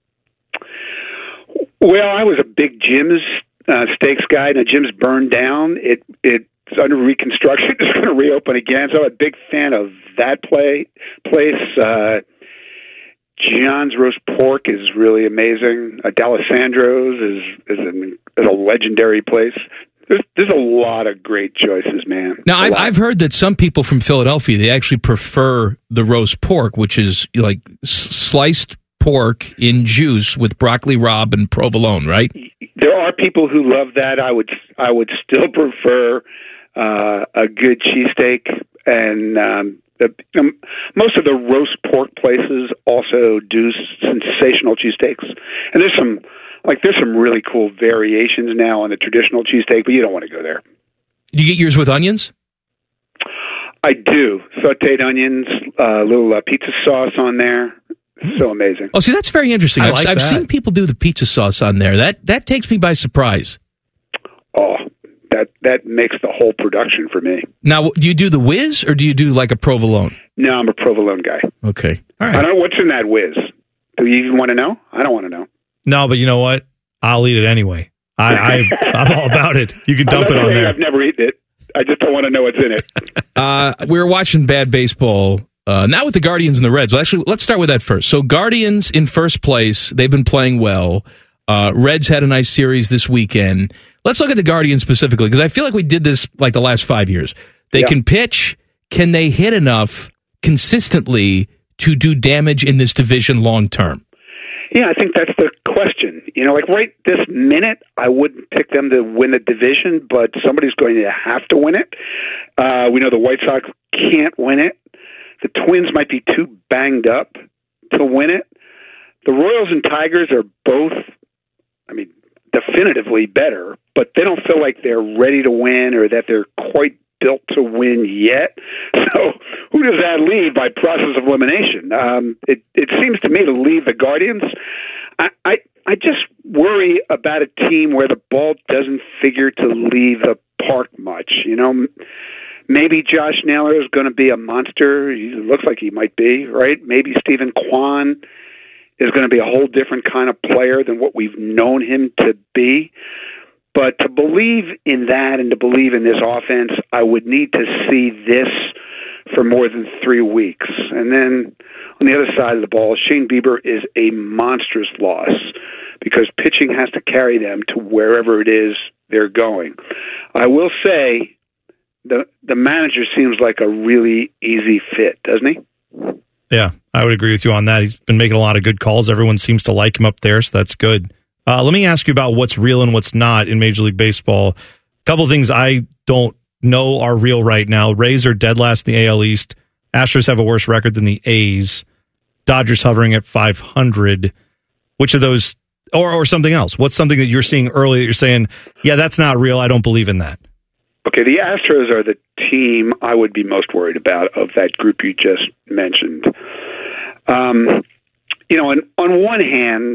Well, I was a big Jim's uh, Steaks guy. Now, Jim's burned down. It it's under reconstruction. It's going to reopen again. So I'm a big fan of that play place. Uh, John's roast pork is really amazing. Uh, D'Alessandro's is is, an, is a legendary place. There's there's a lot of great choices, man. Now, A I've, lot. I've heard that some people from Philadelphia, they actually prefer the roast pork, which is like s- sliced pork in juice with broccoli rabe and provolone, right? There are people who love that. I would I would still prefer uh, a good cheesesteak, and um, the, um, most of the roast pork places also do sensational cheesesteaks. And there's some like there's some really cool variations now on the traditional cheesesteak, but you don't want to go there. Do you get yours with onions? I do sautéed onions, a uh, little uh, pizza sauce on there. So amazing. Oh, see, that's very interesting. I I've, like I've that. seen people do the pizza sauce on there. That that takes me by surprise. Oh, that that makes the whole production for me. Now, do you do the whiz or do you do like a provolone? No, I'm a provolone guy. Okay. All I right. don't know what's in that whiz. Do you even want to know? I don't want to know. No, but you know what? I'll eat it anyway. I, I, I'm all about it. You can dump I'm it not on saying there. I've never eaten it. I just don't want to know what's in it. Uh, we were watching bad baseball. Uh, now with the Guardians and the Reds. Well, actually, let's start with that first. So Guardians in first place. They've been playing well. Uh, Reds had a nice series this weekend. Let's look at the Guardians specifically because I feel like we did this like the last five years. They Yeah. can pitch. Can they hit enough consistently to do damage in this division long term? Yeah, I think that's the question. You know, like right this minute, I wouldn't pick them to win the division, but somebody's going to have to win it. Uh, we know the White Sox can't win it. The Twins might be too banged up to win it. The Royals and Tigers are both, I mean, definitively better, but they don't feel like they're ready to win or that they're quite built to win yet. So who does that leave by process of elimination? Um, it, it seems to me to leave the Guardians. I, I, I just worry about a team where the ball doesn't figure to leave the park much. You know, maybe Josh Naylor is going to be a monster. He looks like he might be, right? Maybe Stephen Kwan is going to be a whole different kind of player than what we've known him to be. But to believe in that and to believe in this offense, I would need to see this for more than three weeks. And then on the other side of the ball, Shane Bieber is a monstrous loss because pitching has to carry them to wherever it is they're going. I will say the the manager seems like a really easy fit, doesn't he? Yeah, I would agree with you on that. He's been making a lot of good calls. Everyone seems to like him up there, so that's good. Uh, let me ask you about what's real and what's not in Major League Baseball. A couple of things I don't know are real right now. Rays are dead last in the A L East. Astros have a worse record than the A's. Dodgers hovering at five hundred. Which of those, or or something else? What's something that you're seeing early that you're saying, yeah, that's not real, I don't believe in that? Okay, the Astros are the team I would be most worried about of that group you just mentioned. Um, you know, on, on one hand,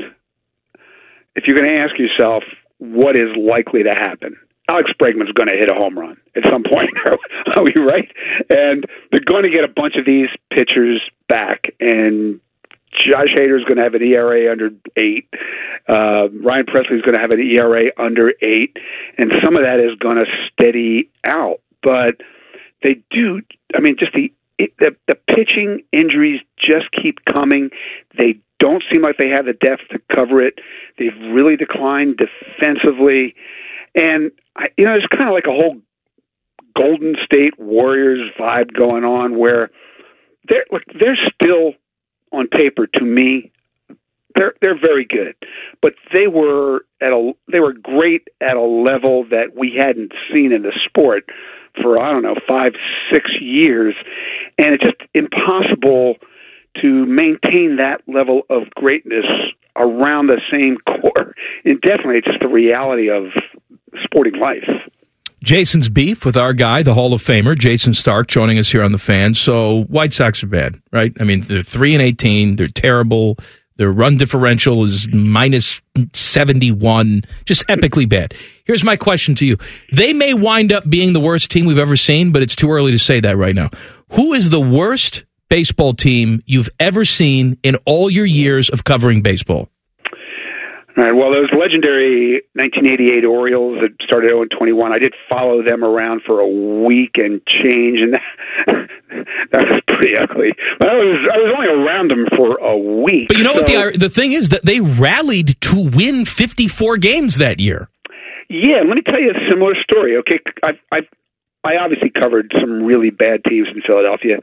if you're going to ask yourself what is likely to happen, Alex Bregman's going to hit a home run at some point. Are we right? And they're going to get a bunch of these pitchers back, and Josh Hader's going to have an E R A under eight. Uh, Ryan Presley's going to have an E R A under eight, and some of that is going to steady out. But they do. I mean, just the the, the pitching injuries just keep coming. They don't seem like they have the depth to cover it. They've really declined defensively, and I, you know, it's kind of like a whole Golden State Warriors vibe going on, where they're look, they're still on paper, to me, they're they're very good, but they were at a they were great at a level that we hadn't seen in the sport for I don't know five six years, and it's just impossible to maintain that level of greatness around the same core. And definitely, it's just the reality of sporting life. Jason's beef with our guy, the Hall of Famer, Jayson Stark, joining us here on the Fan. So White Sox are bad, right? I mean, they're three and eighteen. They're terrible. Their run differential is minus seventy-one. Just epically bad. Here's my question to you. They may wind up being the worst team we've ever seen, but it's too early to say that right now. Who is the worst baseball team you've ever seen in all your years of covering baseball? All right. Well, those legendary nineteen eighty-eight Orioles that started oh and twenty-one, I did follow them around for a week and change, and that, that was pretty ugly. But I was I was only around them for a week. But you know so, what the the thing is that they rallied to win fifty-four games that year. Yeah, let me tell you a similar story. Okay, I I I obviously covered some really bad teams in Philadelphia.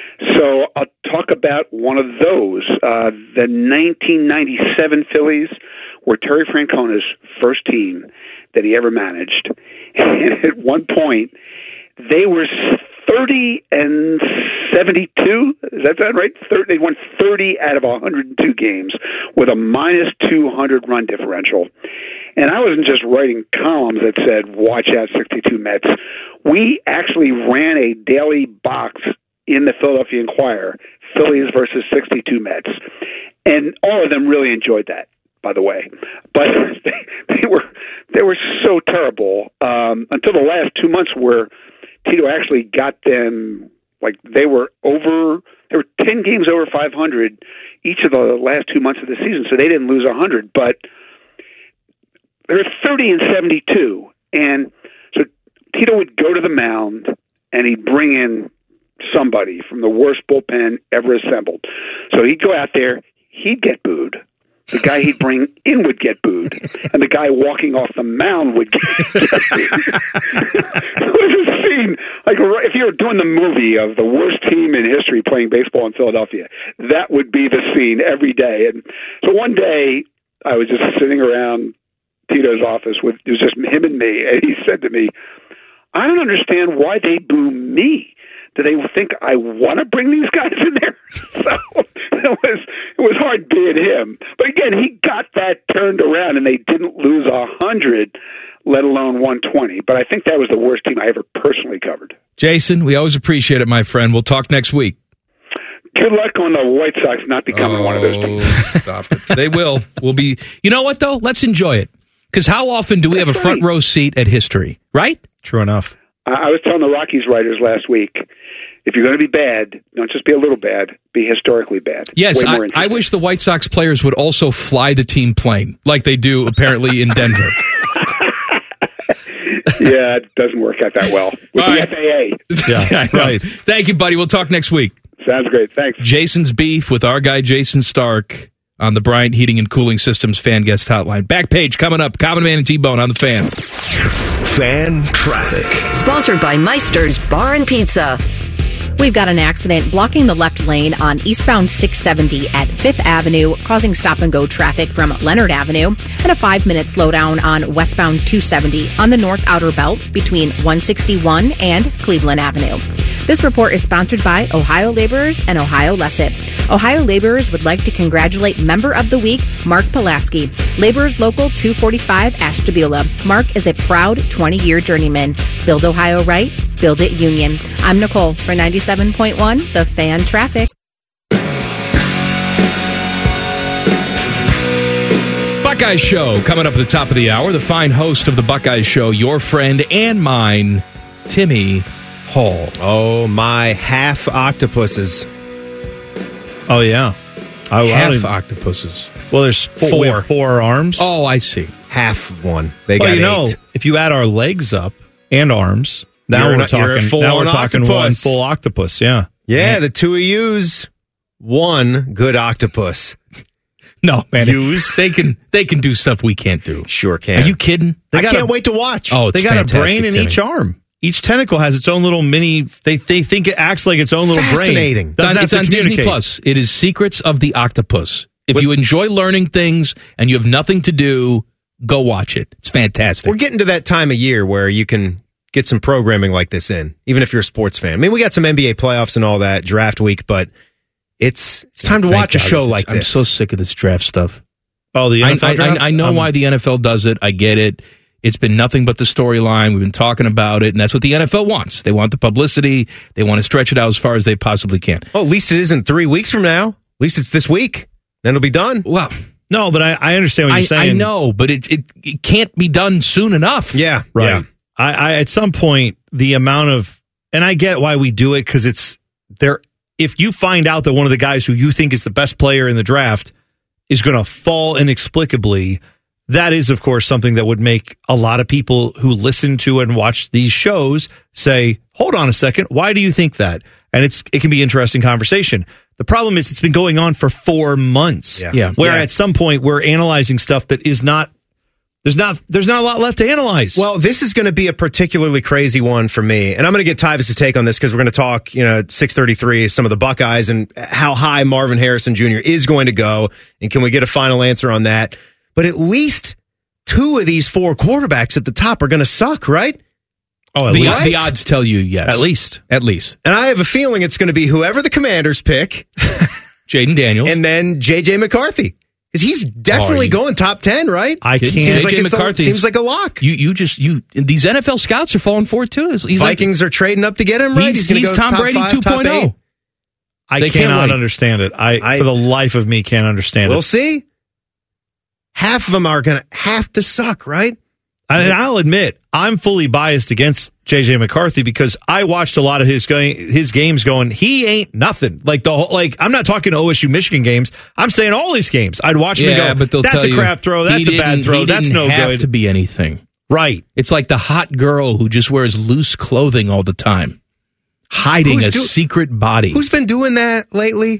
So I'll talk about one of those. Uh, the nineteen ninety-seven Phillies were Terry Francona's first team that he ever managed. And at one point, they were thirty and seventy-two. Does that sound right? They won thirty out of one hundred two games with a minus two hundred run differential. And I wasn't just writing columns that said, watch out sixty-two Mets. We actually ran a daily box in the Philadelphia Inquirer, Phillies versus sixty-two Mets. And all of them really enjoyed that, by the way. But they, they were they were so terrible um, until the last two months where Tito actually got them, like they were over, they were ten games over five hundred each of the last two months of the season, so they didn't lose one hundred. But they were thirty and seventy-two. And so Tito would go to the mound and he'd bring in somebody from the worst bullpen ever assembled. So he'd go out there, he'd get booed. The guy he'd bring in would get booed, and the guy walking off the mound would get booed. It was a scene, like if you were doing the movie of the worst team in history playing baseball in Philadelphia, that would be the scene every day. And so one day, I was just sitting around Tito's office with, it was just him and me, and he said to me, I don't understand why they boo me. Do they think I want to bring these guys in there? So it was it was hard being him. But again, he got that turned around, and they didn't lose a hundred, let alone one twenty. But I think that was the worst team I ever personally covered. Jason, we always appreciate it, my friend. We'll talk next week. Good luck on the White Sox not becoming oh, one of those teams. Stop it. They will. We'll be. You know what though? Let's enjoy it. Because how often do we have a front row seat at history? Right? True enough. I was telling the Rockies writers last week, if you're going to be bad, don't just be a little bad, be historically bad. Yes, I, I wish the White Sox players would also fly the team plane, like they do apparently in Denver. Yeah, it doesn't work out that well with All the right. F A A. Yeah, right. Thank you, buddy. We'll talk next week. Sounds great. Thanks. Jason's beef with our guy, Jayson Stark. on the Bryant Heating and Cooling Systems fan guest hotline. Back page coming up. Common Man and T-Bone on the Fan. Fan traffic. Sponsored by Meister's Bar and Pizza. We've got an accident blocking the left lane on eastbound six seventy at Fifth Avenue, causing stop-and-go traffic from Leonard Avenue, and a five-minute slowdown on westbound two seventy on the North Outer Belt between one sixty-one and Cleveland Avenue. This report is sponsored by Ohio Laborers and Ohio Lesset. Ohio Laborers would like to congratulate Member of the Week, Mark Pulaski. Laborers Local two forty-five Ashtabula. Mark is a proud twenty-year journeyman. Build Ohio right, build it Union. I'm Nicole for ninety-seven point one, The Fan Traffic. Buckeye Show coming up at the top of the hour. The fine host of the Buckeye Show, your friend and mine, Timmy Hall. Oh, my half octopuses. Oh, yeah. I, Half I don't- octopuses. Well, there's four, Four. four arms. Oh, I see. Half of one. They well, got you know, eight. if you add our legs up and arms, now You're we're not- you're a talking. full Now we're on talking octopus. one full octopus. Yeah. Yeah, the two of yous, one good octopus. No, man. Use. They can they can do stuff we can't do. Sure can. Are you kidding? They I got can't a- wait to watch. Oh, it's They got fantastic, a brain in Timmy. each arm. Each tentacle has its own little mini. They they think it acts like its own little Fascinating. brain. It's on, Doesn't have it's to on Disney communicate. Plus. It is Secrets of the Octopus. If you enjoy learning things and you have nothing to do, go watch it. It's fantastic. We're getting to that time of year where you can get some programming like this in, even if you're a sports fan. I mean, we got some N B A playoffs and all that, draft week, but it's it's time to Thank watch a God show it is. like I'm this. so sick of this draft stuff. Oh, the I, N F L I, draft? I, I know Um, why the N F L does it. I get it. It's been nothing but the storyline. We've been talking about it, and that's what the N F L wants. They want the publicity. They want to stretch it out as far as they possibly can. Oh, at least it isn't three weeks from now. At least it's this week. Then it'll be done. Well, No, but I, I understand what I, you're saying. I know, but it, it it can't be done soon enough. Yeah, Right. yeah. I, I at some point the amount of, and I get why we do it because it's there. If you find out that one of the guys who you think is the best player in the draft is going to fall inexplicably, that is, of course, something that would make a lot of people who listen to and watch these shows say, "Hold on a second, why do you think that?" And it's it can be interesting conversation. The problem is it's been going on for four months. Yeah. Yeah. Where Yeah. at some point we're analyzing stuff that is not. There's not there's not a lot left to analyze. Well, this is going to be a particularly crazy one for me, and I'm going to get Tyvus' take on this because we're going to talk, you know, at six thirty-three, some of the Buckeyes and how high Marvin Harrison Junior is going to go, and can we get a final answer on that? But at least two of these four quarterbacks at the top are going to suck, right? oh, at The, least. the odds tell you yes. At least. At least. And I have a feeling it's going to be whoever the Commanders pick, Jaden Daniels. and then J J McCarthy, because he's definitely Oh, you- going top ten, right? I can't. Seems like J J it's a, McCarthy's- seems like a lock. You you just you these N F L scouts are falling for it too. He's like- Vikings are trading up to get him, right? He's, gonna he's go Tom top Brady five, top eight. 2.0. I They can't cannot wait. understand it. I, I- for the life of me can't understand We'll it. see. Half of them are going to have to suck, right? And I'll admit, I'm fully biased against J J McCarthy because I watched a lot of his going, his games going, he ain't nothing. Like the whole, like I'm not talking O S U Michigan games. I'm saying all these games. I'd watch him Yeah, and go, but they'll that's tell a you, crap throw. he That's a bad didn't- throw. he That's didn't no have good. to be anything. Right. It's like the hot girl who just wears loose clothing all the time, hiding Who's a do- secret body. Who's been doing that lately?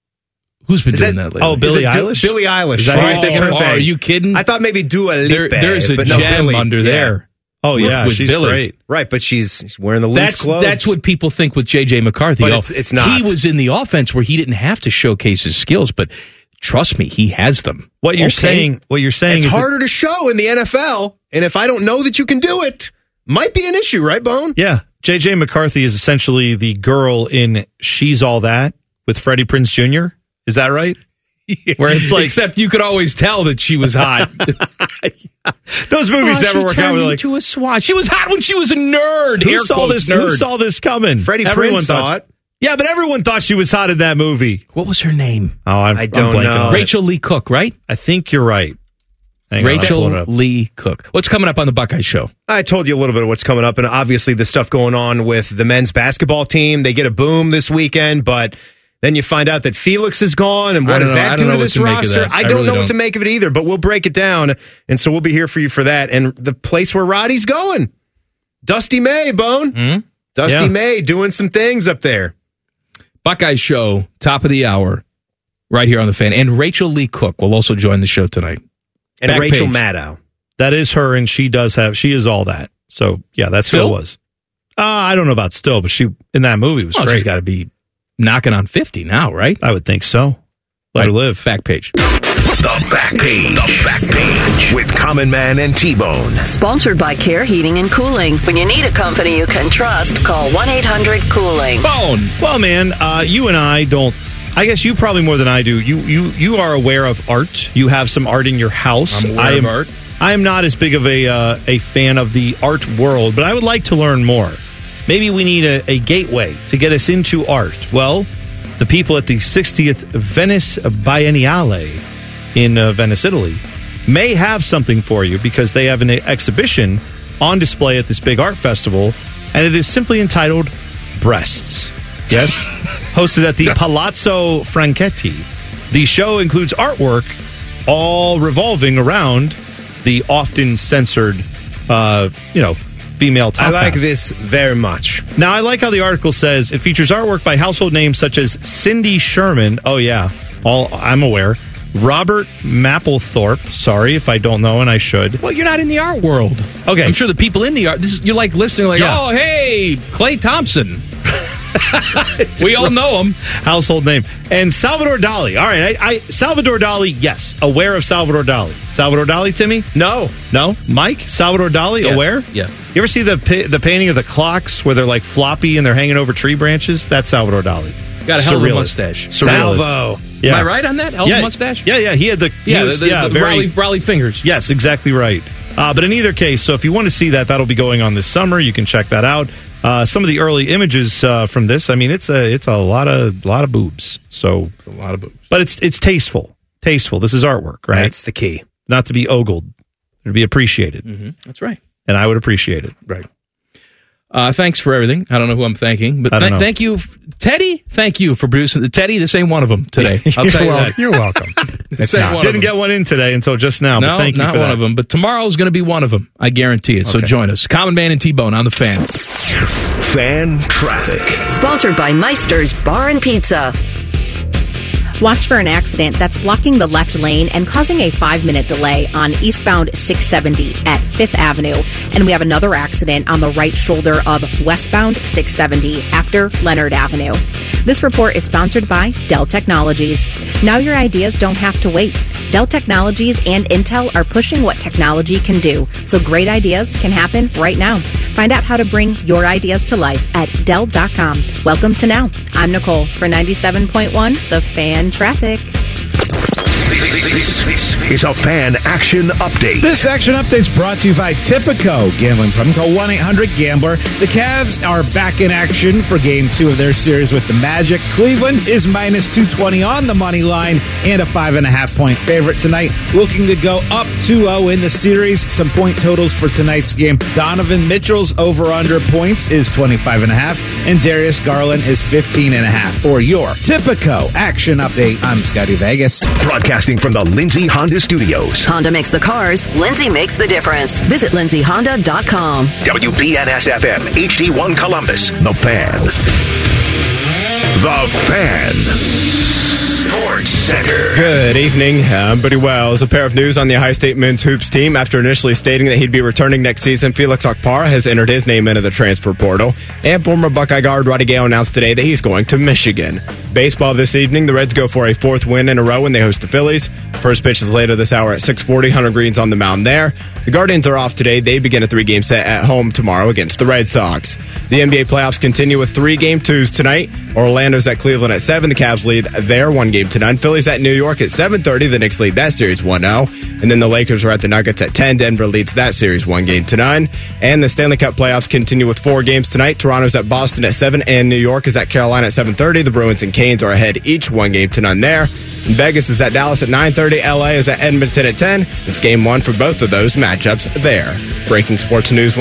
Who's been Is doing that- that, lately? Oh, Billie Is it Du- Eilish? Billie Eilish. Is that- right? Oh, That's her oh, thing. are you kidding? I thought maybe Dua There- Lipa. there's a but no, gem Billie. under Yeah. there. Oh With- yeah, with she's Billie. great. Right, but she's, she's wearing the loose That's clothes. that's what people think with J J McCarthy. But Oh, it's- it's not. He was in the offense where he didn't have to showcase his skills, but trust me, he has them. What you're Okay. saying, what you're saying It's is that- harder to show in the N F L, and if I don't know that you can do it, might be an issue, right, Bone? yeah, J J McCarthy is essentially the girl in She's All That with Freddie Prinze Junior Is that right? Where it's like, Except you could always tell that she was hot. those movies Oh, never she work out. turned We're like, into a swat. She was hot when she was a nerd. who Air saw quotes, this? Nerd. Who saw this coming? Freddie Everyone Prinze saw it. Yeah, but everyone thought she was hot in that movie. What was her name? Oh, I'm, I don't I'm blanking know. on it. Rachel Lee Cook, right? I think you're right. Hang on, I'll Rachel pull it up. Lee Cook. What's coming up on the Buckeye Show? I told you a little bit of what's coming up, and obviously the stuff going on with the men's basketball team. They get a boom this weekend, but then you find out that Felix is gone, and I what don't does know. I that don't do know to what this to make of roster? that. I I don't really know what don't. to make of it either, but we'll break it down, and so we'll be here for you for that. And the place where Roddy's going, Dusty May, Bone. Hmm? Dusty Yeah. May doing some things up there. Buckeye Show, top of the hour. right here on the Fan. And Rachel Lee Cook will also join the show tonight. And Back Rachel page. Maddow. That is her, and she does have, she is all that. So, yeah, that still, Still? was. Uh, I don't know about still, but she, in that movie, was Well, great. she's got to be knocking on fifty now, right? I would think so. Let her live. Back page. The Back Page. The Back Page with Common Man and T-Bone. Sponsored by Care Heating and Cooling. When you need a company you can trust, call one eight hundred cooling. Bone. Well, man, uh, you and I don't. I guess you probably more than I do. You you you are aware of art. You have some art in your house. I'm aware I am, of art. I am not as big of a uh, a fan of the art world, but I would like to learn more. Maybe we need a, a gateway to get us into art. Well, the people at the sixtieth Venice Biennale in uh, Venice, Italy, may have something for you because they have an exhibition on display at this big art festival, and it is simply entitled Breasts. Yes? Hosted at the Palazzo Franchetti. The show includes artwork all revolving around the often censored, uh, you know, female top I like half. this very much. Now, I like how the article says it features artwork by household names such as Cindy Sherman. Oh, yeah. All I'm aware. Robert Mapplethorpe. Sorry if I don't know, and I should. Well, you're not in the art world. Okay. I'm sure the people in the art, this is, you're like listening like, Yeah. oh, hey, Clay Thompson. We all know him. Household name. And Salvador Dali. All right. I, I Salvador Dali, yes. Aware of Salvador Dali. Salvador Dali, Timmy? No. No? Mike? Salvador Dali? Yeah. Aware? Yeah. You ever see the pi- the painting of the clocks where they're like floppy and they're hanging over tree branches? That's Salvador Dali. Got a hell of a Surrealist. mustache. Surrealist. Salvo. Yeah. Am I right on that? Hell of yeah. a mustache? Yeah, yeah. He had the he Yeah, was- the, the, yeah, the very Raleigh, Raleigh fingers. Yes, exactly right. Uh, but in either case, so if you want to see that, that'll be going on this summer. You can check that out. Uh, some of the early images uh, from this, I mean, it's a it's a lot of lot of boobs. So It's a lot of boobs. but it's it's tasteful, tasteful. This is artwork, right? That's the key. Not to be ogled, to be appreciated, Mm-hmm. That's right. and I would appreciate it. Right. Uh, thanks for everything. I don't know who I'm thanking, but I don't th- know. thank you, Teddy. Thank you for producing. Teddy, this ain't one of them today. I'll You're tell you wel- that. You're welcome. This ain't one of Didn't them. get one in today until just now. No, but thank you not for one that. of them. But tomorrow's going to be one of them. I guarantee it. So Okay. join us. Common Man and T-Bone on the Fan. Fan traffic. Sponsored by Meister's Bar and Pizza. Watch for an accident that's blocking the left lane and causing a five-minute delay on eastbound six seventy at Fifth Avenue. And we have another accident on the right shoulder of westbound six seventy after Leonard Avenue. This report is sponsored by Dell Technologies. Now your ideas don't have to wait. Dell Technologies and Intel are pushing what technology can do, so great ideas can happen right now. Find out how to bring your ideas to life at Dell dot com. Welcome to Now. I'm Nicole for ninety-seven point one, The Fan Traffic. This is a Fan Action Update. This action update is brought to you by Tipico. Gambling problem? Call one eight hundred gambler. The Cavs are back in action for game two of their series with the Magic. Cleveland is minus two twenty on the money line and a five and a half point favorite tonight. Looking to go up two oh in the series. Some point totals for tonight's game. Donovan Mitchell's over-under points is twenty-five and a half, and Darius Garland is fifteen and a half. For your Tipico action update, I'm Scotty Vegas. Broadcasting from the Lindsay Honda Studios. Honda makes the cars, Lindsay makes the difference. Visit lindsay honda dot com. W B N S F M, H D one Columbus. The Fan. The Fan. Sports Center. Good evening. I'm Buddy Wells. A pair of news on the Ohio State men's hoops team. After initially stating that he'd be returning next season, Felix Okpara has entered his name into the transfer portal. And former Buckeye guard Roddy Gale announced today that he's going to Michigan. Baseball this evening, the Reds go for a fourth win in a row when they host the Phillies. First pitch is later this hour at six forty. Hunter Green's on the mound there. The Guardians are off today. They begin a three-game set at home tomorrow against the Red Sox. The N B A playoffs continue with three game twos tonight. Orlando's at Cleveland at seven. The Cavs lead their one game to none. Phillies at New York at seven thirty. The Knicks lead that series one oh. And then the Lakers are at the Nuggets at ten. Denver leads that series one game to none. And the Stanley Cup playoffs continue with four games tonight. Toronto's at Boston at seven. And New York is at Carolina at seven thirty. The Bruins and Canes are ahead each one game to none there. And Vegas is at Dallas at nine thirty. L A is at Edmonton at ten. It's game one for both of those matchups there. Breaking sports news.